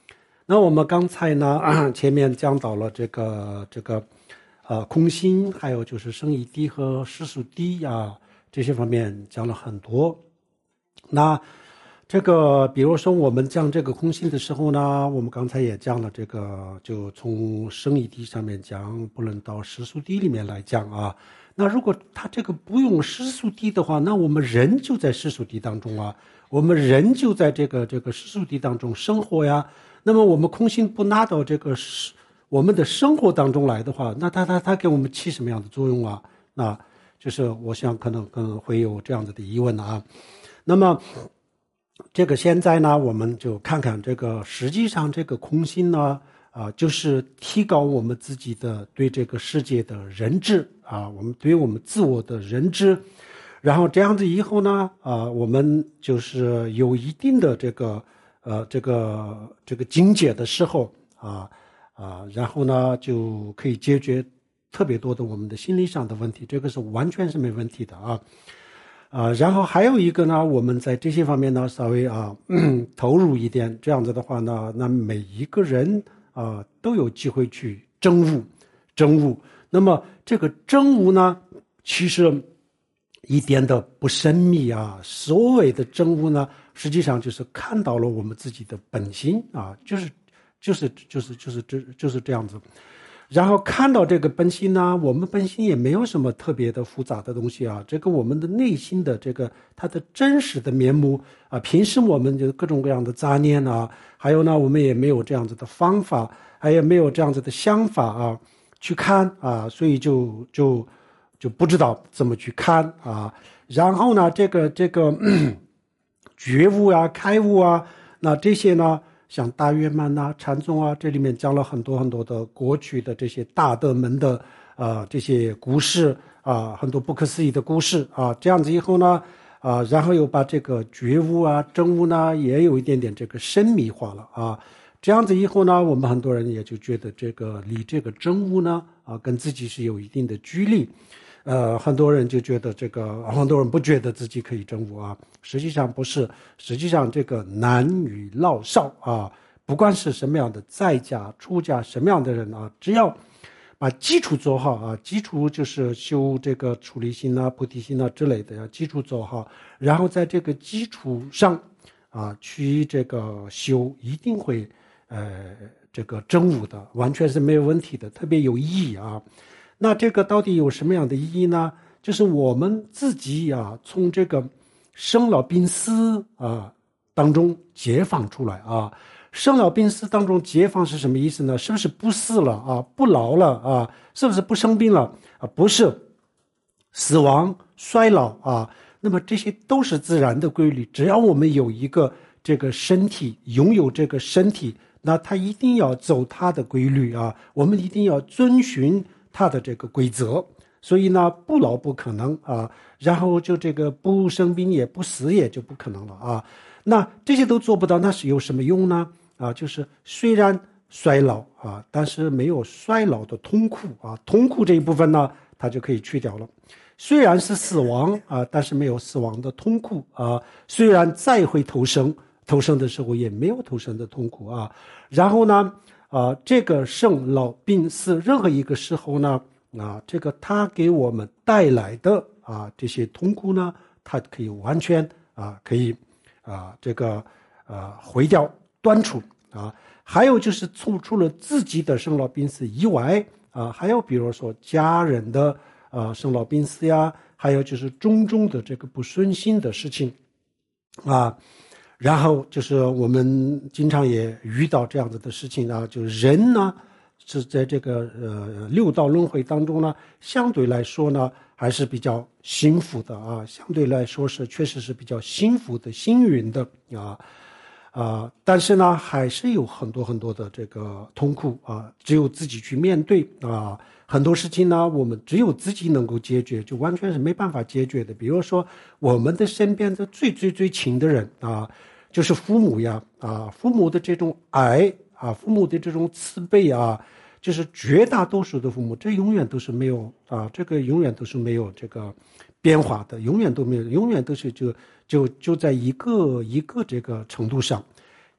那我们刚才呢、啊、前面讲到了这个这个呃空心，还有就是圣义谛和世俗谛啊，这些方面讲了很多。那这个比如说我们讲这个空心的时候呢，我们刚才也讲了这个，就从圣义谛上面讲，不能到世俗谛里面来讲啊。那如果他这个不用世俗谛的话，那我们人就在世俗谛当中啊，我们人就在这个这个世俗谛当中生活呀。那么我们空心不拿到这个我们的生活当中来的话，那他他他给我们起什么样的作用啊？那就是我想可能可能会有这样子的疑问啊。那么这个现在呢，我们就看看这个实际上这个空心呢，啊、呃，就是提高我们自己的对这个世界的认知啊，我们对我们自我的认知，然后这样子以后呢，啊、呃，我们就是有一定的这个呃这个这个境界的时候啊啊，然后呢就可以解决特别多的我们的心理上的问题，这个是完全是没问题的啊。啊、呃，然后还有一个呢，我们在这些方面呢稍微啊、嗯、投入一点，这样子的话呢，那每一个人啊、呃、都有机会去证悟，证悟。那么这个证悟呢，其实一点都不神秘啊。所谓的证悟呢，实际上就是看到了我们自己的本心啊，就是就是就是就是这就是这样子。然后看到这个本心呢，我们本心也没有什么特别的复杂的东西啊，这个我们的内心的这个它的真实的面目啊，平时我们就各种各样的杂念啊，还有呢我们也没有这样子的方法，还有没有这样子的想法啊去看啊，所以就就就不知道怎么去看啊。然后呢这个这个觉悟啊开悟啊，那这些呢像大圆满呐、禅宗啊，这里面讲了很多很多的过去的这些大德们的啊、呃、这些故事啊，很多不可思议的故事啊，这样子以后呢啊，然后又把这个觉悟啊、证悟呢，也有一点点这个神秘化了啊。这样子以后呢，我们很多人也就觉得这个离这个证悟呢啊，跟自己是有一定的距离。呃，很多人就觉得这个，很多人不觉得自己可以证悟啊，实际上不是，实际上这个男女老少啊，不管是什么样的在家、出家什么样的人啊，只要把基础做好啊，基础就是修这个出离心啊、菩提心啊之类的，要基础做好，然后在这个基础上啊去这个修，一定会呃这个证悟的，完全是没有问题的，特别有意义啊。那这个到底有什么样的意义呢？就是我们自己啊，从这个生老病死啊当中解放出来啊。生老病死当中解放是什么意思呢？是不是不死了啊，不老了啊？是不是不生病了啊？不是，死亡、衰老啊，那么这些都是自然的规律。只要我们有一个这个身体，拥有这个身体，那它一定要走它的规律啊，我们一定要遵循它的这个规则。所以呢，不老不可能啊，然后就这个不生病也不死也就不可能了啊。那这些都做不到，那是有什么用呢？啊，就是虽然衰老啊，但是没有衰老的痛苦啊，痛苦这一部分呢，它就可以去掉了。虽然是死亡啊，但是没有死亡的痛苦啊。虽然再会投生，投生的时候也没有投生的痛苦啊。然后呢，啊，这个生老病死，任何一个时候呢，啊，这个它给我们带来的啊这些痛苦呢，它可以完全啊可以啊这个啊毁掉断除啊。还有就是除除了自己的生老病死以外啊，还有比如说家人的啊生老病死呀，还有就是种种的这个不顺心的事情啊。然后就是我们经常也遇到这样子的事情啊，就是人呢是在这个呃六道轮回当中呢，相对来说呢还是比较幸福的啊，相对来说是确实是比较幸福的、幸运的啊啊，但是呢还是有很多很多的这个痛苦啊，只有自己去面对啊。很多事情呢，我们只有自己能够解决，就完全是没办法解决的。比如说我们的身边的最最最亲的人啊，就是父母呀啊，父母的这种爱啊，父母的这种慈悲啊，就是绝大多数的父母，这永远都是没有啊，这个永远都是没有这个变化的，永远都没有，永远都是就就就在一个一个这个程度上。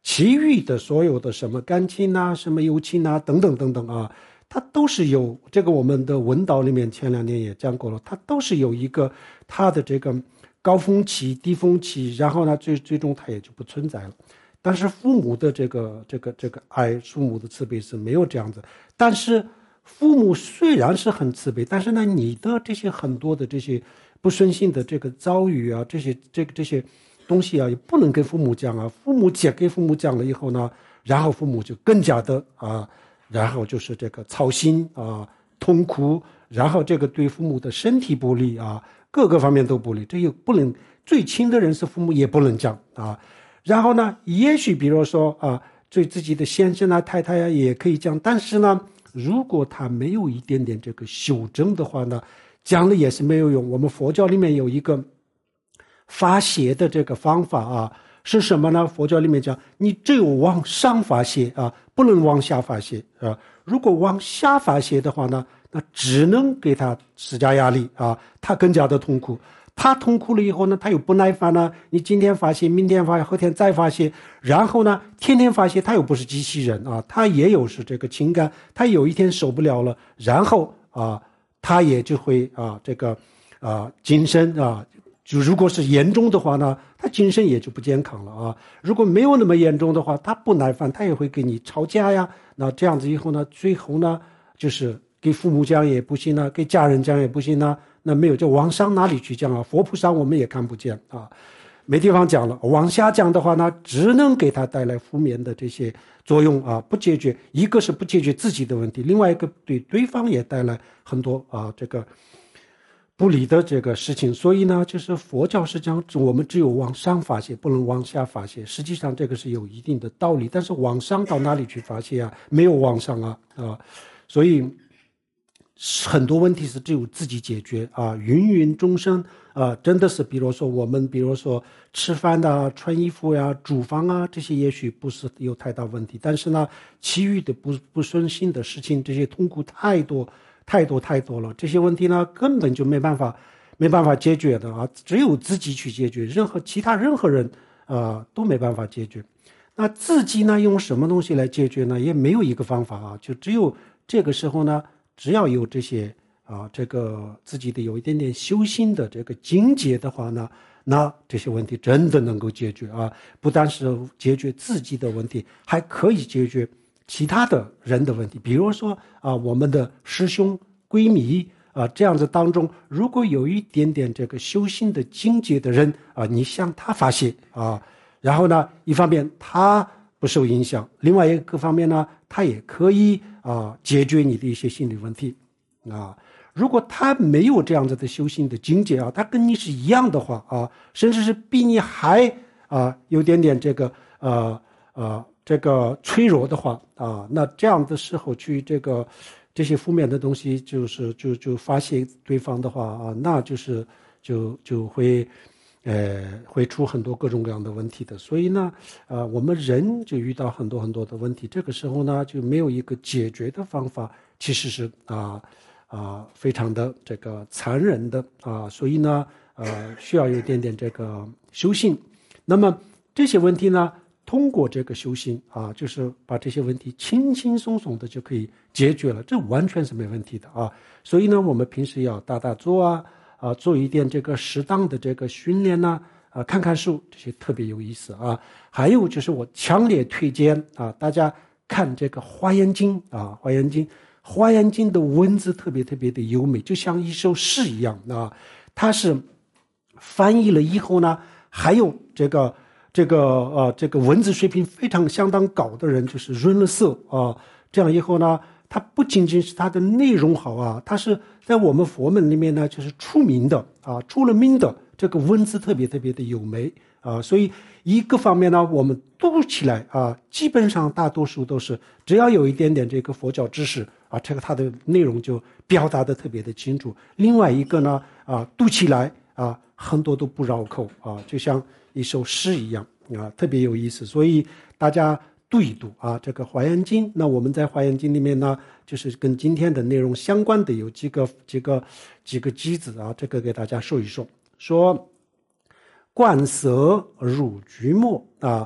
其余的所有的什么肝气啊、什么油气啊等等等等啊，它都是有这个我们的文导里面前两年也讲过了，它都是有一个它的这个高峰期、低峰期，然后呢最最终它也就不存在了。但是父母的这个这个这个爱，父母的慈悲是没有这样子。但是父母虽然是很慈悲，但是呢你的这些很多的这些不顺心的这个遭遇啊，这些这个这些东西啊，也不能跟父母讲啊。父母讲给父母讲了以后呢，然后父母就更加的啊，然后就是这个操心啊、痛苦，然后这个对父母的身体不利啊，各个方面都不利。这又不能，最亲的人是父母，也不能讲啊。然后呢，也许比如说啊，对自己的先生啊、太太啊也可以讲，但是呢，如果他没有一点点这个修正的话呢，讲了也是没有用。我们佛教里面有一个发泄的这个方法啊，是什么呢？佛教里面讲，你只有往上发泄啊，不能往下发泄啊。如果往下发泄的话呢，那只能给他施加压力啊，他更加的痛苦。他痛苦了以后呢，他又不耐烦呢，你今天发泄，明天发泄，后天再发泄，然后呢，天天发泄，他又不是机器人啊，他也有是这个情感，他有一天受不了了，然后啊，他也就会啊，这个啊，精神啊。就如果是严重的话呢，他精神也就不健康了啊。如果没有那么严重的话，他不耐烦，他也会跟你吵架呀。那这样子以后呢，最后呢，就是给父母讲也不行啊，给家人讲也不行啊。那没有，就往上哪里去讲啊？佛菩萨我们也看不见啊，没地方讲了。往下讲的话呢，只能给他带来负面的这些作用啊，不解决。一个是不解决自己的问题，另外一个对对方也带来很多啊这个不理的这个事情。所以呢，就是佛教是讲我们只有往上发泄，不能往下发泄。实际上这个是有一定的道理，但是往上到哪里去发泄啊？没有往上啊啊，所以很多问题是只有自己解决啊。芸芸众生啊，真的是比如说我们比如说吃饭的、穿衣服呀、煮饭啊，这些也许不是有太大问题，但是呢，其余的不不顺心的事情，这些痛苦太多太多太多了，这些问题呢根本就没办法没办法解决的啊，只有自己去解决，任何其他任何人啊都没办法解决。那自己呢用什么东西来解决呢？也没有一个方法啊，就只有这个时候呢，只要有这些啊，这个自己的有一点点修心的这个境界的话呢，那这些问题真的能够解决啊！不但是解决自己的问题，还可以解决其他的人的问题。比如说啊，我们的师兄闺蜜啊，这样子当中，如果有一点点这个修心的境界的人啊，你向他发泄啊，然后呢，一方面他不受影响，另外一个方面呢，他也可以啊解决你的一些心理问题啊。如果他没有这样子的修行的境界啊，他跟你是一样的话啊，甚至是比你还啊有点点这个呃呃这个脆弱的话啊，那这样的时候去这个这些负面的东西就是就就发泄对方的话啊，那就是就就会呃会出很多各种各样的问题的。所以呢，呃我们人就遇到很多很多的问题，这个时候呢就没有一个解决的方法，其实是啊。啊，非常的这个残忍的啊，所以呢，呃，需要有一点点这个修行。那么这些问题呢，通过这个修行啊，就是把这些问题轻轻松松的就可以解决了，这完全是没问题的啊。所以呢，我们平时要打打坐啊，啊，做一点这个适当的这个训练呢，啊，看看书，这些特别有意思啊。还有就是我强烈推荐啊，大家看这个《华严经》啊，《华严经》。《华严经》的文字特别特别的优美，就像一首诗一样啊。它是翻译了以后呢，还有这个这个呃这个文字水平非常相当高的人，就是润了色啊。这样以后呢，它不仅仅是它的内容好啊，它是在我们佛门里面呢，就是出名的啊，出了名的这个文字特别特别的优美啊。所以一个方面呢，我们读起来啊，基本上大多数都是只要有一点点这个佛教知识。啊，这个它的内容就表达的特别的清楚。另外一个呢，啊，读起来啊，很多都不绕口啊，就像一首诗一样啊，特别有意思。所以大家读一读啊，这个《华严经》。那我们在《华严经》里面呢，就是跟今天的内容相关的有几个几个几个句子啊，这个给大家说一说。说观色入居末啊，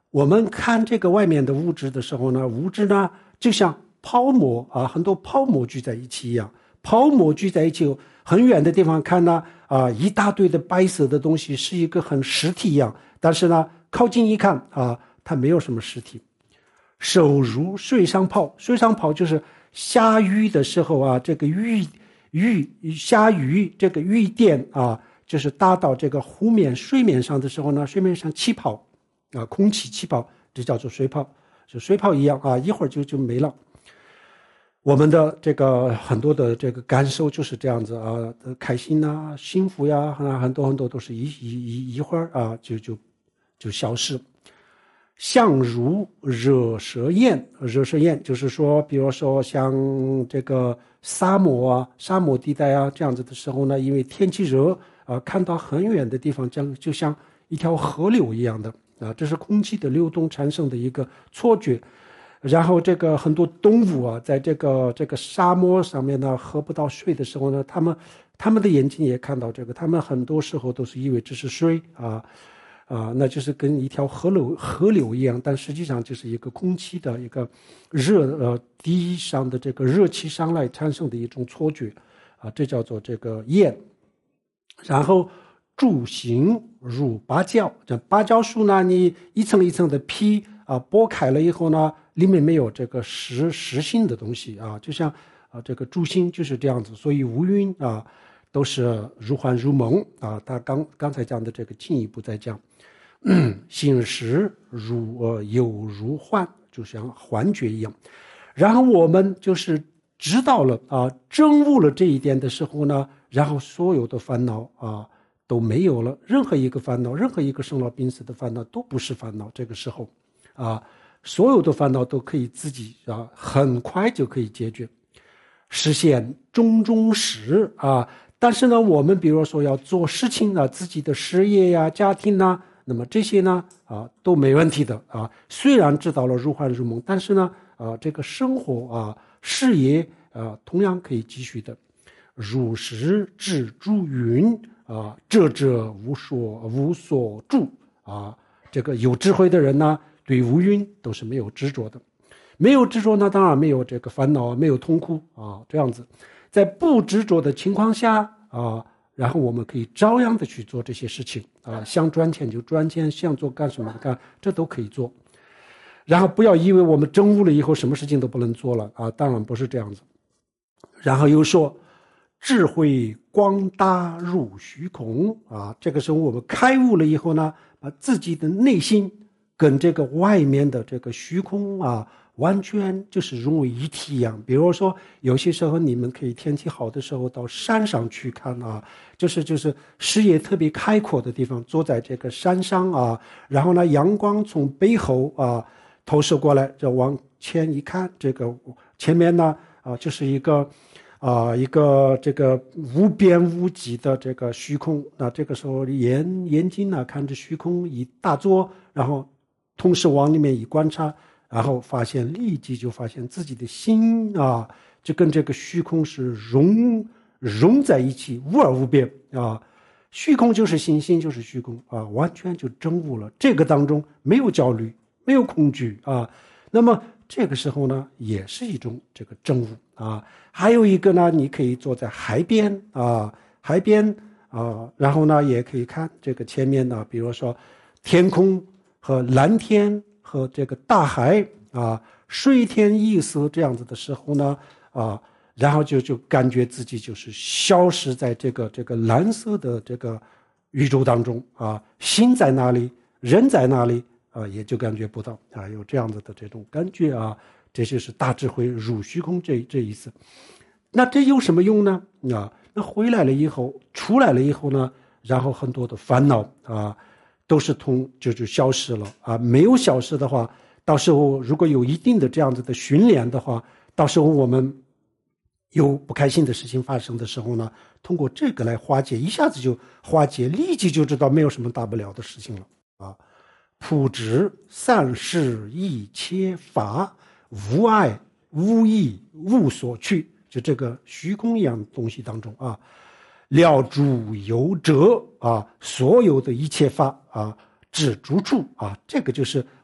我们看这个外面的物质的时候呢，物质呢就像泡沫啊，很多泡沫聚在一起一样，泡沫聚在一起，很远的地方看呢啊，一大堆的白色的东西是一个很实体一样，但是呢靠近一看啊，它没有什么实体。手如水上泡，水上泡就是下雨的时候啊，这个雨雨下雨这个雨点啊，就是打到这个湖面水面上的时候呢，水面上气泡啊，空气气泡，这叫做水泡，就水泡一样啊，一会儿就就没了。我们的这个很多的这个感受就是这样子啊，开心啊，幸福呀，啊，很多很多都是一一一一会儿啊，就就就消失。相如惹舌焰，惹舌焰就是说，比如说像这个沙漠啊、沙漠地带啊这样子的时候呢，因为天气热啊，看到很远的地方，这样就像一条河流一样的啊，这是空气的流动产生的一个错觉。然后这个很多动物啊，在这个这个沙漠上面呢，喝不到水的时候呢，他们他们的眼睛也看到这个，他们很多时候都是以为这是水啊。啊，那就是跟一条河流河流一样，但实际上就是一个空气的一个热呃地上的这个热气上来产生的一种错觉，啊，这叫做这个焰。然后柱形如芭蕉，这芭蕉树呢，你一层一层的皮啊剥开了以后呢，里面没有这个实实心的东西啊，就像啊这个柱形就是这样子，所以乌云啊都是如幻如梦啊。他刚刚才讲的这个进一步再讲。嗯，醒时如呃有如幻，就像幻觉一样。然后我们就是知道了啊，证悟了这一点的时候呢，然后所有的烦恼啊都没有了，任何一个烦恼，任何一个生老病死的烦恼都不是烦恼。这个时候啊，所有的烦恼都可以自己啊很快就可以解决，实现种种实啊。但是呢，我们比如说要做事情啊，自己的事业呀、家庭呐。那么这些呢啊都没问题的啊，虽然知道了如幻如梦，但是呢啊这个生活啊事业啊同样可以继续的。如实智诸云啊，智者无所无所住啊，这个有智慧的人呢，对乌云都是没有执着的，没有执着呢，当然没有这个烦恼，没有痛苦啊，这样子，在不执着的情况下啊。然后我们可以照样的去做这些事情啊，想赚钱就赚钱，想做干什么干，这都可以做。然后不要以为我们证悟了以后什么事情都不能做了啊，当然不是这样子。然后又说智慧光大入虚空啊，这个时候我们开悟了以后呢，把自己的内心跟这个外面的这个虚空啊完全就是融为一体一样。比如说有些时候你们可以天气好的时候到山上去看啊，就是就是视野特别开阔的地方，坐在这个山上啊，然后呢阳光从背后啊投射过来，就往前一看，这个前面呢啊就是一个啊一个这个无边无际的这个虚空。那这个时候眼眼睛呢看着虚空一大作，然后同时往里面一观察，然后发现立即就发现自己的心啊，就跟这个虚空是融融在一起，无二无别啊。虚空就是心，心就是虚空啊，完全就证悟了。这个当中没有焦虑，没有恐惧啊。那么这个时候呢，也是一种这个证悟啊。还有一个呢，你可以坐在海边啊，海边啊，然后呢，也可以看这个前面呢，比如说天空和蓝天。和这个大海啊，水天一色这样子的时候呢，啊，然后就就感觉自己就是消失在这个这个蓝色的这个宇宙当中啊，心在哪里，人在哪里啊，也就感觉不到啊，有这样子的这种感觉啊，这就是大智慧入虚空这这意思。那这有什么用呢？啊，那回来了以后，出来了以后呢，然后很多的烦恼啊。都是通就就消失了啊！没有消失的话，到时候如果有一定的这样子的训练的话，到时候我们有不开心的事情发生的时候呢，通过这个来化解，一下子就化解，立即就知道没有什么大不了的事情了啊！普知散失一切法，无碍无益无所去，就这个虚空一样的东西当中啊。了诸有者啊，所有的一切法啊，指诸处啊，这个就是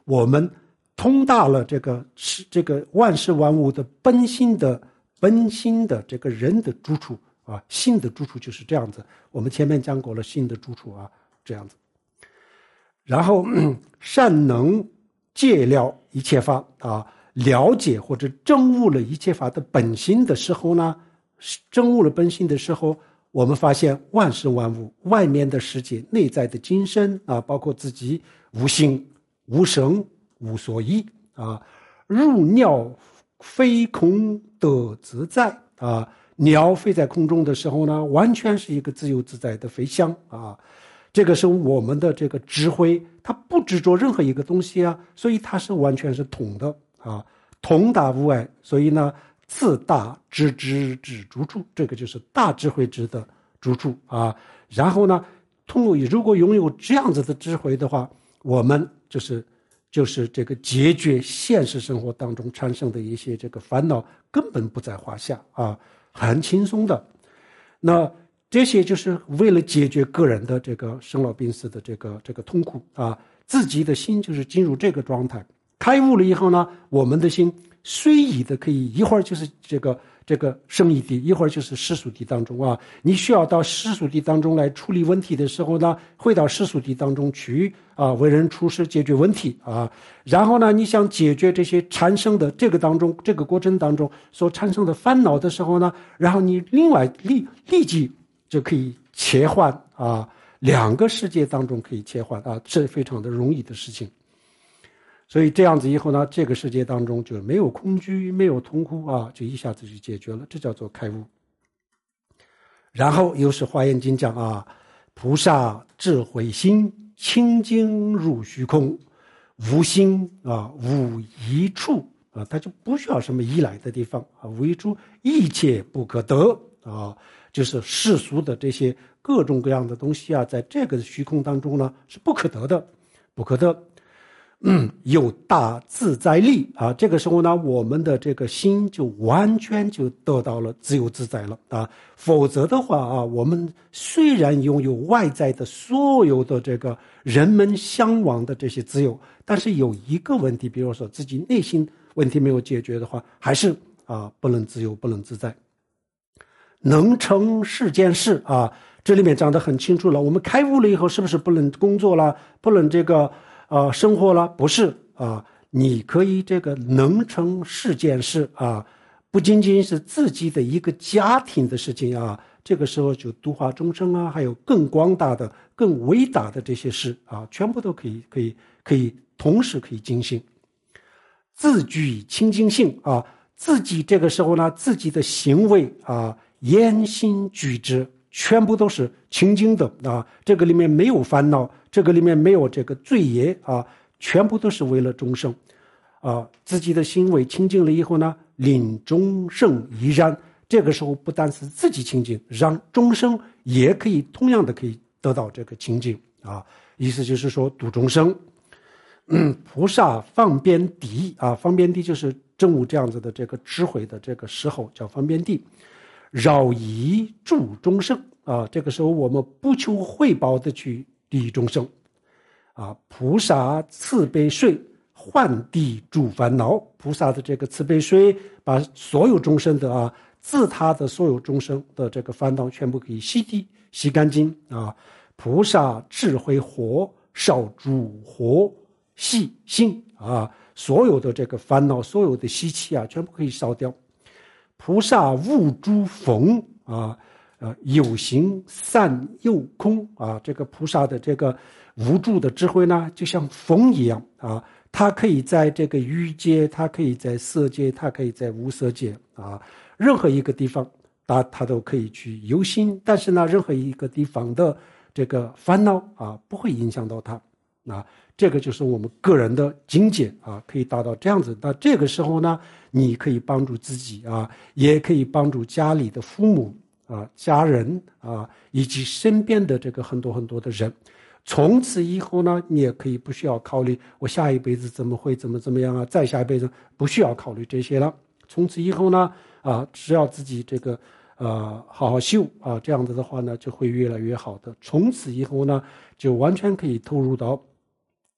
我们通达了这个这个万事万物的本心的本心的这个人的住处啊，心的住处就是这样子。我们前面讲过了心的住处啊，这样子。然后善能戒了一切法啊，了解或者证悟了一切法的本心的时候呢，证悟了本心的时候，我们发现万事万物外面的世界内在的精神啊，包括自己无形无生无所依啊，入鸟飞空得自在啊，鸟飞在空中的时候呢，完全是一个自由自在的飞翔啊。这个是我们的这个智慧，它不执着任何一个东西啊，所以它是完全是统的啊，统达无碍。所以呢，自大知之之住处，这个就是大智慧之的住处啊。然后呢，通过如果拥有这样子的智慧的话，我们就是就是这个解决现实生活当中产生的一些这个烦恼，根本不在话下啊，很轻松的。那这些就是为了解决个人的这个生老病死的这个这个痛苦啊，自己的心就是进入这个状态，开悟了以后呢，我们的心随意的可以一会儿就是这个这个生意地，一会儿就是世俗地当中啊。你需要到世俗地当中来处理问题的时候呢，会到世俗地当中去啊，为人处事解决问题啊。然后呢，你想解决这些产生的这个当中这个过程当中所产生的烦恼的时候呢，然后你另外立立即就可以切换啊，两个世界当中可以切换啊，这非常的容易的事情。所以这样子以后呢，这个世界当中就没有恐惧，没有痛苦啊，就一下子就解决了，这叫做开悟。然后又是华严经讲啊，菩萨智慧心清净入虚空，无心啊，无一处啊，他就不需要什么依赖的地方啊，无一处一切不可得啊，就是世俗的这些各种各样的东西啊，在这个虚空当中呢是不可得的，不可得。嗯，有大自在力啊，这个时候呢，我们的这个心就完全就得到了自由自在了啊。否则的话啊，我们虽然拥有外在的所有的这个人们向往的这些自由，但是有一个问题，比如说自己内心问题没有解决的话，还是啊不能自由，不能自在。能成世间事啊，这里面讲得很清楚了。我们开悟了以后，是不是不能工作了，不能这个呃生活了？不是啊，你可以这个能成世间事啊，不仅仅是自己的一个家庭的事情啊，这个时候就度化众生啊，还有更广大的、更伟大的这些事啊，全部都可以可以可以同时可以进行。自具清净性啊，自己这个时候呢，自己的行为啊。言行举止全部都是清净的啊，这个里面没有烦恼，这个里面没有这个罪业啊，全部都是为了众生啊。自己的行为清净了以后呢，令众生亦然。这个时候不但是自己清净，让众生也可以同样的可以得到这个清净啊。意思就是说度众生。嗯，菩萨方便地啊，方便地就是证悟这样子的这个智慧的这个时候叫方便地。饶益助众生啊，这个时候我们不求回报的去利益众生啊。菩萨慈悲水换地诸烦恼，菩萨的这个慈悲水把所有众生的啊，自他的所有众生的这个烦恼全部可以洗涤洗干净啊。菩萨智慧火烧诸火细心啊，所有的这个烦恼，所有的习气啊，全部可以烧掉。菩萨悟诸风啊，呃，有形散有空啊，这个菩萨的这个无助的智慧呢，就像风一样啊，它可以在这个欲界，它可以在色界，它可以在无色界啊，任何一个地方，它它都可以去游行，但是呢，任何一个地方的这个烦恼啊，不会影响到它啊。这个就是我们个人的境界啊，可以达到这样子。那这个时候呢，你可以帮助自己啊，也可以帮助家里的父母啊、家人啊，以及身边的这个很多很多的人。从此以后呢，你也可以不需要考虑我下一辈子怎么会怎么怎么样啊，再下一辈子不需要考虑这些了。从此以后呢，啊，只要自己这个呃好好修啊，这样子的话呢，就会越来越好的。从此以后呢，就完全可以投入到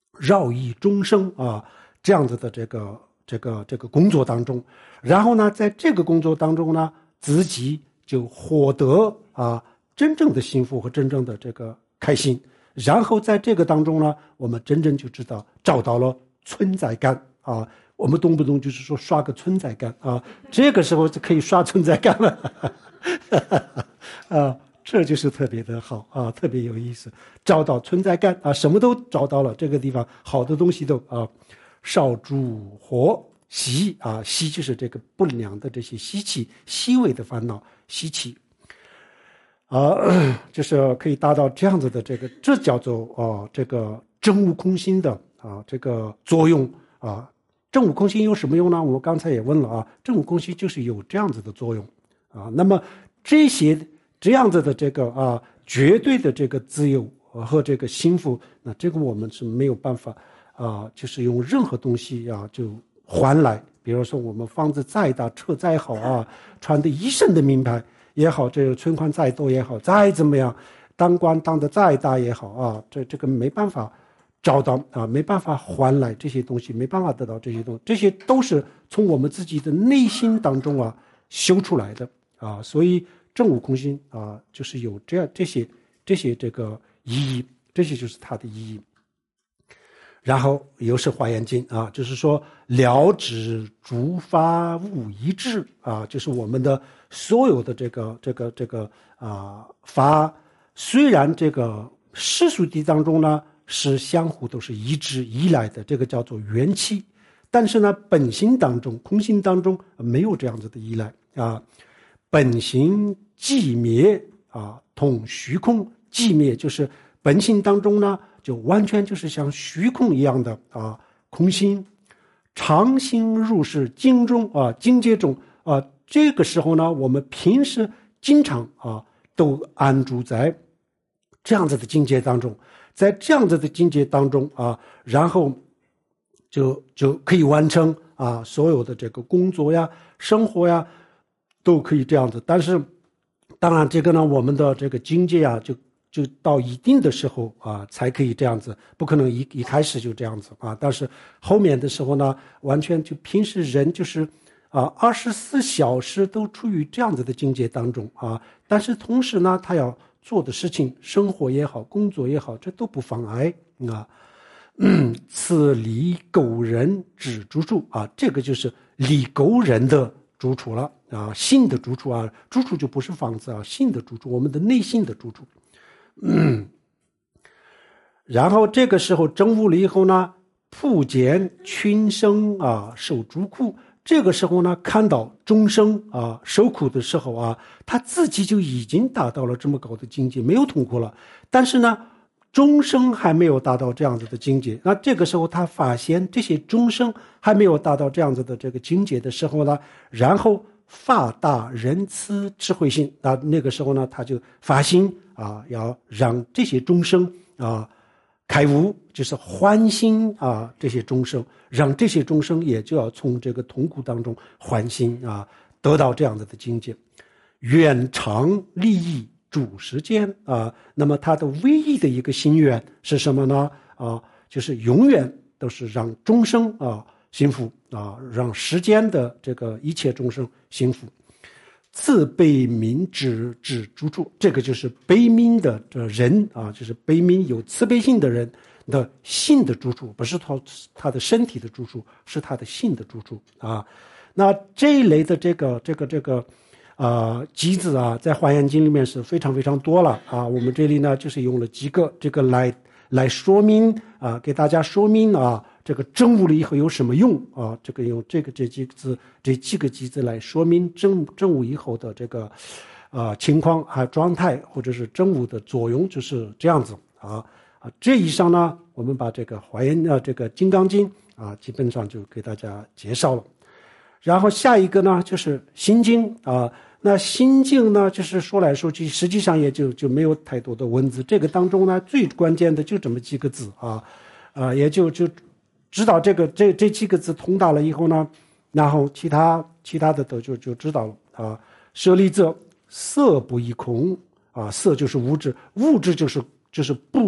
绕益终生啊这样子的这个这个这个工作当中，然后呢，在这个工作当中呢，自己就获得啊真正的幸福和真正的这个开心，然后在这个当中呢，我们真正就知道找到了存在感啊。我们动不动就是说刷个存在感啊，这个时候就可以刷存在感了啊，这就是特别的好啊，特别有意思，找到存在感啊，什么都找到了，这个地方好的东西都啊，少诸火习啊，习就是这个不良的这些习气、细微的烦恼习气啊，就是可以达到这样子的这个，这叫做啊这个真悟空心的啊这个作用啊。真悟空心有什么用呢？我刚才也问了啊，真悟空心就是有这样子的作用啊。那么这些这样子的这个啊绝对的这个自由和这个幸福，那这个我们是没有办法啊，就是用任何东西啊就换来。比如说我们房子再大，车再好啊，穿的一身的名牌也好，这个存款再多也好，再怎么样，当官当的再大也好啊，这这个没办法找到啊，没办法换来这些东西，没办法得到这些东西，这些都是从我们自己的内心当中啊修出来的啊，所以真悟空心啊，就是有这样这些这些这个意义，这些就是它的意义。然后又是华严经啊，就是说了知诸法无一致啊，就是我们的所有的这个这个这个啊法，虽然这个世俗谛当中呢是相互都是一致依赖的，这个叫做缘起，但是呢本心当中空性当中没有这样子的依赖啊，本性寂灭啊同虚空，寂灭就是本性当中呢就完全就是像虚空一样的啊空心，常行入世经中啊境界中啊，这个时候呢我们平时经常啊都安住在这样子的境界当中，在这样子的境界当中啊，然后就就可以完成啊所有的这个工作呀生活呀都可以这样子。但是当然这个呢我们的这个境界啊就就到一定的时候啊才可以这样子，不可能一一开始就这样子啊，但是后面的时候呢完全就平时人就是啊二十四小时都处于这样子的境界当中啊，但是同时呢他要做的事情生活也好工作也好这都不妨碍啊。嗯，此离垢人之住处啊，这个就是离垢人的住处了啊，心的住处啊，住处就不是房子啊，心的住处，我们的内心的住处。嗯，然后这个时候证悟了以后呢，普见群生啊受诸苦，这个时候呢看到众生啊受苦的时候啊，他自己就已经达到了这么高的境界，没有痛苦了，但是呢众生还没有达到这样子的境界，那这个时候他发现这些众生还没有达到这样子的这个境界的时候呢，然后发大仁慈智慧心，那那个时候呢他就发心啊要让这些众生啊开悟，就是欢心啊这些众生，让这些众生也就要从这个痛苦当中欢心啊得到这样子的境界，愿常利益主世间啊，那么他的唯一的一个心愿是什么呢？啊，就是永远都是让众生啊幸福啊，让世间的这个一切众生幸福。自悲悯之之住处，这个就是悲悯的人啊，就是悲悯有慈悲心的人的心的住处，不是他他的身体的住处，是他的心的住处啊。那这一类的这个这个这个。啊，机子啊，在《华严经》里面是非常非常多了啊。我们这里呢，就是用了几个这个来来说明啊，给大家说明啊，这个证悟了以后有什么用啊？这个用这个这几个字，这几个机子来说明证证悟以后的这个啊情况还状态，或者是证悟的作用，就是这样子啊啊。这以上呢，我们把这个华严啊这个《金刚经》啊，基本上就给大家介绍了。然后下一个呢，就是《心经》啊。那心经呢，就是说来说去，实际上也就就没有太多的文字。这个当中呢，最关键的就这么几个字啊，啊，也就就知道这个这这几个字通达了以后呢，然后其他其他的都就就知道了啊。舍利者，色不异空啊，色就是物质，物质就是就是不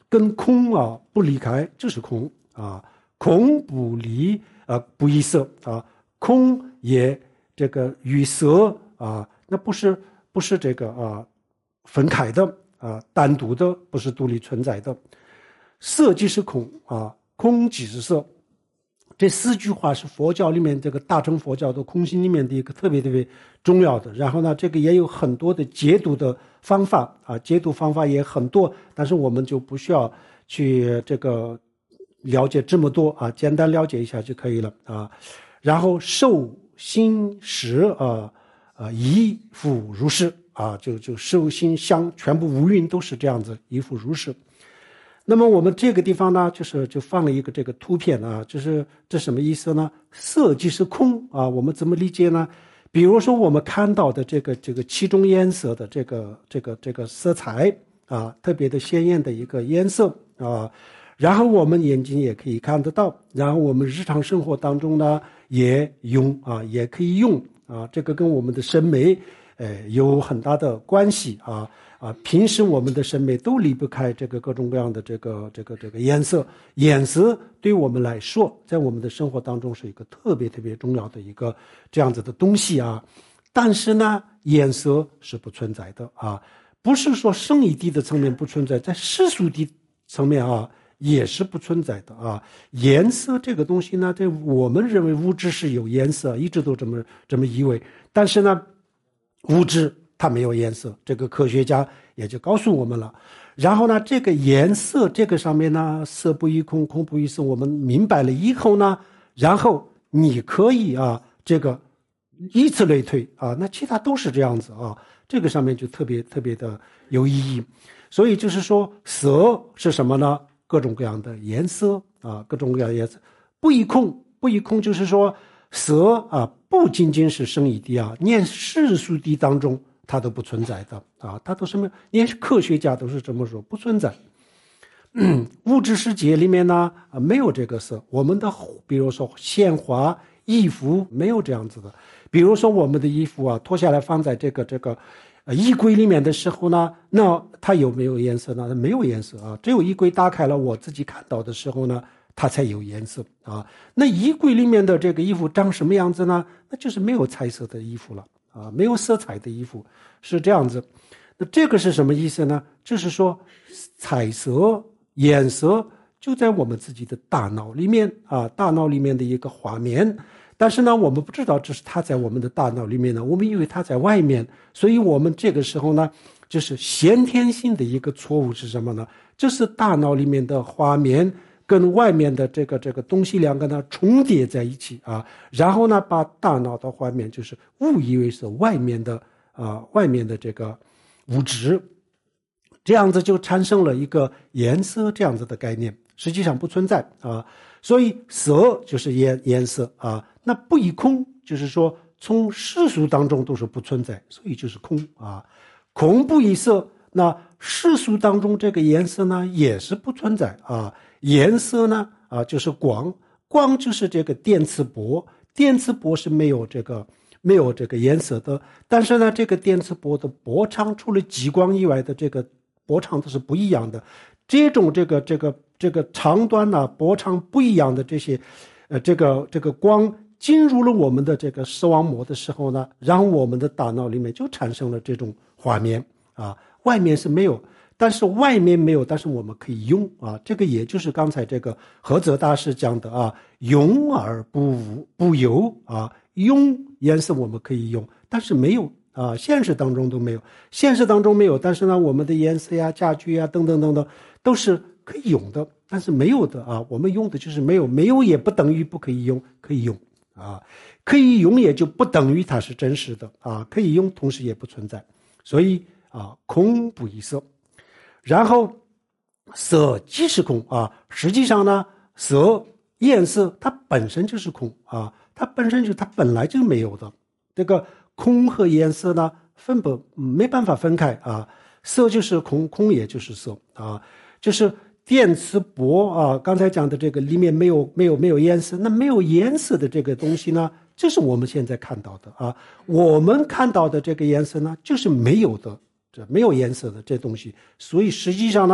跟空啊不离开就是空啊，空不离啊不异色啊，空也这个与色啊，那不是不是这个啊分开的啊，单独的，不是独立存在的。色即是空啊，空即是色。这四句话是佛教里面这个大乘佛教的空性里面的一个特别特别重要的。然后呢，这个也有很多的解读的方法啊，解读方法也很多，但是我们就不需要去这个了解这么多啊，简单了解一下就可以了啊。然后受心识啊啊一复如是啊，就就受心相全部无蕴都是这样子一复如是。那么我们这个地方呢，就是就放了一个这个图片啊，就是这什么意思呢？色即是空啊，我们怎么理解呢？比如说我们看到的这个这个七种颜色的这个这个这个色彩啊，特别的鲜艳的一个颜色啊，然后我们眼睛也可以看得到，然后我们日常生活当中呢也用啊，也可以用啊，这个跟我们的审美呃有很大的关系啊。啊，平时我们的审美都离不开这个各种各样的这个这个这个颜色，颜色对我们来说，在我们的生活当中是一个特别特别重要的一个这样子的东西啊。但是呢，颜色是不存在的啊，不是说圣义谛的层面不存在，在世俗谛层面啊也是不存在的啊。颜色这个东西呢，在我们认为物质是有颜色，一直都这么这么以为，但是呢，物质它没有颜色，这个科学家也就告诉我们了。然后呢，这个颜色这个上面呢，色不异空，空不异色，我们明白了以后呢，然后你可以啊，这个以此类推啊，那其他都是这样子啊，这个上面就特别特别的有意义。所以就是说，色是什么呢？各种各样的颜色啊，各种各样的颜色，不异空，不异空就是说，色啊，不仅仅是圣义谛啊，念世俗谛当中。它都不存在的啊，它都是没有，连科学家都是这么说，不存在。嗯，物质世界里面呢，啊，没有这个色。我们的比如说鲜花、衣服没有这样子的。比如说我们的衣服啊，脱下来放在这个这个呃衣柜里面的时候呢，那它有没有颜色呢？它没有颜色啊，只有衣柜打开了，我自己看到的时候呢，它才有颜色啊。那衣柜里面的这个衣服长什么样子呢？那就是没有彩色的衣服了。啊，没有色彩的衣服是这样子。那这个是什么意思呢？就是说彩色颜色就在我们自己的大脑里面啊，大脑里面的一个画面，但是呢我们不知道这是它在我们的大脑里面呢，我们以为它在外面，所以我们这个时候呢就是先天性的一个错误是什么呢？就是大脑里面的画面跟外面的这个这个东西两个呢重叠在一起啊，然后呢把大脑的画面就是误以为是外面的啊外面的这个物质，这样子就产生了一个颜色这样子的概念，实际上不存在啊。所以色就是颜颜色啊，那不异空就是说从世俗当中都是不存在，所以就是空啊。空不异色，那世俗当中这个颜色呢也是不存在啊。颜色呢啊就是光，光就是这个电磁波，电磁波是没有这个没有这个颜色的，但是呢这个电磁波的波长除了激光以外的这个波长都是不一样的，这种这个这个这个长短呢、啊、波长不一样的这些呃这个这个光进入了我们的这个视网膜的时候呢，然后我们的大脑里面就产生了这种画面啊，外面是没有，但是外面没有，但是我们可以用啊，这个也就是刚才这个菏泽大师讲的啊，用而不无不有啊，用颜色我们可以用，但是没有啊，现实当中都没有，现实当中没有，但是呢，我们的颜色呀、家具呀等等等等都是可以用的，但是没有的啊，我们用的就是没有，没有也不等于不可以用，可以用啊，可以用也就不等于它是真实的啊，可以用同时也不存在，所以啊，空不异色。然后色即是空啊，实际上呢，色颜色它本身就是空啊，它本身就它本来就没有的。这个空和颜色呢，分不没办法分开啊，色就是空，空也就是色啊，就是电磁波啊，刚才讲的这个里面没有没有没有颜色，那没有颜色的这个东西呢，这是我们现在看到的啊，我们看到的这个颜色呢，就是没有的。这没有颜色的这东西，所以实际上呢，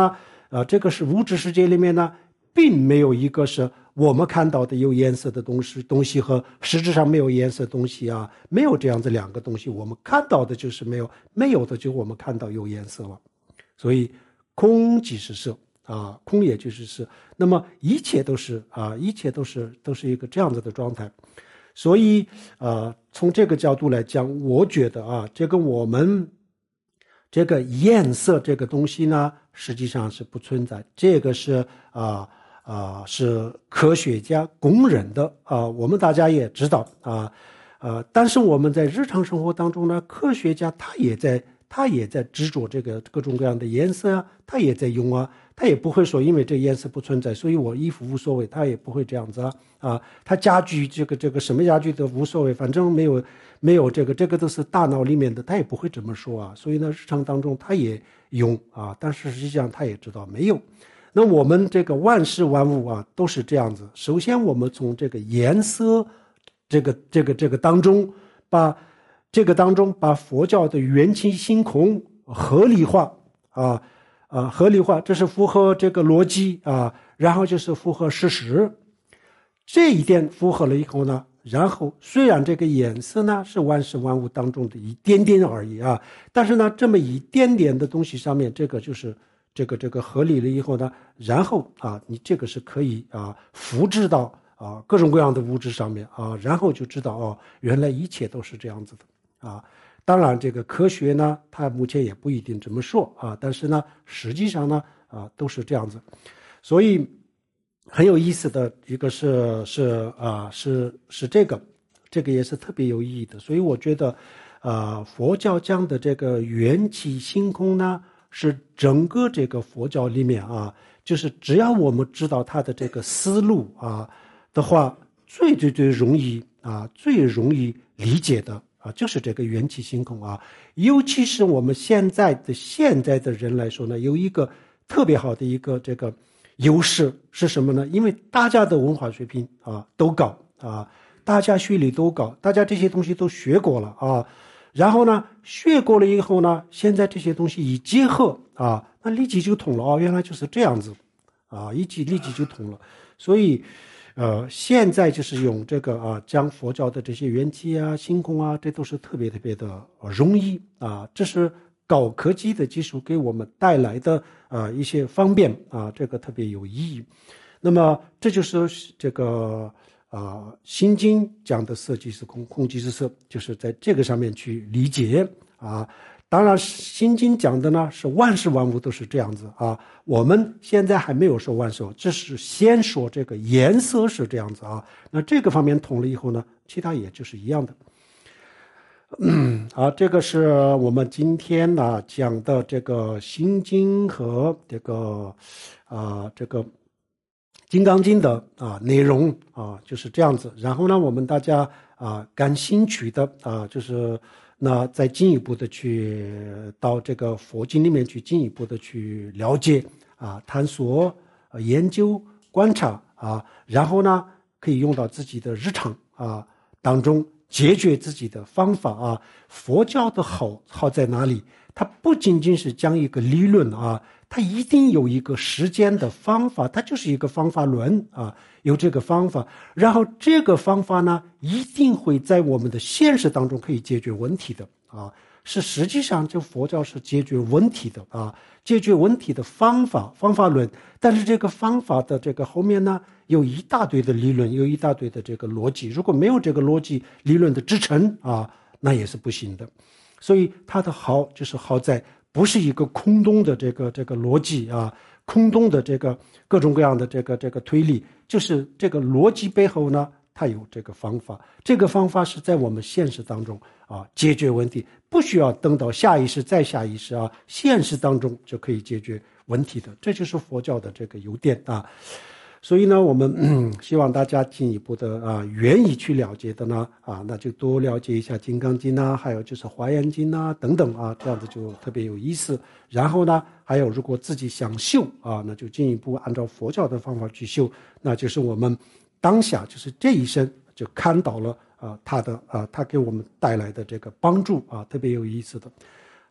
啊，这个是物质世界里面呢，并没有一个是我们看到的有颜色的东西东西和实质上没有颜色的东西啊，没有这样子两个东西，我们看到的就是没有，没有的就我们看到有颜色了。所以空即是色啊，空也就是色，那么一切都是啊，一切都是都是一个这样子的状态。所以呃，从这个角度来讲，我觉得啊，这个我们这个颜色这个东西呢，实际上是不存在，这个是啊啊是科学家公认的啊，我们大家也知道啊呃，但是我们在日常生活当中呢，科学家他也在他也在执着这个各种各样的颜色啊，他也在用啊，他也不会说因为这颜色不存在，所以我衣服无所谓，他也不会这样子啊啊，他家具这个这个什么家具都无所谓，反正没有没有这个这个都是大脑里面的，他也不会这么说啊，所以呢，日常当中他也用啊，但是实际上他也知道没有。那我们这个万事万物啊都是这样子，首先我们从这个颜色这个这个这个当中把这个当中把佛教的缘起性空合理化啊啊合理化，这是符合这个逻辑啊，然后就是符合事实，这一点符合了以后呢，然后虽然这个颜色呢是万事万物当中的一点点而已啊，但是呢这么一点点的东西上面，这个就是这个这个合理了以后呢，然后啊你这个是可以啊复制到啊各种各样的物质上面啊，然后就知道哦，原来一切都是这样子的。啊，当然，这个科学呢，它目前也不一定这么说啊，但是呢，实际上呢，啊，都是这样子，所以很有意思的一个是是啊是是这个，这个也是特别有意义的，所以我觉得，啊，佛教讲的这个缘起性空呢，是整个这个佛教里面啊，就是只要我们知道它的这个思路啊的话，最最最容易啊，最容易理解的。啊，就是这个缘起性空啊，尤其是我们现在的现在的人来说呢，有一个特别好的一个这个优势是什么呢？因为大家的文化水平啊都高啊，大家学历都高，大家这些东西都学过了啊，然后呢，学过了以后呢，现在这些东西一结合啊，那立即就通了哦，原来就是这样子啊，一记立即就通了，所以。呃，现在就是用这个啊，将佛教的这些缘起啊、性空啊，这都是特别特别的容易啊。这是高科技的技术给我们带来的啊一些方便啊，这个特别有意义。那么这就是这个啊《心经》讲的色即是空，空即是色，就是在这个上面去理解啊。当然，《心经》讲的呢是万事万物都是这样子啊。我们现在还没有说万事，这是先说这个颜色是这样子啊。那这个方面通了以后呢，其他也就是一样的。嗯，好，这个是我们今天呢讲的这个《心经》和这个啊、呃、这个《金刚经》的啊内容啊就是这样子。然后呢，我们大家啊感兴趣的啊就是。那再进一步的去到这个佛经里面去进一步的去了解啊，探索、呃、研究、观察啊，然后呢可以用到自己的日常啊当中解决自己的方法啊。佛教的好好在哪里？它不仅仅是讲一个理论啊，它一定有一个实践的方法，它就是一个方法论啊，有这个方法，然后这个方法呢，一定会在我们的现实当中可以解决问题的啊，是实际上这佛教是解决问题的啊，解决问题的方法方法论，但是这个方法的这个后面呢，有一大堆的理论，有一大堆的这个逻辑，如果没有这个逻辑理论的支撑啊，那也是不行的。所以它的好就是好在不是一个空洞的这个这个逻辑啊，空洞的这个各种各样的这个这个推理，就是这个逻辑背后呢，它有这个方法，这个方法是在我们现实当中啊解决问题，不需要等到下一世再下一世啊，现实当中就可以解决问题的，这就是佛教的这个优点啊。所以呢，我们、嗯、希望大家进一步的啊，愿意去了解的呢啊，那就多了解一下《金刚经》啊，还有就是《华严经》啊等等啊，这样子就特别有意思。然后呢，还有如果自己想修啊，那就进一步按照佛教的方法去修，那就是我们当下就是这一生就看到了啊，他的啊，他给我们带来的这个帮助啊，特别有意思的。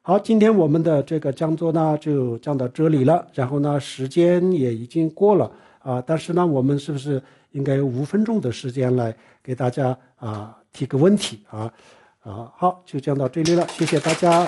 好，今天我们的这个讲座呢就讲到这里了，然后呢时间也已经过了啊，但是呢我们是不是应该有五分钟的时间来给大家啊提个问题啊啊？好，就讲到这里了，谢谢大家。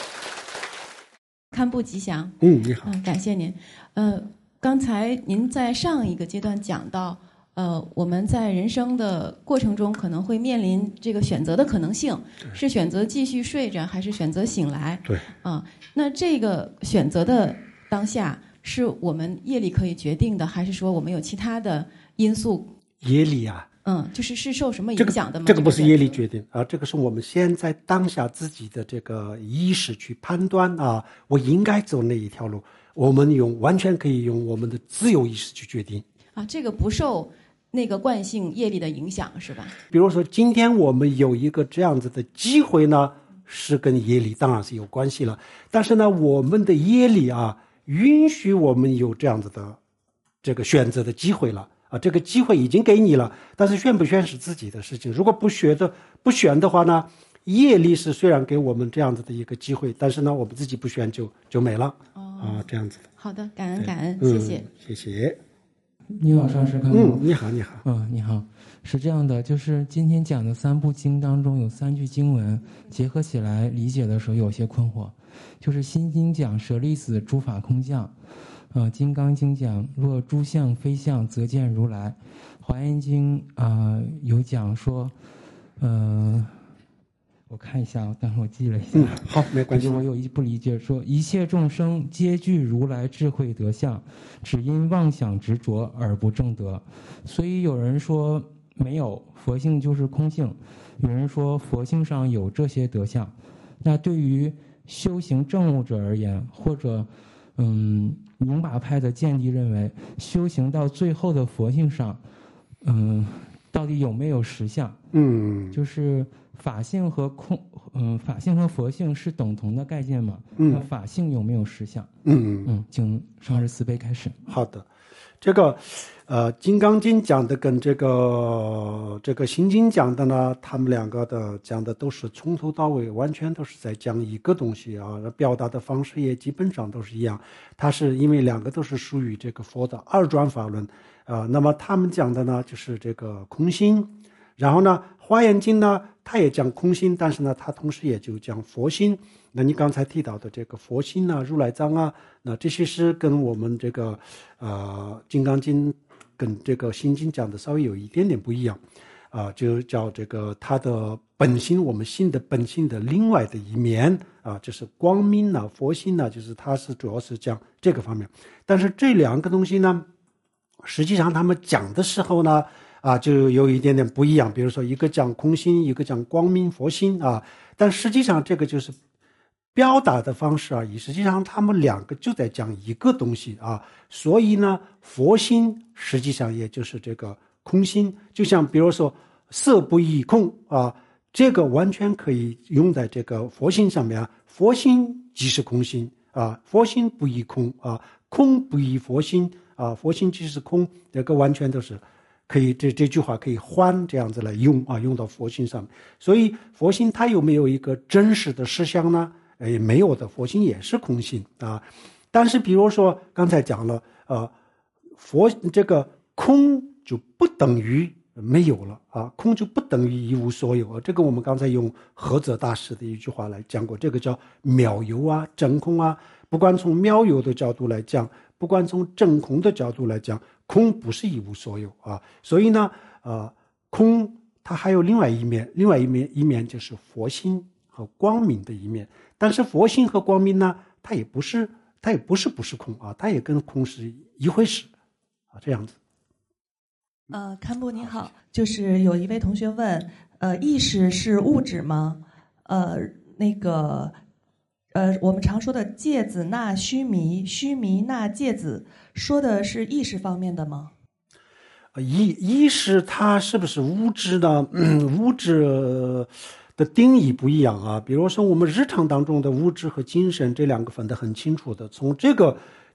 堪布吉祥。 嗯，你好。 嗯，感谢您。呃，刚才您在上一个阶段讲到，呃，我们在人生的过程中可能会面临这个选择的可能性，是选择继续睡着，还是选择醒来？ 对。 啊，那这个选择的当下，是我们业力可以决定的，还是说我们有其他的因素？ 业力啊。 嗯，就是是受什么影响的吗？ 这个、这个不是业力决定啊，这个是我们现在当下自己的这个意识去判断啊，我应该走哪一条路，我们用完全可以用我们的自由意识去决定啊，这个不受那个惯性业力的影响是吧？ 比如说今天我们有一个这样子的机会呢，是跟业力当然是有关系了，但是呢我们的业力啊允许我们有这样子的这个选择的机会了啊，这个机会已经给你了，但是选不选是自己的事情。如果不选的不选的话呢，业力是虽然给我们这样子的一个机会，但是呢我们自己不选就就没了、哦、啊，这样子的。 好的，感恩感恩，谢谢、 嗯、谢谢。 你好，上师看。 嗯，你好，你好。 嗯，你好。是这样的，就是今天讲的三部经当中有三句经文结合起来理解的时候有些困惑，就是《心经》讲舍利子诸法空相。呃，《金刚经》讲若诸相非相，则见如来。《华严经》啊、呃、有讲说，呃，我看一下，当时我记了一下。 嗯，好，没关系。 我有一不理解，说一切众生皆具如来智慧德相，只因妄想执着而不正得。所以有人说没有佛性就是空性，有人说佛性上有这些德相。那对于修行正悟者而言，或者嗯。宁巴派的见地认为，修行到最后的佛性上，嗯，到底有没有实相？ 嗯， 就是法性和空，嗯，法性和佛性是等同的概念嘛？ 嗯， 那法性有没有实相？ 嗯嗯，请上师慈悲开始。 好的，这个呃，《金刚经》讲的跟这个这个《心经》讲的呢，他们两个的讲的都是从头到尾完全都是在讲一个东西啊，表达的方式也基本上都是一样。它是因为两个都是属于这个佛的二转法轮啊、呃，那么他们讲的呢就是这个空心，然后呢，《华严经》呢它也讲空心，但是呢它同时也就讲佛心。那你刚才提到的这个佛心啊、如来藏啊，那这些是跟我们这个呃《金刚经》跟这个《心经》讲的稍微有一点点不一样啊、呃，就叫这个它的本心，我们心的本性的另外的一面啊、呃，就是光明啊、佛心啊，就是它是主要是讲这个方面。但是这两个东西呢，实际上他们讲的时候呢啊，就有一点点不一样。比如说一个讲空心，一个讲光明佛心啊，但实际上这个就是表达的方式而已，实际上他们两个就在讲一个东西啊，所以呢，佛心实际上也就是这个空心，就像比如说色不异空啊，这个完全可以用在这个佛心上面啊，佛心即是空心啊，佛心不异空啊，空不异佛心啊，佛心即是空，这个完全都是可以，这这句话可以换这样子来用啊，用到佛心上面。所以佛心它有没有一个真实的实相呢？哎，没有的，佛心也是空性啊。但是比如说刚才讲了，呃，佛这个空就不等于没有了啊，空就不等于一无所有啊。这个我们刚才用菏泽大师的一句话来讲过，这个叫妙有啊，真空啊。不管从妙有的角度来讲，不管从真空的角度来讲，空不是一无所有啊。所以呢，呃，空它还有另外一面，另外一面一面就是佛心和光明的一面。但是佛心和光明呢，它也不是，它也不是不是空啊，它也跟空是一回事啊，这样子。 呃，堪布你好，就是有一位同学问，呃，意识是物质吗？呃，那个，呃，我们常说的芥子纳须弥，须弥纳芥子，说的是意识方面的吗？ 意意识它是不是物质呢？嗯，物质的定义不一样啊。比如说我们日常当中的物质和精神这两个分得很清楚的，从这个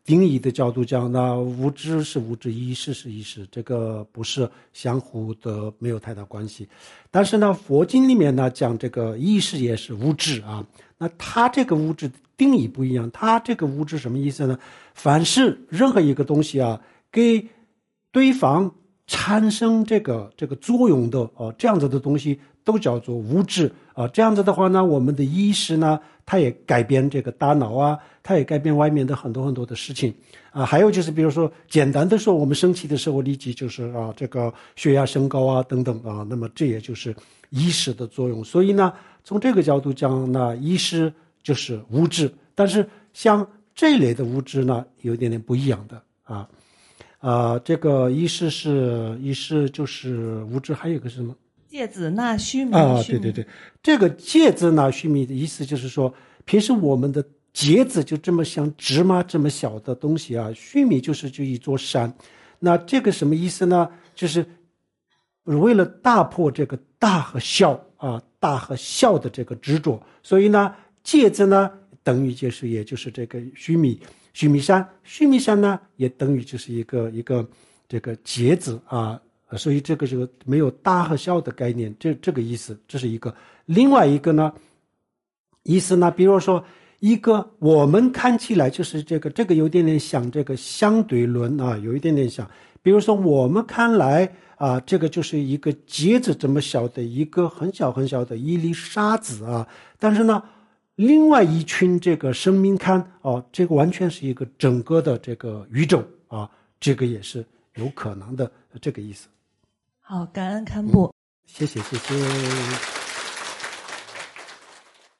定义的角度讲，那物质是物质，意识是意识，这个不是相互的，没有太大关系。但是呢，佛经里面呢讲这个意识也是物质啊，那它这个物质定义不一样，它这个物质什么意思呢？凡是任何一个东西啊，给对方产生这个这个作用的啊，这样子的东西都叫做物质啊。这样子的话呢，我们的意识呢，它也改变这个大脑啊，它也改变外面的很多很多的事情啊。还有就是比如说简单的说，我们生气的时候立即就是啊这个血压升高啊等等啊，那么这也就是意识的作用。所以呢，从这个角度讲呢，意识就是物质，但是像这一类的物质呢，有一点点不一样的啊。啊，这个意识是意识就是物质，还有一个是什么？ 芥子纳须弥啊，对对对，这个芥子纳须弥的意思就是说，平时我们的芥子就这么像芝麻这么小的东西啊，须弥就是就一座山。那这个什么意思呢？就是为了打破这个大和小啊，大和小的这个执着，所以呢，芥子呢等于就是也就是这个须弥。须弥山，须弥山呢，也等于就是一个一个这个芥子啊，所以这个这个没有大和小的概念，这这个意思，这是一个。另外一个呢，意思呢，比如说一个我们看起来就是这个这个有点点像这个相对论啊，有一点点像。比如说我们看来啊，这个就是一个芥子这么小的一个很小很小的一粒沙子啊，但是呢。另外一群这个生命看啊，这个完全是一个整个的这个宇宙啊，这个也是有可能的这个意思。 好，感恩堪布、 嗯、谢谢谢谢。